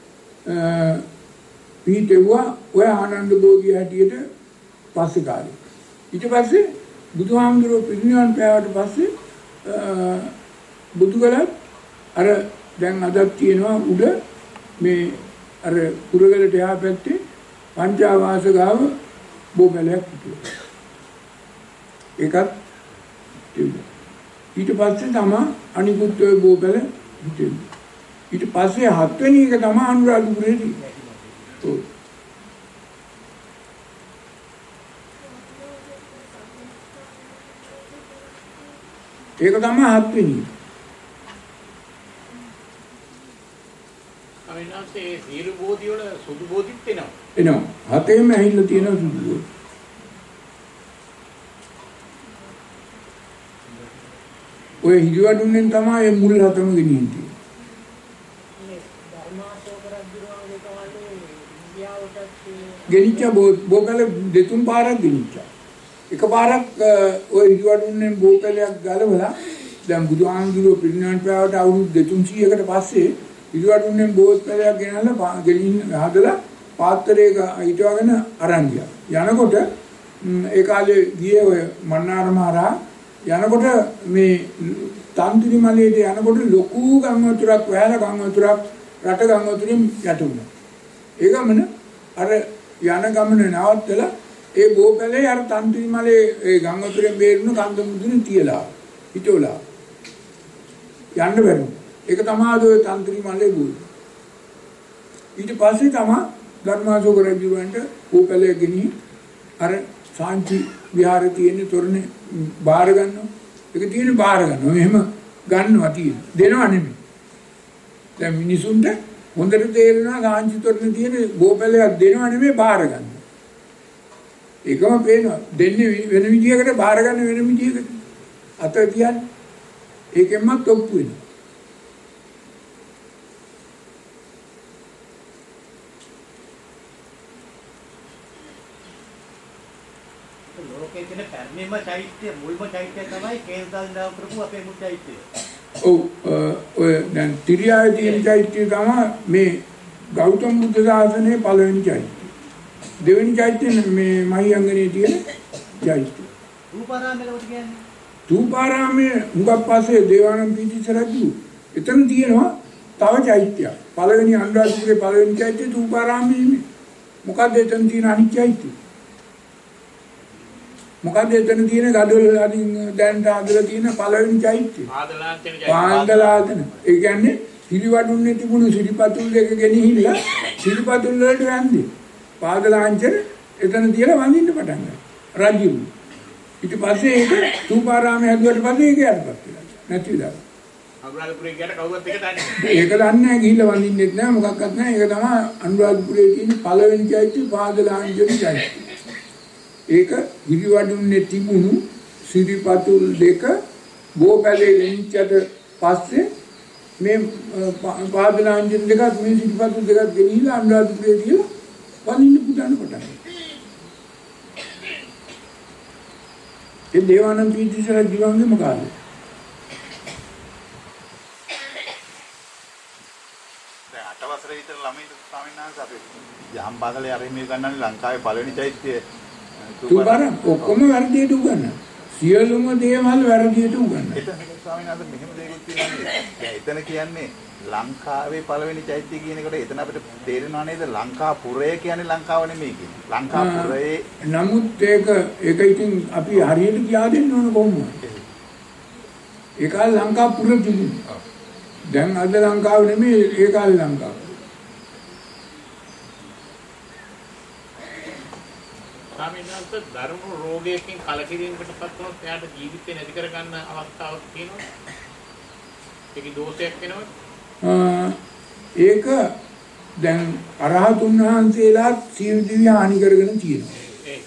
පිටේවා ඔය ආනන්ද බෝධිය හැටියට පස්සේ කාලේ. ඊට පස්සේ බුදුහාමුදුරුවෝ පිරිනිවන් පෑවට පස්සේ බුදුගලත් අර දැන් අදත් තියෙනවා උඩ මේ අර කුරගලට එහා පැත්තේ පංචාවාස ගාව බෝපැලයක් හිටියා. ඒකත් තිබුණා. ඊට පස්සේ තමයි අනිකුත් ඔය බෝපැල හිටියේ. ඊට පස්සේ හත්වෙනි එක තමයි අනුරාධපුරේදී. ඔව්. ඒක තමයි හත්වෙනි.
අවිනාශයේ සීල බෝධි වල සුදු බෝධිත් එනවා.
එනවා. හතේම ඇහිල්ලා තියෙන සුදු බෝධි. ඔය හිරිවඩුන්නෙන් තමයි මේ මුල් හතම ගෙනියන්නේ. ගෙනිච්ච බෝකල දෙතුන් පාරක් ගෙනිච්චා. එක පාරක් ඔය හිරිවඩුන්නෙන් බෝකලයක් ගලවලා දැන් බුදුහාමුදුරුවෝ පිරිනිවන් පෑවට අවුරුදු 200කට පස්සේ හිරිවඩුන්නෙන් බෝකලයක් ගෙනල්ලා ගෙලින් හදලා පාත්‍රයක හිටවගෙන අරන් ගියා. යනකොට ඒ කාලේ ගියේ ඔය මන්නාර මහරහා යනකොට මේ තන්තිරි මලේට යනකොට ලොකු ගම් වතුරක් වැහැලා ගම් වතුරක් රට ගම් වතුරින් යටුණා. ඒ ගමන අර යන ගමන නවත්තලා ඒ බෝපැලේ අර තන්තිරි මලේ ඒ ගම් වතුරෙන් බේරුණු කන්ද මුදුනේ තියලා හිටවලා යන්න බැරුණා. ඒක තමයි ඔය තන්තිරි මලේ බෝයි. ඊට පස්සේ තමයි ධර්මාශෝක රජුන්ට බෝපැලේ ගෙනි අර සාංචි විහාරේ තියෙන තොරණේ බාර ගන්නවා. ඒක තියෙන බාර ගන්නවා. මෙහෙම ගන්නවා තියෙන. දෙනවා නෙමෙයි. දැන් මිනිසුන්ට හොඳට තේරෙනවා සාංචි තොරණේ තියෙන බෝපැලයක් දෙනවා නෙමෙයි බාර ගන්නවා. ඒකම පේනවා. දෙන්නේ වෙන විදියකට බාර ගන්න වෙන විදියකට. අත කියන්නේ ඒකෙන්මත් ඔප්පු වෙනවා.
ලෝකයේ තියෙන පරිණිම චෛත්‍ය මුල්ම චෛත්‍ය තමයි කේන්දාල් කරපු අපේ මුල් චෛත්‍යය.
ඔව් ඔය දැන් තිරියාවේ තියෙන චෛත්‍ය තමයි මේ ගෞතම බුද්ධ ශාසනයේ පළවෙනි චෛත්‍ය. දෙවෙනි චෛත්‍ය මේ මහියංගනේ තියෙන චෛත්‍ය.
රූපාරාමයකට කියන්නේ.
රූපාරාමයේ මුගක් පස්සේ දේවානම්ද පීතිස්ස රජු එතන තියෙනවා තව චෛත්‍යයක්. පළවෙනි අනුරාධපුරේ පළවෙනි චෛත්‍ය රූපාරාමයේ. මොකද එතන තියෙන අනිත් චෛත්‍ය. මොකද එතන තියෙන ගඩොල් අදින් දැන්ට හදලා තියෙන පළවෙනි චෛත්‍ය. පාන්දලාතන. ඒ කියන්නේ සිරිවඩුන්නේ තිබුණු සිරිපතුල් දෙක ගෙනහිල්ලා සිරිපතුල් වලට යන්නේ. පාදලාංචර එතන තියලා වඳින්න පටන් ගත්තා. රජු. ඊට පස්සේ ඒක රූපාරාමයේ හදුවට පස්සේ ඒක යටපත් වෙලා. නැති වෙලා.
අනුරාධපුරේ ගියට කවුරුත් එක දන්නේ
නැහැ. ඒක දන්නේ නැහැ ගිහිල්ලා වඳින්නෙත් නැහැ මොකක්වත් නැහැ. ඒක තමයි අනුරාධපුරේ තියෙන පළවෙනි චෛත්‍ය පාදලාංචර චෛත්‍ය. ඒක හිරිවඩුන්නේ තිබුණු සිරිපතුල් දෙක බෝපැලේ ගෙනිච්චට පස්සේ මේ පාදලාංජන දෙකත් මේ සිරිපතුල් දෙකත් ගෙනිහිලා අනුරාධපුරේ තියලා වඳින්න පුදාන පටන් ගත්තා. ඒ දේවානම්ද පීතිස්ස රජුගේ මොකාලේ.
දැන් 8 වසරේ විතර ළමයි ස්වාමීන් වහන්සේ අපි යම් පාසලේ ආරම්භය ගන්නන්නේ ලංකාවේ පළවෙනි චෛත්‍ය
තුබාරම් ඔක්කොම වැරදියට උගන්වනවා. සියලුම දේවල් වැරදියට උගන්වනවා.
එතන ස්වාමීන් වහන්සේ මෙහෙම දෙයක් තියෙනවා. දැන් එතන කියන්නේ ලංකාවේ පළවෙනි චෛත්‍ය කියන එකට එතන අපිට තේරෙනව නේද ලංකාපුරය කියන්නේ ලංකාව නෙමෙයි කියන්නේ. ලංකාපුරයේ
නමුත් ඒක ඉතින් අපි හරියට කියා දෙන්න ඕන කොහොමද? ඒ කාලේ ලංකාපුර තිබුණා. දැන් අද ලංකාව නෙමෙයි ඒ කාලේ ලංකාව.
ස්වාමීනාත් ධර්ම රෝගයකින් කලකිරීමකටපත් වුණොත් එයාට ජීවිතේ නැති කර ගන්න අවස්ථාවක් තියෙනවා. ඒකේ දෝෂයක් වෙනවද?
ඒක දැන් අරහතුන් වහන්සේලා සීල දිව්‍ය හානි කරගෙන තියෙනවා.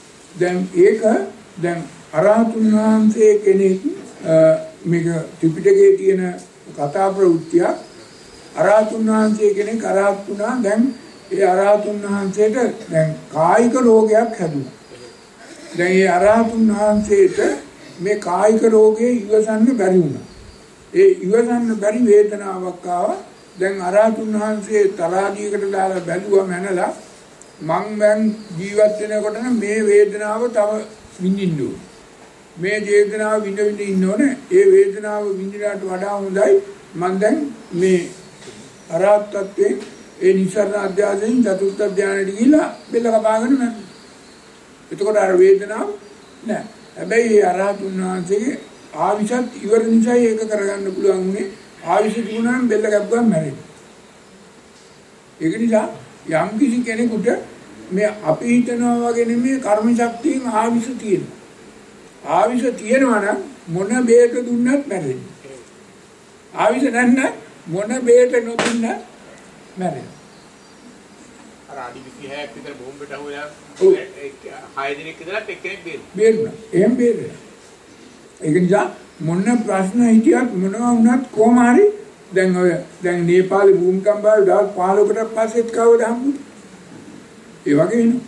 දැන් අරහතුන් වහන්සේ කෙනෙක් මේක ත්‍රිපිටකයේ තියෙන කතා ප්‍රවෘත්තිය අරහතුන් වහන්සේ කෙනෙක් අරහත් වුණා. දැන් ඒ අරහතුන් වහන්සේට දැන් කායික රෝගයක් හැදුණා. දැන් ඒ අරහතුන් වහන්සේට මේ කායික රෝගේ ඉවසන්න බැරි වුණා. ඒ ඉවසන්න බැරි වේදනාවක් ආවා. දැන් අරහතුන් වහන්සේ තරාදියකට දාලා බැලුවා මැනලා මං ජීවත් වෙනකොට මේ වේදනාව තව විඳින්න ඕනේ. මේ වේදනාව විඳ ඉන්න ඕනේ. ඒ වේදනාව විඳිනාට වඩා හොඳයි මං දැන් මේ අරහත් තත්ත්වයේ ඒ නිසරණ අධ්‍යාසයෙන් චතුර්ථ ධානයට ගිහිලා බෙල්ල කපාගෙන මම. එතකොට අර වේදනාව නෑ. හැබැයි ඒ අරහතුන් වහන්සේගේ ආවිෂත් ඉවර නිසා ඒක කරගන්න පුළුවන් උනේ. ආවිෂ තිබුණාම බෙල්ල කැපුවම මැරෙනවා. ඒක නිසා යම් කිසි කෙනෙකුට මේ අපි හිතනවා වගේ නෙමෙයි කර්ම ශක්තියෙන් ආවිෂ තියෙනවා. ආවිෂ තියෙනවා නම් මොන බේත දුන්නත් මැරෙන්නේ. ආවිෂ නැත්නම් මොන බේත නොදුන්නත් මැරෙනවා.
අර අඩි 26ක් විතර බෝම්බෙට අහුවෙලා 6 දිනක් ඉඳලා එක්කෙනෙක්
බේරුණා. එහෙම බේරුණා. ඒක නිසා මොන ප්‍රශ්න හිටියත් මොනවා වුණත් කොහොම හරි දැන් නේපාලේ භූමිකම්ප ආව දවස් 15කට පස්සෙත් කවද හම්බුනේ? ඒ වගේ වෙනවා.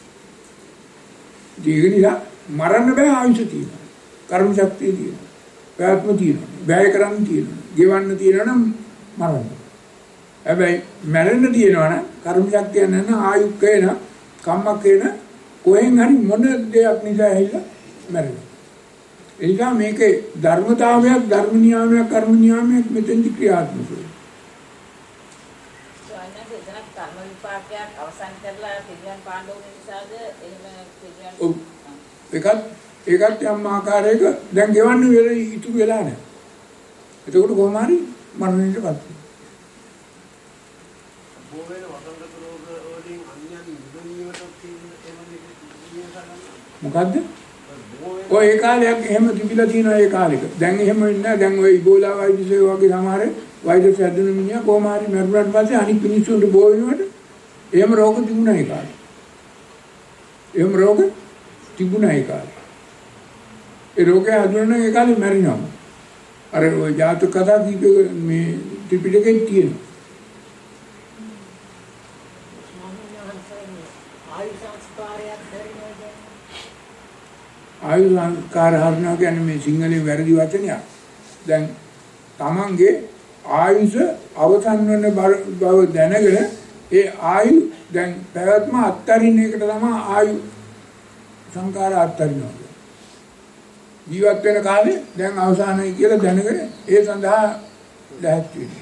ඒක නිසා මරන්න බෑ ආයුෂ තියෙනවා. කර්ම ශක්තිය තියෙනවා. ප්‍රාත්ම තියෙනවා. වැය කරන්න තියෙනවා. ගෙවන්න තියෙනවා නම් මරන්න. හැබැයි මැරෙන්න තියෙනවා නම් කර්ම ශක්තිය නැත්නම් ආයුක් වෙන කම්මක් වෙන කොහෙන් හරි මොන දෙයක් නිසා ඇහිලා මැරෙනවා. ඒ නිසා මේකේ ධර්මතාවයක් ධර්ම නියාමයක් කර්ම නියාමයක් මෙතෙන්දි ක්‍රියාත්මක වෙනවා.
කර්ම විපාකයක් අවසන් කරලා පිළිගන්න පාණ්ඩව නිසාද එහෙම පිළිගන්න
ඒකත් යම් ආකාරයක දැන් ගෙවන්න වෙල ඉතුරු වෙලා නැහැ. එතකොට කොහොම හරි මරණයටපත් වෙනවා.
බොහෝ වෙන වසංගත රෝග වලින් අන්‍යයන් නිදනියට
මොකද්ද? ඔය ඒ කාලයක් එහෙම තිබිලා තියෙනවා ඒ කාලෙක. දැන් එහෙම ඉන්න දැන් ඔය ඉබෝලා වෛරසය වගේ සමහර වෛරස් හැදෙන මිනිහා කොහොම හරි මරුණාට පස්සේ අනිත් මිනිස්සුන්ට බෝ වෙනවට එහෙම රෝග තිබුණා ඒ කාලේ. එහෙම රෝග තිබුණා ඒ කාලේ. ඒ රෝගය හඳුනන ඒ කාලේ මැරිනවා. අර ඔය ජාතක කතා කීපෙක මේ ත්‍රිපිටකේ තියෙනවා. ආයු සංස්කාර හරිනවා කියන්නේ මේ සිංහලෙන් වැරදි වචනයක්. දැන් තමන්ගේ ආයුෂ අවසන් වෙන බව දැනගෙන ඒ ආයු දැන් පැවැත්ම අත්තරින් එකට තමයි ආයු සංකාර අත්තරිනවා. ජීවත් වෙන කාලේ දැන් අවසానයි කියලා දැනගෙන ඒ සඳහා ලැහැත්ති වෙනවා.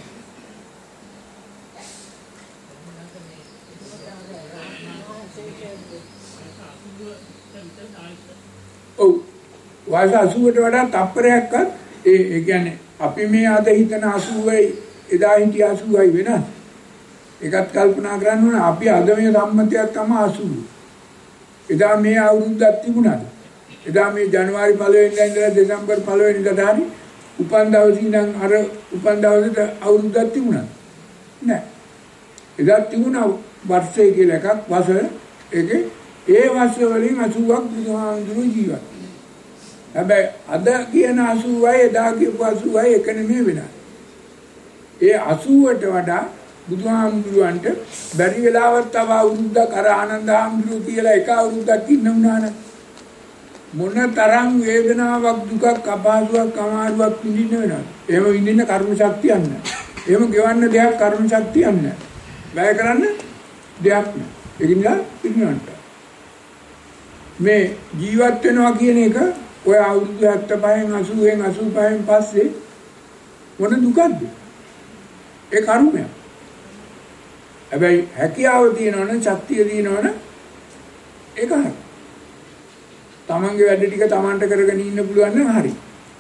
ඔව් වයස 80ට වඩා තප්පරයක්වත් ඒ කියන්නේ අපි මේ අද හිතන 80යි එදා හිටිය 80යි වෙනස්. ඒකත් කල්පනා කරන්න ඕනේ අපි අද මේ සම්මතයක් තමයි 80. එදා මේ අවුරුද්දක් තිබුණාද? එදා මේ ජනවාරි 1 වෙනිදා ඉඳලා දෙසැම්බර් 1 වෙනිදා දානි උපන් දවසේ ඉඳන් අර උපන් දවසට අවුරුද්දක් තිබුණාද? නෑ. එදා තිබුණා වර්ෂය කියලා එකක් වසර ඒකේ ඒ වර්ෂ වලින් 80ක් බුදුහාමුදුරුවෝ ජීවත්. හැබැයි අද කියන 80යි එදා කියපු 80යි එක නෙමෙයි වෙනස්. ඒ 80ට වඩා බුදුහාමුදුරුවන්ට බැරි වෙලාවක් තව අවුරුද්දක් අර ආනන්ද හාමුදුරුවෝ කියලා එක අවුරුද්දක් ඉන්න වුණාන මොන තරම් වේදනාවක් දුකක් අපහසුයක් අමාරුවක් විඳින්න වෙනවද? එහෙම විඳින්න කර්ම ශක්තියක් නැහැ. එහෙම ගෙවන්න දෙයක් කර්ම ශක්තියක් නැහැ. වැය කරන්න දෙයක් නැහැ. ඒ නිසා පිළිගන්නට මේ ජීවත් වෙනවා කියන එක ඔය අවුරුදු 75න් 80න් 85න් පස්සේ මොන දුකක්ද? ඒ කර්මයක්. හැබැයි හැකියාව තියෙනවනේ ශක්තිය තියෙනවනේ ඒක හරි. තමන්ගේ වැඩ ටික තමන්ට කරගෙන ඉන්න පුළුවන් නම් හරි.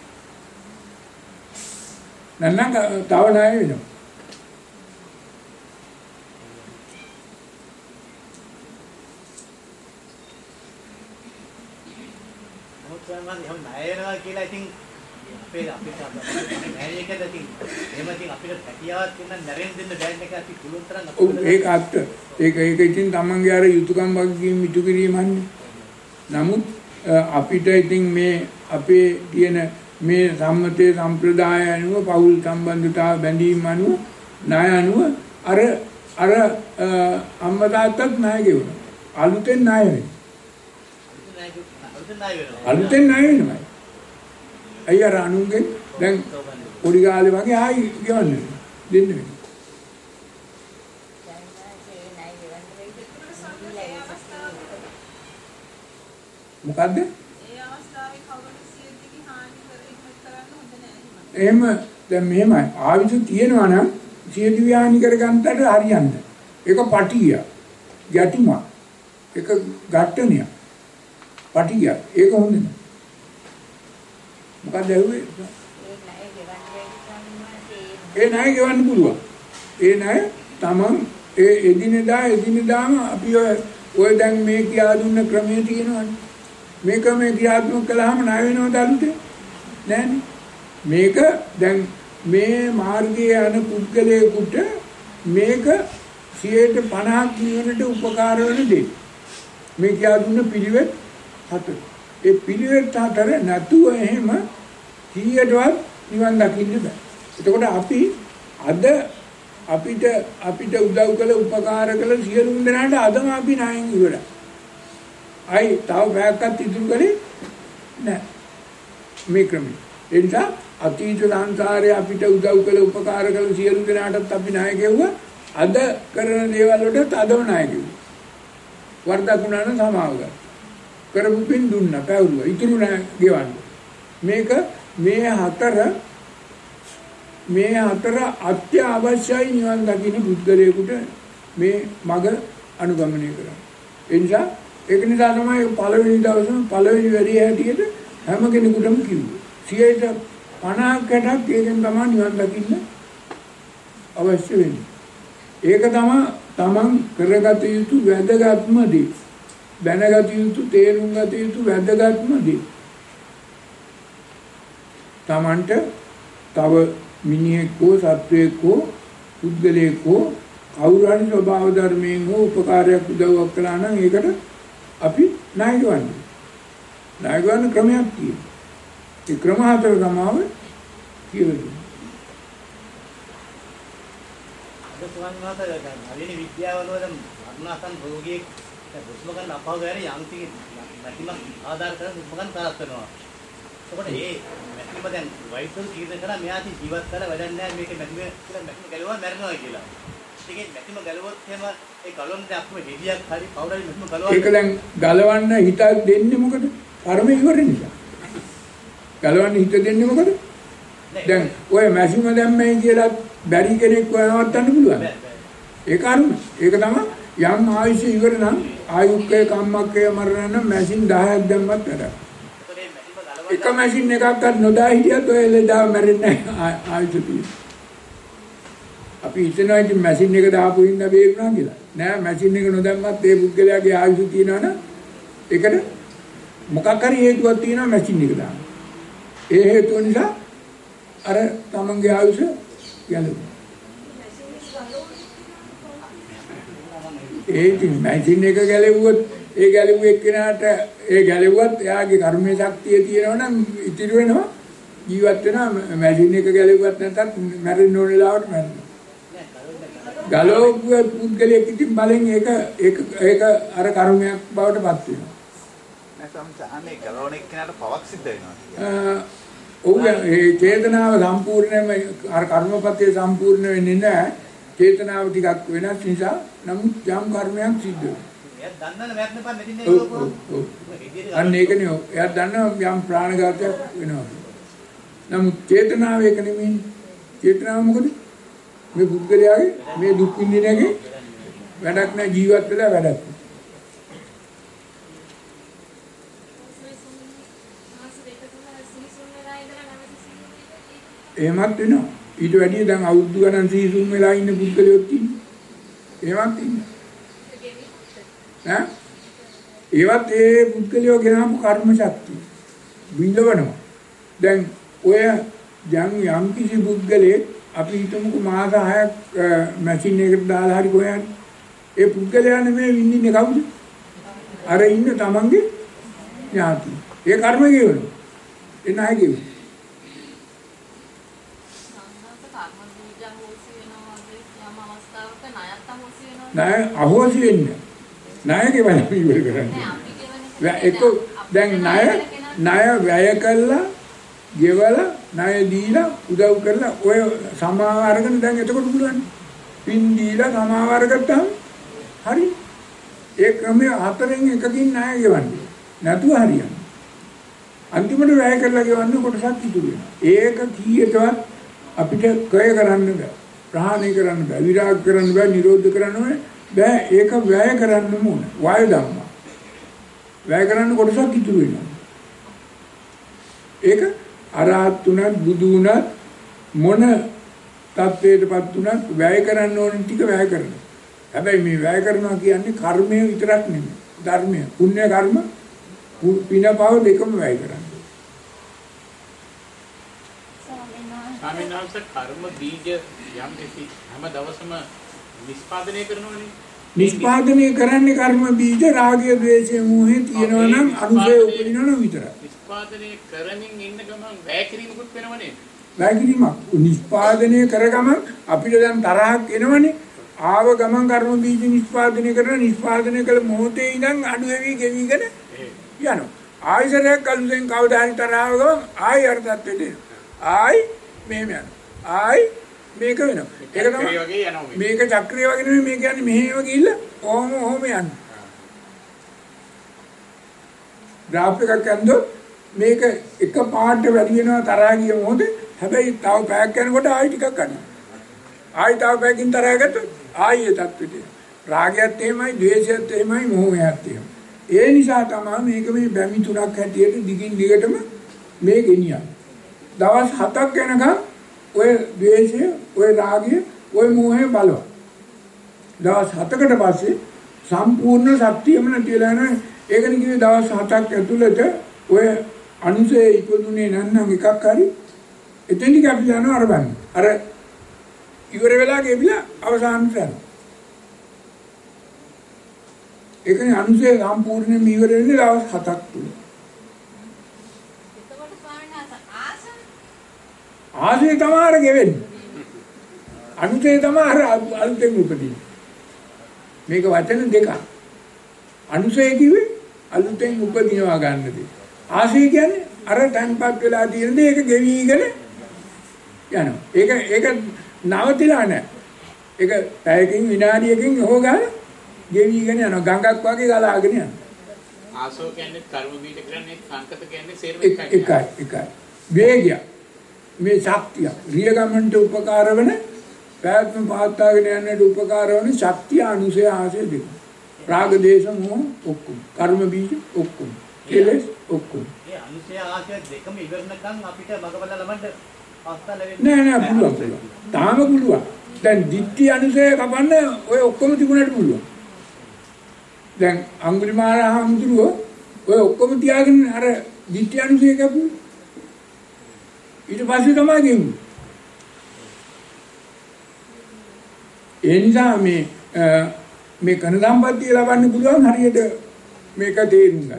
නැත්නම් තව ණය වෙනවා.
මම එහෙම ණයනවා කියලා ඉතින් අපිට මෑණියකට ඉතින් එහෙම ඉතින් අපිට හැකියාවක් තියෙන නැරෙන්න දෙන්න බෑන් එක අපි පුළුවන් තරම් අපිට
ඒක අත්ත ඒක ඉතින් තමන්ගේ අර යුතුයකම් වගකීම් ඉටු කිරීමන්නේ. නමුත් අපිට ඉතින් මේ අපේ තියෙන මේ සම්මතයේ සම්ප්‍රදාය අනුව පෞල් සම්බන්ධතාව බැඳීම් අනුව ණය අනුව අර අම්මා තාත්තත් ණය ගෙවනවා. අලුතෙන් ණය වෙනවා. අලුතෙන් ණය වෙනවා. අයියාර අනුන්ගේ දැන් පොඩි කාලේ වගේ ආයි ගෙවන්න දෙන්න වෙනවා. මොකද්ද?
ඒ අවස්ථාවේ කවුරුත් සියදිවි හානි කරන්න හොඳ නැහැ.
එහෙම දැන් මෙහෙමයි ආවිස තියෙනවා නම් සියදිවි හානි කරගන්නට හරියන්නේ. ඒක පටිය. ගැටුම. ඒක ගැටණිය. පටිය. ඒක හොඳ නෑ. මොකද ඇහුවේ? ඒ ණය ගෙවන්න පුළුවන්. ඒ ණය තමන් ඒ එදිනෙදාම අපි ඔය දැන් මේ කියා දුන්න ක්‍රමයේ තියෙනවනේ. මේක මේ ක්‍රියාත්මක කළාම ණය වෙනවද අලුතෙන්? නෑනේ. මේක දැන් මේ මාර්ගයේ යන පුද්ගලයෙකුට මේක 150ක් නිවනට උපකාර වෙන දේ. මේ කියා දුන්න පිළිවෙත් 4. ඒ පිළිවෙත් 4 නැතුව එහෙම කීයටවත් නිවන් දකින්න බෑ. එතකොට අපි අද අපිට උදව් කළ උපකාර කළ සියලුම දෙනාට අදම අපි ණයෙන් ඉවරයි. අයි තව බෑක්කත් ඉතුරු කරේ නෑ මේ ක්‍රමය. ඒ නිසා අතීත සංසාරයේ අපිට උදව් කළ උපකාර කළ සියලු දෙනාටත් අපි ණය ගෙවුවා. අද කරන දේවල් වලට අදම ණය ගෙවුවා. වරදක් වුණා නම් සමාව ගන්න. කරපු පින් දුන්නා පැවරුවා. ඉතුරු ණය ගෙවන්න. මේක මේ හතර අත්‍යවශ්‍යයි නිවන් දකින්න පුද්ගලයෙකුට මේ මඟ අනුගමනය කරන්න. ඒ නිසා ඒක නිසා තමයි පළවෙනි දවසම පළවෙනි වැඩේ හැටියට හැම කෙනෙකුටම කිව්වේ. 50%ක් ඒකෙන් තමයි නිවන් දකින්න අවශ්‍ය වෙන්නේ. ඒක තමයි තමන් කරගත යුතු වැදගත්ම දේ. දැනගත යුතු තේරුම් ගත යුතු වැදගත්ම දේ. තමන්ට තව මිනිහෙක් හෝ සත්වයෙක් හෝ පුද්ගලයෙක් හෝ කවුරු හරි ස්වභාව ධර්මයෙන් හෝ උපකාරයක් උදව්වක් කළා නම් ඒකට අපි ණය ගවන්නේ. ණය ගන්න ක්‍රමයක් තියෙනවා. ඒ ක්‍රම 4 තමයි කියලා දුන්නේ.
අද සුවන්වත නවීන විද්‍යාවල වල අනුනාසන් රෝගියෙක් හුස්ම ගන්න අපහසු වෙන යම්කිසි මැතිමක් ආධාර කරගෙන හුස්ම ගන්න තරස් වෙනවා. ඒකට මේ මැතිම දැන් වෛද්‍යවරු කීර්ණ කරා මෙයාට ජීවත් කරලා වැඩක් නැහැ මේක මැතිම කියලා මැතිම ගැලුවා මැරෙනවා කියලා. ඒකේ මැතිම ගැලුවොත් එහෙම ඒ ගලවන්න අප්පු හෙඩියක් හරි කවුරු හරි මැතිම ගලවන්න. ඒක
දැන් ගලවන්න හිත දෙන්නේ මොකද? කර්ම ඉවර නිසා. ගලවන්න හිත දෙන්නේ මොකද? දැන් ඔය මැසිම දැම්මයි කියලා බැරි කෙනෙක් වවත්තන්න පුළුවන්. ඒ කර්ම. ඒක තමයි යම් ආයුෂ ඉවර නම් ආයුක්කේ කම්මක්කේ මරණ නම් මැසින් 10ක් දැම්මත් වැඩක්. එක මැෂින් එකක් ගන්න නොදා හිටියත් ඔය ලෙඩා මැරෙන්නේ නැහැ ආයුෂ තියෙන. අපි හිතනවා ඉතින් මැෂින් එක දාපු ඉන්න බේරුණා කියලා. නෑ මැෂින් එක නොදැම්මත් ඒ පුද්ගලයාගේ ආයුෂ තියෙනවනම් ඒකට මොකක් හරි හේතුවක් තියෙනවා මැෂින් එක දාන්න. ඒ හේතුව නිසා අර තමන්ගේ ආයුෂ යනවා. ඒ ඉතින් මැෂින් එක ගැලෙව්වොත් ඒ ගැලෙව්ව එක්කෙනාට ඒ ගැලෙව්වත් එයාගේ කර්මයේ ශක්තිය තියෙනවා නම් ඉතිරි වෙනවා ජීවත් වෙනවා. මැෂින් එක ගැලෙව්වත් නැත්නම් මැරෙන්න ඕන වෙලාවට මැරෙනවා. ගලෝගුව පුද්ගලයෙක් ඉතින් බලෙන් ඒක අර කර්මයක් බවට පත් වෙනවා.
නැත්නම් අනේ ගලවණ එක්කෙනාට පවක් සිද්ධ වෙනවා.
ඔව් ඒ චේතනාව සම්පූර්ණයෙන්ම අර කර්මපතේ සම්පූර්ණ වෙන්නේ නැහැ. චේතනාව ටිකක් වෙනස් නිසා නමුත් යම් කර්මයක් සිද්ධ වෙනවා.
එයා දන්නවනේ මැරෙන්න බෑ මෙදින්නේ
අන්න ඒකනේ. එයා දන්නවා යම් ප්‍රාණඝාතයක් වෙනවා. නමුත් චේතනාව ඒක නෙමෙයි. චේතනාව මොකද? මේ පුද්ගලයාගේ මේ දුක් විඳිනගේ වැඩක් නැහැ ජීවත් වෙලා වැඩක්. එහෙමත් වෙනවා. ඊට වැඩිය දැන් අවුරුදු ගණන් සීසුම් වෙලා ඉන්න පුද්ගලයොත් ඉන්නේ. එහෙමත් ඉන්නේ. ඈ? ඒවත් ඒ පුද්ගලයෝ ගෙනාපු කර්ම ශක්තිය විඳවනවා. දැන් ඔය යම් කිසි පුද්ගලයෙක් අපි හිතමුකෝ මාස 6ක් මැෂින් එකකට දාලා හරි කොහේ ඒ පුද්ගලයා නෙමෙයි විඳින්නේ කවුද? අර ඉන්න තමන්ගේ ඥාති. ඒ කර්ම ගෙවනවා. ඒ ණය ගෙවනවා. ණය අහෝසි වෙන්නේ. ණය ගෙවන්න ඉවර කරන්නේ. ඒක දැන් ණය වැය කළා ගෙවලා ණය දීලා උදව් කරලා ඔය සමාව අරගෙන දැන් එතකොට පුළුවන්. පින් දීලා සමාව අරගත්තාම හරි. ඒ ක්‍රමය 4න් එකකින් ණය ගෙවන්නේ. නැතුව හරියන්නේ. අන්තිමට වැය කරලා ගෙවන්න කොටසක් ඉතුරු වෙනවා. ඒක කීයටවත් අපිට කය කරන්න බෑ. ප්‍රහාණය කරන්න බෑ. විරාග කරන්න බෑ. නිරෝධ කරන්න බෑ. ඒක වැය කරන්න ඕන. වාය ධම්ම. වැය කරන්න කොටසක් ඉතුරු වෙනවා. ඒක අරහත් උනත් බුදු උනත් මොන තත්වයකටපත් උනත් වැය කරන්න ඕන ටික වැය කරනවා. හැබැයි මේ වැය කරනවා කියන්නේ කර්මය විතරක් නෙමෙයි. ධර්මය, පුණ්‍ය කර්ම, පින පව දෙකම වැය කරන්නේ.
ස්වාමීන් වහන්සේ කර්ම බීජ යම් කිසි හැම දවසම නිෂ්පාදනය කරනවනේ.
නිෂ්පාදනය කරන්නේ කර්ම බීජ රාගය ද්වේෂය මෝහය තියෙනවා නම් අනුසය උපදිනවා නම් විතරයි.
නිෂ්පාදනය කරමින් ඉන්න ගමන් වැය කිරීමකුත් වෙනවනේ.
වැය කිරීමක් නිෂ්පාදනය කර ගමන් අපිට දැන් තරහක් එනවනේ. ආව ගමන් කර්ම බීජ නිෂ්පාදනය කරන නිෂ්පාදනය කළ මොහොතේ ඉඳන් අඩු වෙවි ගෙවිගෙන යනවා. ආයසරයක් අලුතෙන් කවදා හරි තරහව ගමන් ආයි අර තත්ත්වෙට එනවා. ආයි මෙහෙම යනවා. ආයි මේක වෙනවා. ඒක තමයි මේක චක්‍රිය වගේ නෙමෙයි මේ කියන්නේ මෙහෙම ගිහිල්ලා ඔහොම යනවා. ග්‍රාෆ් එකක් අඳෝ මේක එක පාට වැඩි වෙනවා තරහා ගිය මොහොතේ. හැබැයි තව පැයක් යනකොට ආයි ටිකක් අඩුයි. ආයි තව පැයකින් තරහා ගත්තොත් ආයි ඒ තත්ත්වෙට එනවා. රාගයත් එහෙමයි, ද්වේෂයත් එහෙමයි, මෝහයත් එහෙමයි. ඒ නිසා තමයි මේක මේ බැමි තුනක් හැටියට දිගින් දිගටම මේ ගෙනියන්නේ. දවස් 7ක් යනකම් ඔය ද්වේෂය, ඔය රාගය, ඔය මෝහය බලවත්. දවස් 7කට පස්සේ සම්පූර්ණ ශක්තියම නැති වෙලා යනවා. ඒකනේ කිව්වේ දවස් 7ක් ඇතුළත ඔය අනුසය ඉපදුනේ නැත්නම් එකක් හරි එතෙන්දි අපි යනවා අර බලන්න. අර ඉවර වෙලා ගෙවිලා අවසානට යනවා. ඒකනේ අනුසය සම්පූර්ණයෙන්ම ඉවර වෙන්නේ දවස් 7ක් තුල. ආසේ තමයි ගෙවෙන්නේ. අනුසේ තමයි අලුතෙන් උපදින්නේ. මේක වචන දෙකක්. අනුසේ කිව්වේ අලුතෙන් උපදිනවා ගන්න දේ. ආසේ කියන්නේ අර තන්පත් වෙලා තියෙන දේ ඒක ගෙවිගෙන යනවා. ඒක නවතිලා නැහැ. ඒක පැයකින් විනාඩියකින් හොගා ගෙවිගෙන යනවා. ගඟක් වගේ ගලාගෙන යනවා.
ආසෝ කියන්නේ කර්ම බීජ කරන්නේ සංකත කියන්නේ සේරම
එකයි. වේගය මේ ශක්තිය රිය ගමන්ට උපකාර වෙන පැවැත්ම පවත්වාගෙන යන්නට උපකාර වෙන ශක්තිය අනුසය ආසය දෙක. රාග දේශ මොහ ඔක්කොම කර්ම බීජ ඔක්කොම කෙලෙස් ඔක්කොම.
මේ අනුසය ආසය දෙකම ඉවරනකම් අපිට මගබල ලබන්න අවස්ථාව ලැබෙන්නේ
නෑ පුළුවන්. තාම පුළුවන්. දැන් ditthi අනුසය කපන්න ඔය ඔක්කොම තිබුණාට පුළුවන්. දැන් අඟුලිමාල හඳුරුව ඔය ඔක්කොම තියාගෙන අර ditthi අනුසය කපුවා. ඊට පස්සේ තමයි ගෙවුනේ. ඒ නිසා මේ කන සම්පත්තිය ලබන්න පුළුවන් හරියට මේක තේරුම් ගන්න.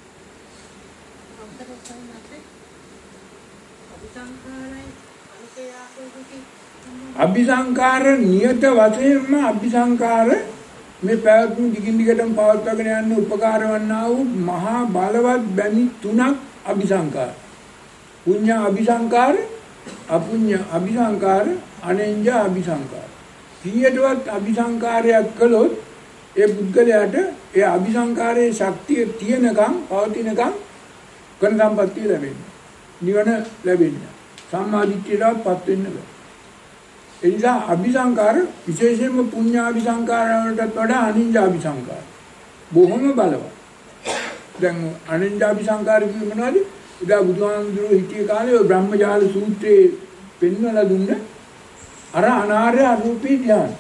අபிසංකාර නියත වශයෙන්ම අபிසංකාර මේ පැවතුම් දිගින් දිගටම පවත්වාගෙන යන්න උපකාර වන්නා වූ මහා බලවත් බැමි තුනක් අபிසංකාර. පුඤ්ඤ අபிසංකාර, අපුඤ්ඤ අபிසංකාර, අනෙන්ජ අபிසංකාර. කීයටවත් අபிසංකාරයක් කළොත් ඒ පුද්ගලයාට ඒ අபிසංකාරයේ ශක්තිය තියෙනකම් පවතිනකම් කන සම්පත්තිය ලැබෙන්නේ. නිවන ලැබෙන්නේ. සම්මාදිට්ඨියටපත් වෙන්න බෑ. ඒ නිසා අபிසංකාර විශේෂයෙන්ම පුඤ්ඤ අபிසංකාර වලටත් වඩා අනින්ජ අபிසංකාර බොහොම බලවත්. දැන් අනින්ජ අபிසංකාර කියන්නේ මොනවද? ඉතින් බුදුහාමුදුරුවෝ හිටිය කාලේ ඔය බ්‍රහ්මජාල සූත්‍රයේ පෙන්වලා දුන්න අර අනාර්ය අරූපී ධ්‍යාන.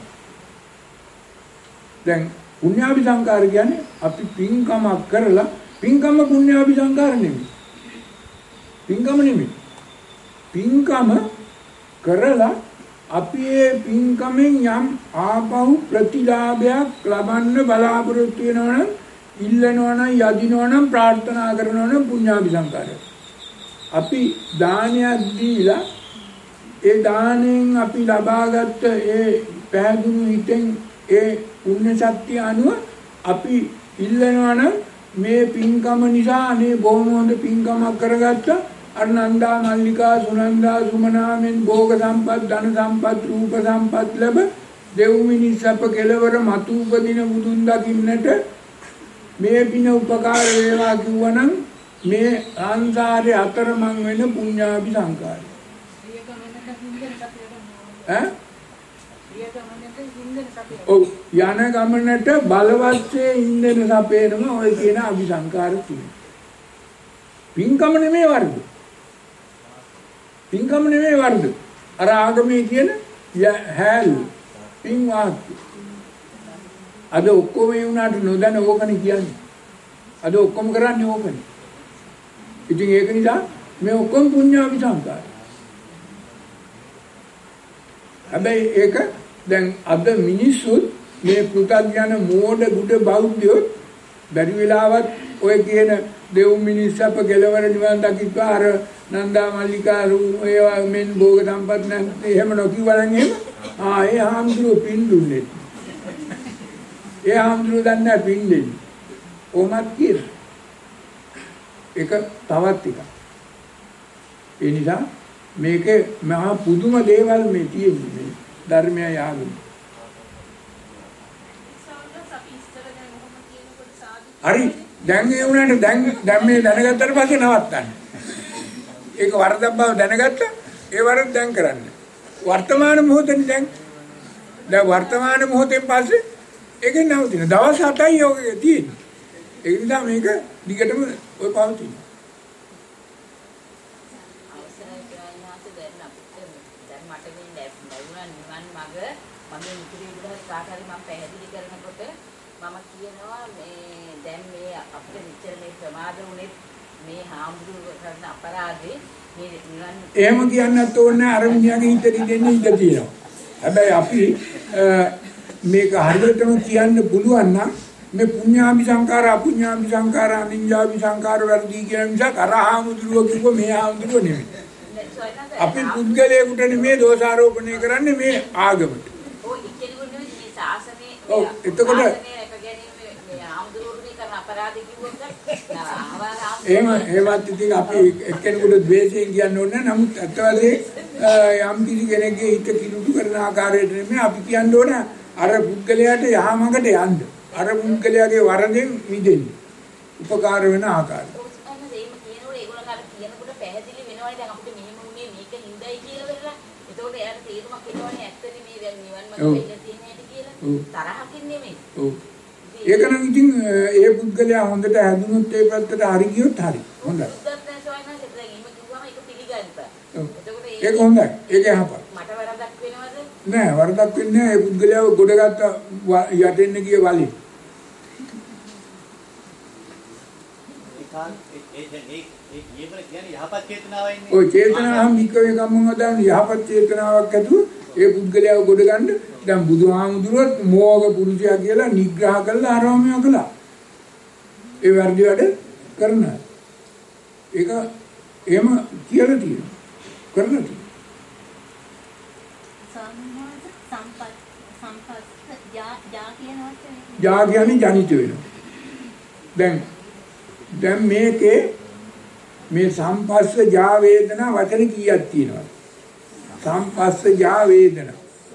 දැන් පුඤ්ඤාභිසංකාර කියන්නේ අපි පින්කමක් කරලා පින්කම පුඤ්ඤාභිසංකාර නෙමෙයි. පින්කම නෙමෙයි. පින්කම කරලා අපි ඒ පින්කමෙන් යම් ආපහු ප්‍රතිලාභයක් ලබන්න බලාපොරොත්තු වෙනවනම් ඉල්ලනවනම් යදිනවනම් ප්‍රාර්ථනා කරනවනම් පුඤ්ඤාභිසංකාරය. අපි දානයක් දීලා ඒ දාණයෙන් අපි ලබාගත් ඒ පැහැදුණු හිතෙන් ඒ පුණ්‍ය ශක්තිය අනුව අපි ඉල්ලනවනම් මේ පින්කම නිසා අනේ බොහොම හොඳ පින්කමක් කරගත්තා අර නන්දා මල්ලිකා සුනන්දා සුමනාමෙන් භෝග සම්පත් ධන සම්පත් රූප සම්පත් ලැබ දෙව් මිනිස් අප කෙලවර මතු උපදින බුදුන් දකින්නට මේ පින උපකාර වේවා කිව්වනම් මේ සංසාරේ අතරමං වෙන පුඤ්ඤාභිසංකාරය. ඔව් යන ගමනට බලවත්සේ ඉන්දන සපේනම ඔය කියන අභිසංකාර තියෙනවා. පින්කම නෙමෙයි වර්ධ. පින්කම නෙමෙයි වර්ධ. අර ආගමේ කියන හැල් පින්වාත්. අද ඔක්කොම ඒ උනාට නොදැන ඕකනේ කියන්නේ. අද ඔක්කොම කරන්නේ ඕකනේ. ඉතින් ඒක නිසා මේ ඔක්කොම පුඤ්ඤාභිසංකාර. හැබැයි ඒක දැන් අද මිනිස්සුත් මේ පෘථග්ජන මෝඩ ගුඩ බෞද්ධයෝ බැරි වෙලාවත් ඔය කියන දෙව් මිනිස්සප කෙලවර නිවන් දකිත්වා අර නන්දා මල්ලිකා ඒවා මෙන් භෝග සම්පත් නැත්නම් එහෙම නොකියවලන් එහෙම ඒ හාමුදුරුවෝ පින් දුන්නේ. ඒ හාමුදුරුවෝ දන්නේ පින් දෙන්නේ. කොහොමද කියලා. ඒක තවත් එකක්. ඒ නිසා මේකේ මහා පුදුම දේවල් මේ තියෙන්නේ ධර්මය යාගම. හරි දැන් ඒ වුණාට දැන් මේ දැනගත්තට පස්සේ නවත්තන්න. ඒක වරදක් බව දැනගත්තා. ඒ වරද දැන් කරන්න. වර්තමාන මොහොතේ දැන් වර්තමාන මොහොතෙන් පස්සේ ඒකේ නවතින. දවස් 7යි යෝගයේ තියෙන්නේ. ඒ නිසා මේක දිගටම ඔය පවතින.
මගේ මුතුරේ විදිහට කාටරි මම පැහැදිලි කරනකොට මම කියනවා මේ දැන් මේ අපිට විතර මේ ප්‍රමාද වුනේ මේ හාමුදුරුවෝ කරන අපරාධේ මේ නිවන්
එහෙම කියන්නත් ඕනේ අර මිනිහාගේ හිත දෙන්නේ ඉඳ තියෙනවා. හැබැයි අපි මේක හරියටම කියන්න පුළුවන් නම් මේ පුඤ්ඤාභි සංඛාර අපුඤ්ඤාභි සංඛාර අනිඤ්ඤාභි සංඛාර වැඩි කියන නිසා කරහාමුදුරුවෝ කිව්ව මේ හාමුදුරුවෝ නෙමෙයි. අපි පුද්ගලයෙකුට නෙමෙයි දෝෂාරෝපණය කරන්නේ මේ ආගමට.
ඔය ඉක්කෙනෙකුට නෙමෙයි මේ ශාසනයේ
ඔව් එතකොට එහෙමත් ඉතින් අපි එක්කෙනෙකුට ද්වේෂයෙන් කියන්න ඕනේ නමුත් අත්වාදී යම් කිසි කෙනෙක්ගේ හිත කිලුටු කරන ආකාරයට නෙමෙයි අපි කියන්න ඕනේ අර පුද්ගලයාට යහමඟට යන්න අර පුද්ගලයාගේ වරදෙන් මිදෙන්න උපකාර වෙන ආකාරය.
පැහැදිලි වෙනවනේ දැන් අපිට මෙහෙම උනේ මේක හිඳයි කියලා වෙලා. ඒතකොට එයාට තේරුමක් එනවනේ ඇත්තනේ මේ දැන් නිවන් මඟ වෙන්න තියෙන හැටි කියලා. තරහකින් නෙමෙයි.
ඔව්. ඒක නම් ඉතින් ඒ පුද්ගලයා හොඳට හැදුනොත් ඒ පැත්තට හරි ගියොත් හරි. හොඳයි. ඒක හොඳයි. ඒක යහපත්.
මට වරදක් වෙනවද?
නෑ වරදක් වෙන්නේ නෑ. ඒ පුද්ගලයාව ගොඩගත්ත යටෙන්න ගිය වලින්. ඔය චේතනාවම විකවේ කම්මම දාන යහපත් චේතනාවක් ඇතුව ඒ පුද්ගලයාව ගොඩ ගන්න දැන් බුදුහාමුදුරුවෝ මෝග පුරුෂයා කියලා නිග්‍රහ කළා ආරෝමය කළා. ඒ වැඩි වැඩ කරන. ඒක එහෙම කියලා තියෙනවා. කරලා තියෙනවා. ජා කියන්නේ ජනිත වෙනවා. දැන් මේකේ මේ සම්පස්සජා වේදනා වචන කීයක් තියෙනවද? සම්පස්සජා වේදනා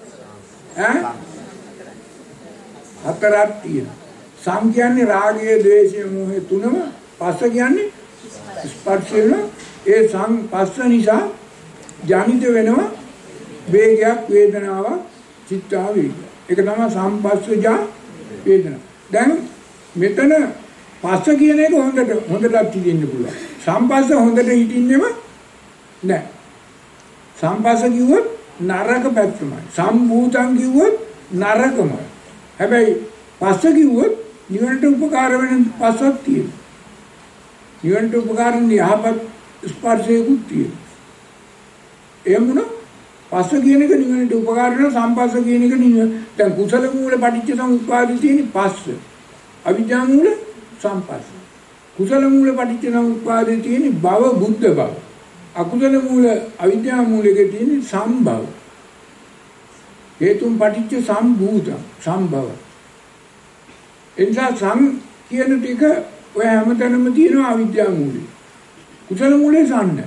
හතරක් තියෙනවා. සම් කියන්නේ රාගය, ද්වේෂය, මෝහය තුනම. පස්ස කියන්නේ ස්පර්ශය වෙන. ඒ පස්ස නිසා ජනිත වෙනවා වේගයක්, වේදනාවක්, චිත්තාවේගය. ඒක තමයි සම්පස්සජා වේදනා. දැන් මෙතන පස්ස කියන එක හොඳට හිතෙන්න පුළුවන්. සම්පස්ස හොඳට හිතින්නෙම නෑ. සම්පස්ස කිව්වොත් නරක පැත්තමයි. සම්භූතං කිව්වොත් නරකමයි. හැබැයි පස්ස කිව්වොත් නිවනට උපකාර වෙන පස්සක් තියෙනවා. නිවනට උපකාර වෙන යහපත් ස්පර්ශයකුත් තියෙනවා. එහෙමනම් පස්ස කියන එක නිවනට උපකාර වෙන සම්පස්ස කියන එක නිවන. දැන් කුසල මූල පටිච්ච සමුප්පාදේ තියෙන පස්ස. අවිජ්ජා මූල සම්පස්ස. කුසල මූල පටිච්ච සමුප්පාදේ තියෙන භව බුද්ධ භව. අකුසල මූල අවිද්‍යා මූලයේ තියෙන සම්භව. හේතුම් පටිච්ච සම්භූත සම්භව. එනිසා සම් කියන ටික ඔය හැමතැනම තියෙනවා අවිද්‍යා මූලේ. කුසල මූලේ සම්න.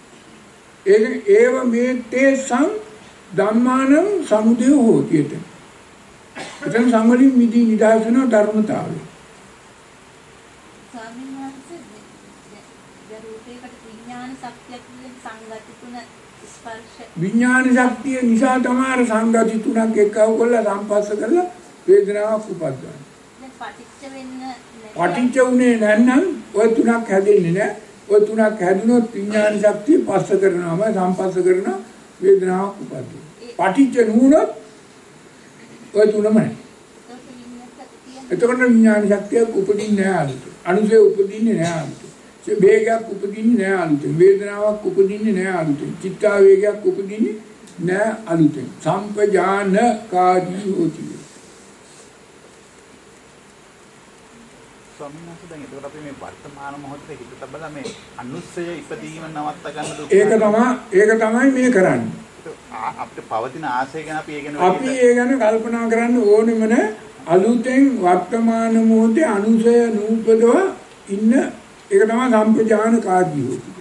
ඒව මේ තේ සම් ධම්මානං සමුදය හෝති එතන. එතන සම්වලින් මිදී නිදහස් වෙන ධර්මතාවය.
ස්වාමීන් වහන්සේ රූපයකට විඥාන ශක්තියක් කියන සංගති තුන ස්පර්ශ
විඥාන ශක්තිය නිසා තමයි සංගති තුනක් එක්කව කරලා සම්පස්ස කරලා වේදනාවක් උපද්දවන්නේ.
දැන් පටිච්ච වෙන්න
පටිච්ච උනේ නැත්නම් ඔය තුනක් හැදෙන්නේ නැහැ. ඔය තුනක් හැදුනොත් විඥාන ශක්තිය පස්ස කරනවාම සම්පස්ස කරනවා වේදනාවක් උපද්දවනවා. පටිච්ච නුනොත් ඔය තුනම නැහැ. එතකොට විඥාන ශක්තියක් උපදින්නේ නැහැ අලුත. අනුසය උපදින්නේ නැහැ අලුත. වේගයක් උපදින්නේ නැහැ අලුත. වේදනාවක් උපදින්නේ නැහැ අලුත. චිත්තාවේගයක් උපදින්නේ න අලුතෙන් සම්පජානකාරී හොති.
ස්වාමීන් වහන්සේ දැන් ඒකට අපි මේ වර්තමාන මොහොතේ හිත තබලා මේ අනුස්සය ඉපදීම නවත්ත ගන්න දුක.
ඒක තමයි මේ කරන්නේ.
අපිට පවතින ආශය ගැන අපි
ඒ ගැන කල්පනා කරන්න ඕනෙම නෑ. අලුතෙන් වර්තමාන මොහොතේ අනුසය නූපදව ඉන්න ඒක තමයි සම්පජානකාරී හොති.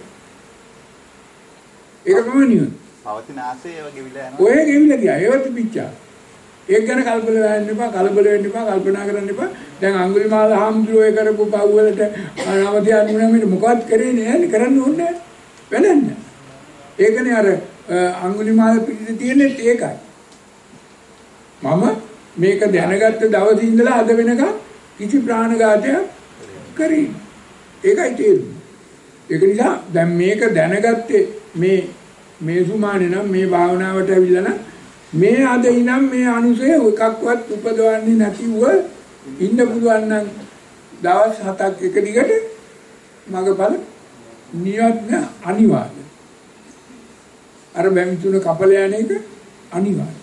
ඒක තමයි නිවන.
පවතින ආශය ඒව ගෙවිලා යනවා.
ඔය ගෙවිලා ගියා. ඒවත් පිච්චා. ඒක ගැන කලබල වෙන්න එපා, කල්පනා කරන්න එපා. දැන් අඟුලිමාල හාමුදුරුවෝ ඒ කරපු පව් වලට නවතිය අනුනමෙට මොකවත් කරේ නෑ, කරන්න ඕනේ නෑ. වෙලන්න. ඒකනේ අර අඟුලිමාල පිටින් තියෙන්නේ ඒකයි. මම මේක දැනගත්ත දවසේ ඉඳලා අද වෙනකම් කිසි ප්‍රාණඝාතයක් කරේ. ඒකයි තේරුම. ඒක නිසා දැන් මේක දැනගත්තේ මේ සුමානේ නම් මේ භාවනාවට ඇවිල්ලා නම් මේ අද ඉනම් මේ අනුසය එකක්වත් උපදවන්නේ නැතිව ඉන්න පුළුවන් නම් දවස් 7ක් එක දිගට මගපල නියොත්න අනිවාර්යයි. අර බැංකුතුන කපල යන එක අනිවාර්යයි.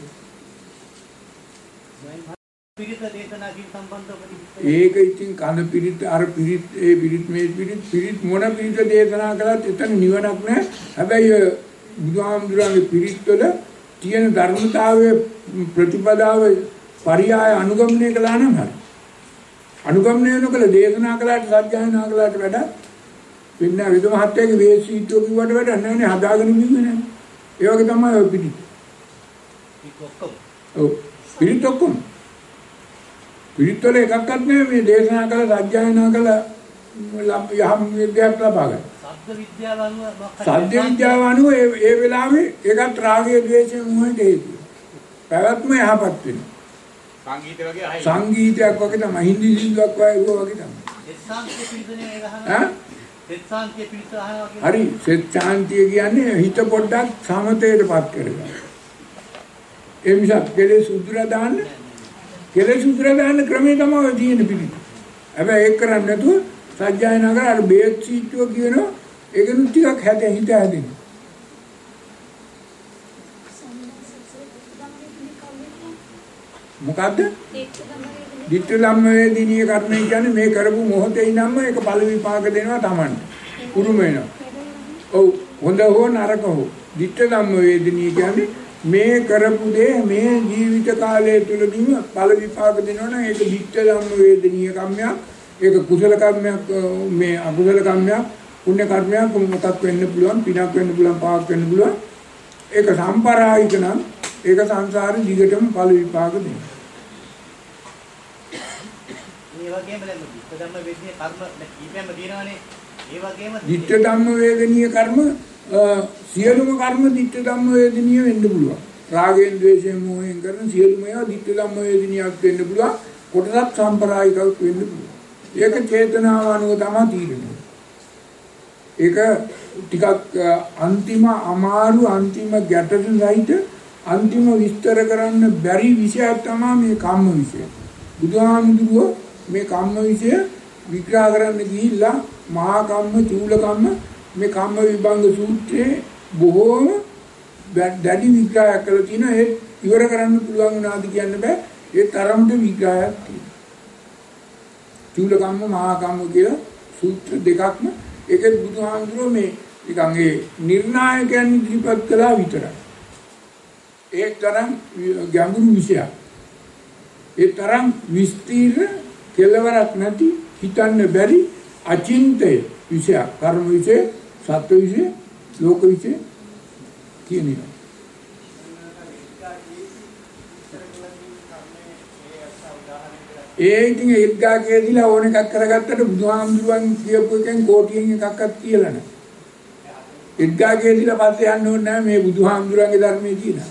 පිරිත දේශනා කින් සම්බන්ධව
ඒක ඉතින් කන පිරිත් අර පිරිත් ඒ පිරිත් මේ පිරිත් මොන පිරිත දේශනා කළත් එතන නිවනක් නැහැ. හැබැයි බුදුහාමුදුරන්ගේ පිරිත් වල තියෙන ධර්මතාවයේ ප්‍රතිපදාව පරියාය අනුගමනය කළා නම් හරි. අනුගමනය නොකළ දේශනා කළාට සත්‍යයනා කළාට වැඩ වෙන විද මහත්යගේ වේසීත්ව කිව්වට වැඩ නැහැ හදාගෙන ඉන්නේ නැහැ. ඒ වගේ තමයි ඔය පිළිත්.
ඒක ඔක්කොම.
ඔව්. පිළිත් ඔක්කොම. පිළිත් වල එකක්වත් නැහැ මේ දේශනා කළ සත්‍යයනා කළ යම් විද්‍යාවක් ලබා ගන්න. සද්ද විද්‍යාව අනුව ඒ වෙලාවේ ඒකත් රාගයේ ද්වේෂයේ මොහොතේ හේතුව. පැවැත්ම යහපත් වෙනවා. සංගීතයක් වගේ තමයි හින්දි සින්දුවක් වගේ තමයි.
සෙත්සාන්තිය පිළිසනේ ඒක අහනවා. සෙත්සාන්තිය පිළිස අහනවා කියන්නේ.
හරි සෙත්සාන්තිය කියන්නේ හිත පොඩ්ඩක් සමතේටපත් කරගන්න. ඒ නිසා කෙලෙස් උදුරා දාන්න ක්‍රමේ තමයි තියෙන පිළිද. හැබැයි ඒක කරන්නේ නැතුව සත්‍යයනා කරලා අර බේත් සීට්ටුව කියනවා ඒකෙනුත් ටිකක් හිත හැදෙනවා. මොකද්ද? ditta dhamma vediniya karma කියන්නේ මේ කරපු මොහොතේ ඉන්නම ඒක ඵල විපාක දෙනවා Tamanට. උරුම වෙනවා. ඔව් හොඳ හෝ නරක හෝ ditta dhamma vediniya කියන්නේ මේ කරපු දේ මේ ජීවිත කාලය තුලදීම ඵල විපාක දෙනවනම් ඒක ditta dhamma vediniya කම්මයක්. ඒක කුසල කර්මයක් මේ අකුසල කර්මයක් පුණ්‍ය කර්මයක් මොකක් වෙන්න පුළුවන් පිනක් වෙන්න පුළුවන් පාක් වෙන්න පුළුවන් ඒක සම්පරායික නම් ඒක සංසාරේ දිගටම ඵල විපාක දෙනවා.
මේ වගේම දැන් ditta dhamma vediniya කර්ම දැන් කීපෙම දිනවනේ. ඒ වගේම
ditta dhamma vediniya කර්ම සියලුම කර්ම ditta dhamma vediniya වෙන්න පුළුවන්. රාගයෙන් ද්වේෂයෙන් මොහෙන් කරන සියලුම ඒවා ditta dhamma vediniyak වෙන්න පුළුවන්. කොටසක් සම්පරායිකව වෙන්න පුළුවන්. ඒක චේතනාව අනුව තමයි තීරණය. ඒක ටිකක් අන්තිම අමාරු අන්තිම ගැටලු සහිත අන්තිම විස්තර කරන්න බැරි විෂයක් තමයි මේ කම්ම විෂය. බුදුහාමුදුරුවෝ මේ කම්ම විෂය විග්‍රහ කරන්න ගිහිල්ලා මහා කම්ම චූල කම්ම මේ කම්ම විභංග සූත්‍රයේ බොහෝම දැඩි විග්‍රහයක් කරලා තිනවා. ඒ ඉවර කරන්න පුළුවන් වුණාද කියන්න බෑ. ඒ තරමට විග්‍රහයක් තියෙනවා. චූල කම්ම මහා කම්ම කියලා සූත්‍ර දෙකක්ම ඒකේ බුදුහාමුදුරුවෝ මේ නිකන් ඒ නිර්ණායකයන් ඉදිරිපත් කළා විතරයි. ඒ තරම් ගැඹුරු විෂයක්. ඒ තරම් විස්තීර්ණ කෙලවරක් නැති හිතන්න බැරි අචින්තය විෂයක්. කර්ම විෂය, සත්ත්ව විෂය, ලෝක විෂය කියන එක. ඒ ඉතින් එක්ගා කියදිලා ඕන එකක් කරගත්තට බුදුහාමුදුරුවන් කියපු එකෙන් කෝටියෙන් එකක්වත් කියලා නැහැ. එක්ගා කියදිලා පස්සේ යන්න ඕනේ නැහැ මේ බුදුහාමුදුරුවන්ගේ ධර්මයේ කියලා.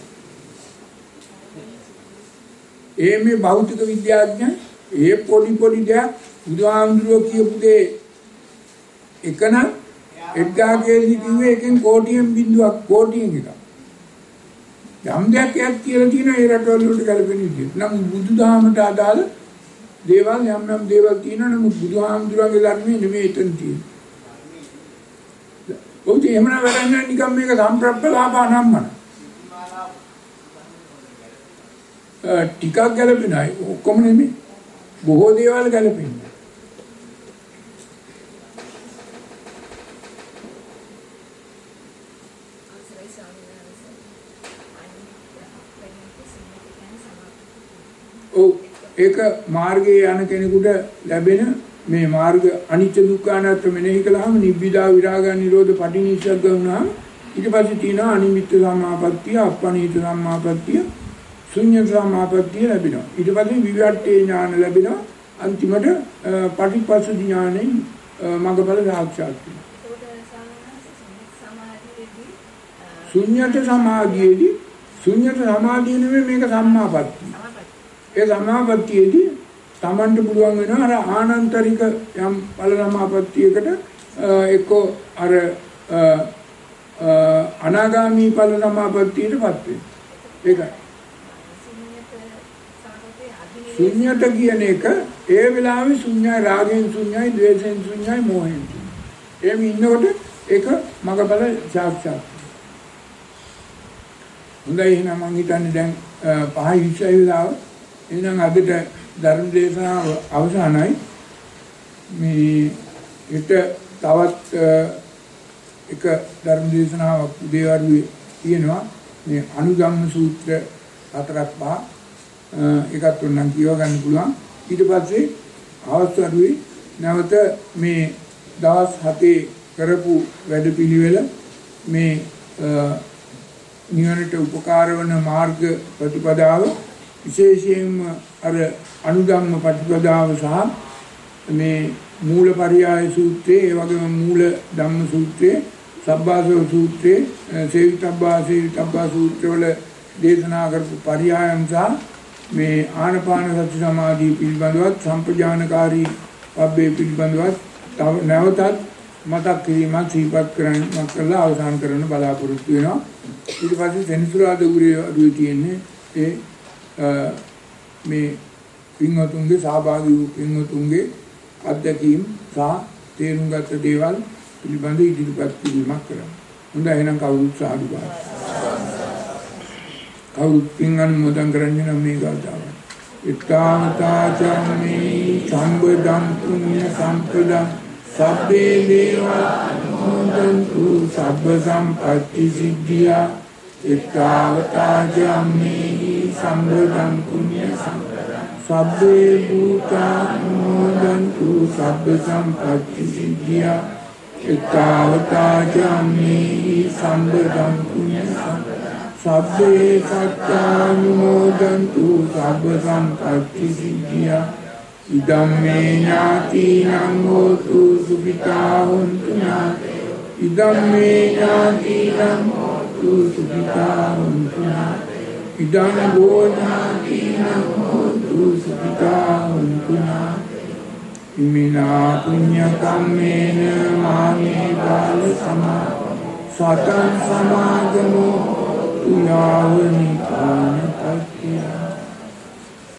මේ භෞතික විද්‍යාඥයන් පොඩි දෙයක් බුදුහාමුදුරුවෝ කියපු දේ එකන එක්ගා කියදි කිව්වේ එකෙන් කෝටියෙන් බිඳුවක් කෝටියෙන් එකක්. යම් දෙයක් කියලා තියෙන ඒ රටවල වලට ගැලපෙන විදිහට. නම් බුදුදහමට අදාළ දේවල් යම් දේවල් තියෙනවා නමුත් බුදුහාමුදුරන්ගේ ධර්මයේ නෙමෙයි එතන තියෙන්නේ. ඔව් එහෙම නම් වැඩක් නිකම් මේක සම්ප්‍රප්පලාප අනම්මන. ටිකක් ගැලපෙනයි ඔක්කොම නෙමෙයි බොහෝ දේවල් ගැලපෙන්නේ ඒක මාර්ගයේ යන කෙනෙකුට ලැබෙන මේ මාර්ග අනිත්‍ය දුක්ඛ අනාත්ම මෙනෙහි කළාම නිබ්බිදා විරාග නිරෝධ පටිනිස්සග්ග වුණාම ඊට පස්සේ තියෙනවා අනිමිත්ත සමාපත්තිය අප්පනීත සමාපත්තිය ශුන්‍ය සමාපත්තිය ලැබෙනවා ඊට පස්සේ විවට්ඨේ ඥාන ලැබෙනවා අන්තිමට පටිපස්සු ඥානෙයි මඟඵල සාක්ෂාත් වෙනවා ශුන්‍යත සමාධිය නෙමෙයි මේක සම්මාපත්තිය ඒ සමාපත්තියේදී තමන්ට පුළුවන් වෙනවා අර ආනන්තරික යම් ඵල සමාපත්තියකට එක්කෝ අර අනාගාමී ඵල සමාපත්තියටපත් වෙනවා ඒකයි ශුන්‍යත කියන එක ඒ වෙලාවේ ශුන්‍යයි රාගයෙන් ශුන්‍යයි ද්වේෂයෙන් ශුන්‍යයි මෝහයෙන් ශුන්‍යයි එම් ඉන්නකොට ඒක මගඵල සාක්ෂාත් හොඳයි එහෙනම් මම හිතන්නේ දැන් 5:20 වෙලාව එහෙනම් අදට ධර්ම දේශනාව අවසానයි මේ ඊට තවත් එක ධර්ම දේශනාවක් උදේවරුේ තියෙනවා මේ අනුගම්ම සූත්‍ර 4-5 එකත් උන්නම් කියව ගන්න පුළුවන් ඊට පස්සේ අවස්වරුේ නැවත මේ දවස් 7 කරපු වැඩපිළිවෙල මේ නිවනට උපකාර වන මාර්ග ප්‍රතිපදාව විශේෂයෙන්ම අර අනුගම්ම ප්‍රතිපදාව සහ මේ මූලපරියාය සූත්‍රයේ ඒ වගේම මූල ධම්ම සූත්‍රයේ සබ්බාසව සූත්‍රයේ සේවිතබ්බා සූත්‍රවල දේශනා කරපු පරියායන් සහ මේ ආනපාන සති සමාධිය පිළිබඳවත් සම්පජානකාරී පබ්බේ පිළිබඳවත් නැවතත් මතක් කිරීමක් සිහිපත් කරන්න කළා අවසන් කරන්න බලාපොරොත්තු වෙනවා ඊට පස්සේ සෙනසුරාදා උරේ තියෙන්නේ ඒ මේ පින්වතුන්ගේ සහභාගී වූ පින්වතුන්ගේ අත්දැකීම් සහ තේරුම් ගත දේවල් පිළිබඳ ඉදිරිපත් කිරීමක් කරනවා. හොඳයි එහෙනම් කවුරුත් සාදු බා. කවුරුත් පින් අනුමෝදන් කරන්නේ නම් මේ ගාතාව. ඉත්තාවතාචම්මේ සම්බදම් පුඤ්ඤ සම්පදම් සබ්බේ දේවා අනුමෝදන්තු සබ්බ සම්පත්ති සිද්ධියා ඉත්තාවතාචම්මේ සම්බදම් පුඤ්ඤ සම්පදම් සබ්බේ භූතානුමෝදන්තු සබ්බ සම්පත්ති සිද්ධියා ඉත්තාවතාචම්මේ සම්බදම් පුඤ්ඤ සම්පදම් සබ්බේ සත්තානුමෝදන්තු සබ්බ සම්පත්ති සිද්ධියා ඉදම්මේ ඥාතිනං හෝතු සුඛිතා හොන්තු ඥාතයෝ ඉදම්මේ ඥාතිනං හෝතු සුඛිතා හොන්තු ඥාතයෝ ඉදං ගෝ ඥාතිනං හෝතු සුඛිතා හොන්තු ඥාතයෝ ඉමිනා පුඤ්ඤ කම්මේන මාමේ බාල සමාගමෝ සතං සමාගමෝ යාව නිපාන පත්‍තිය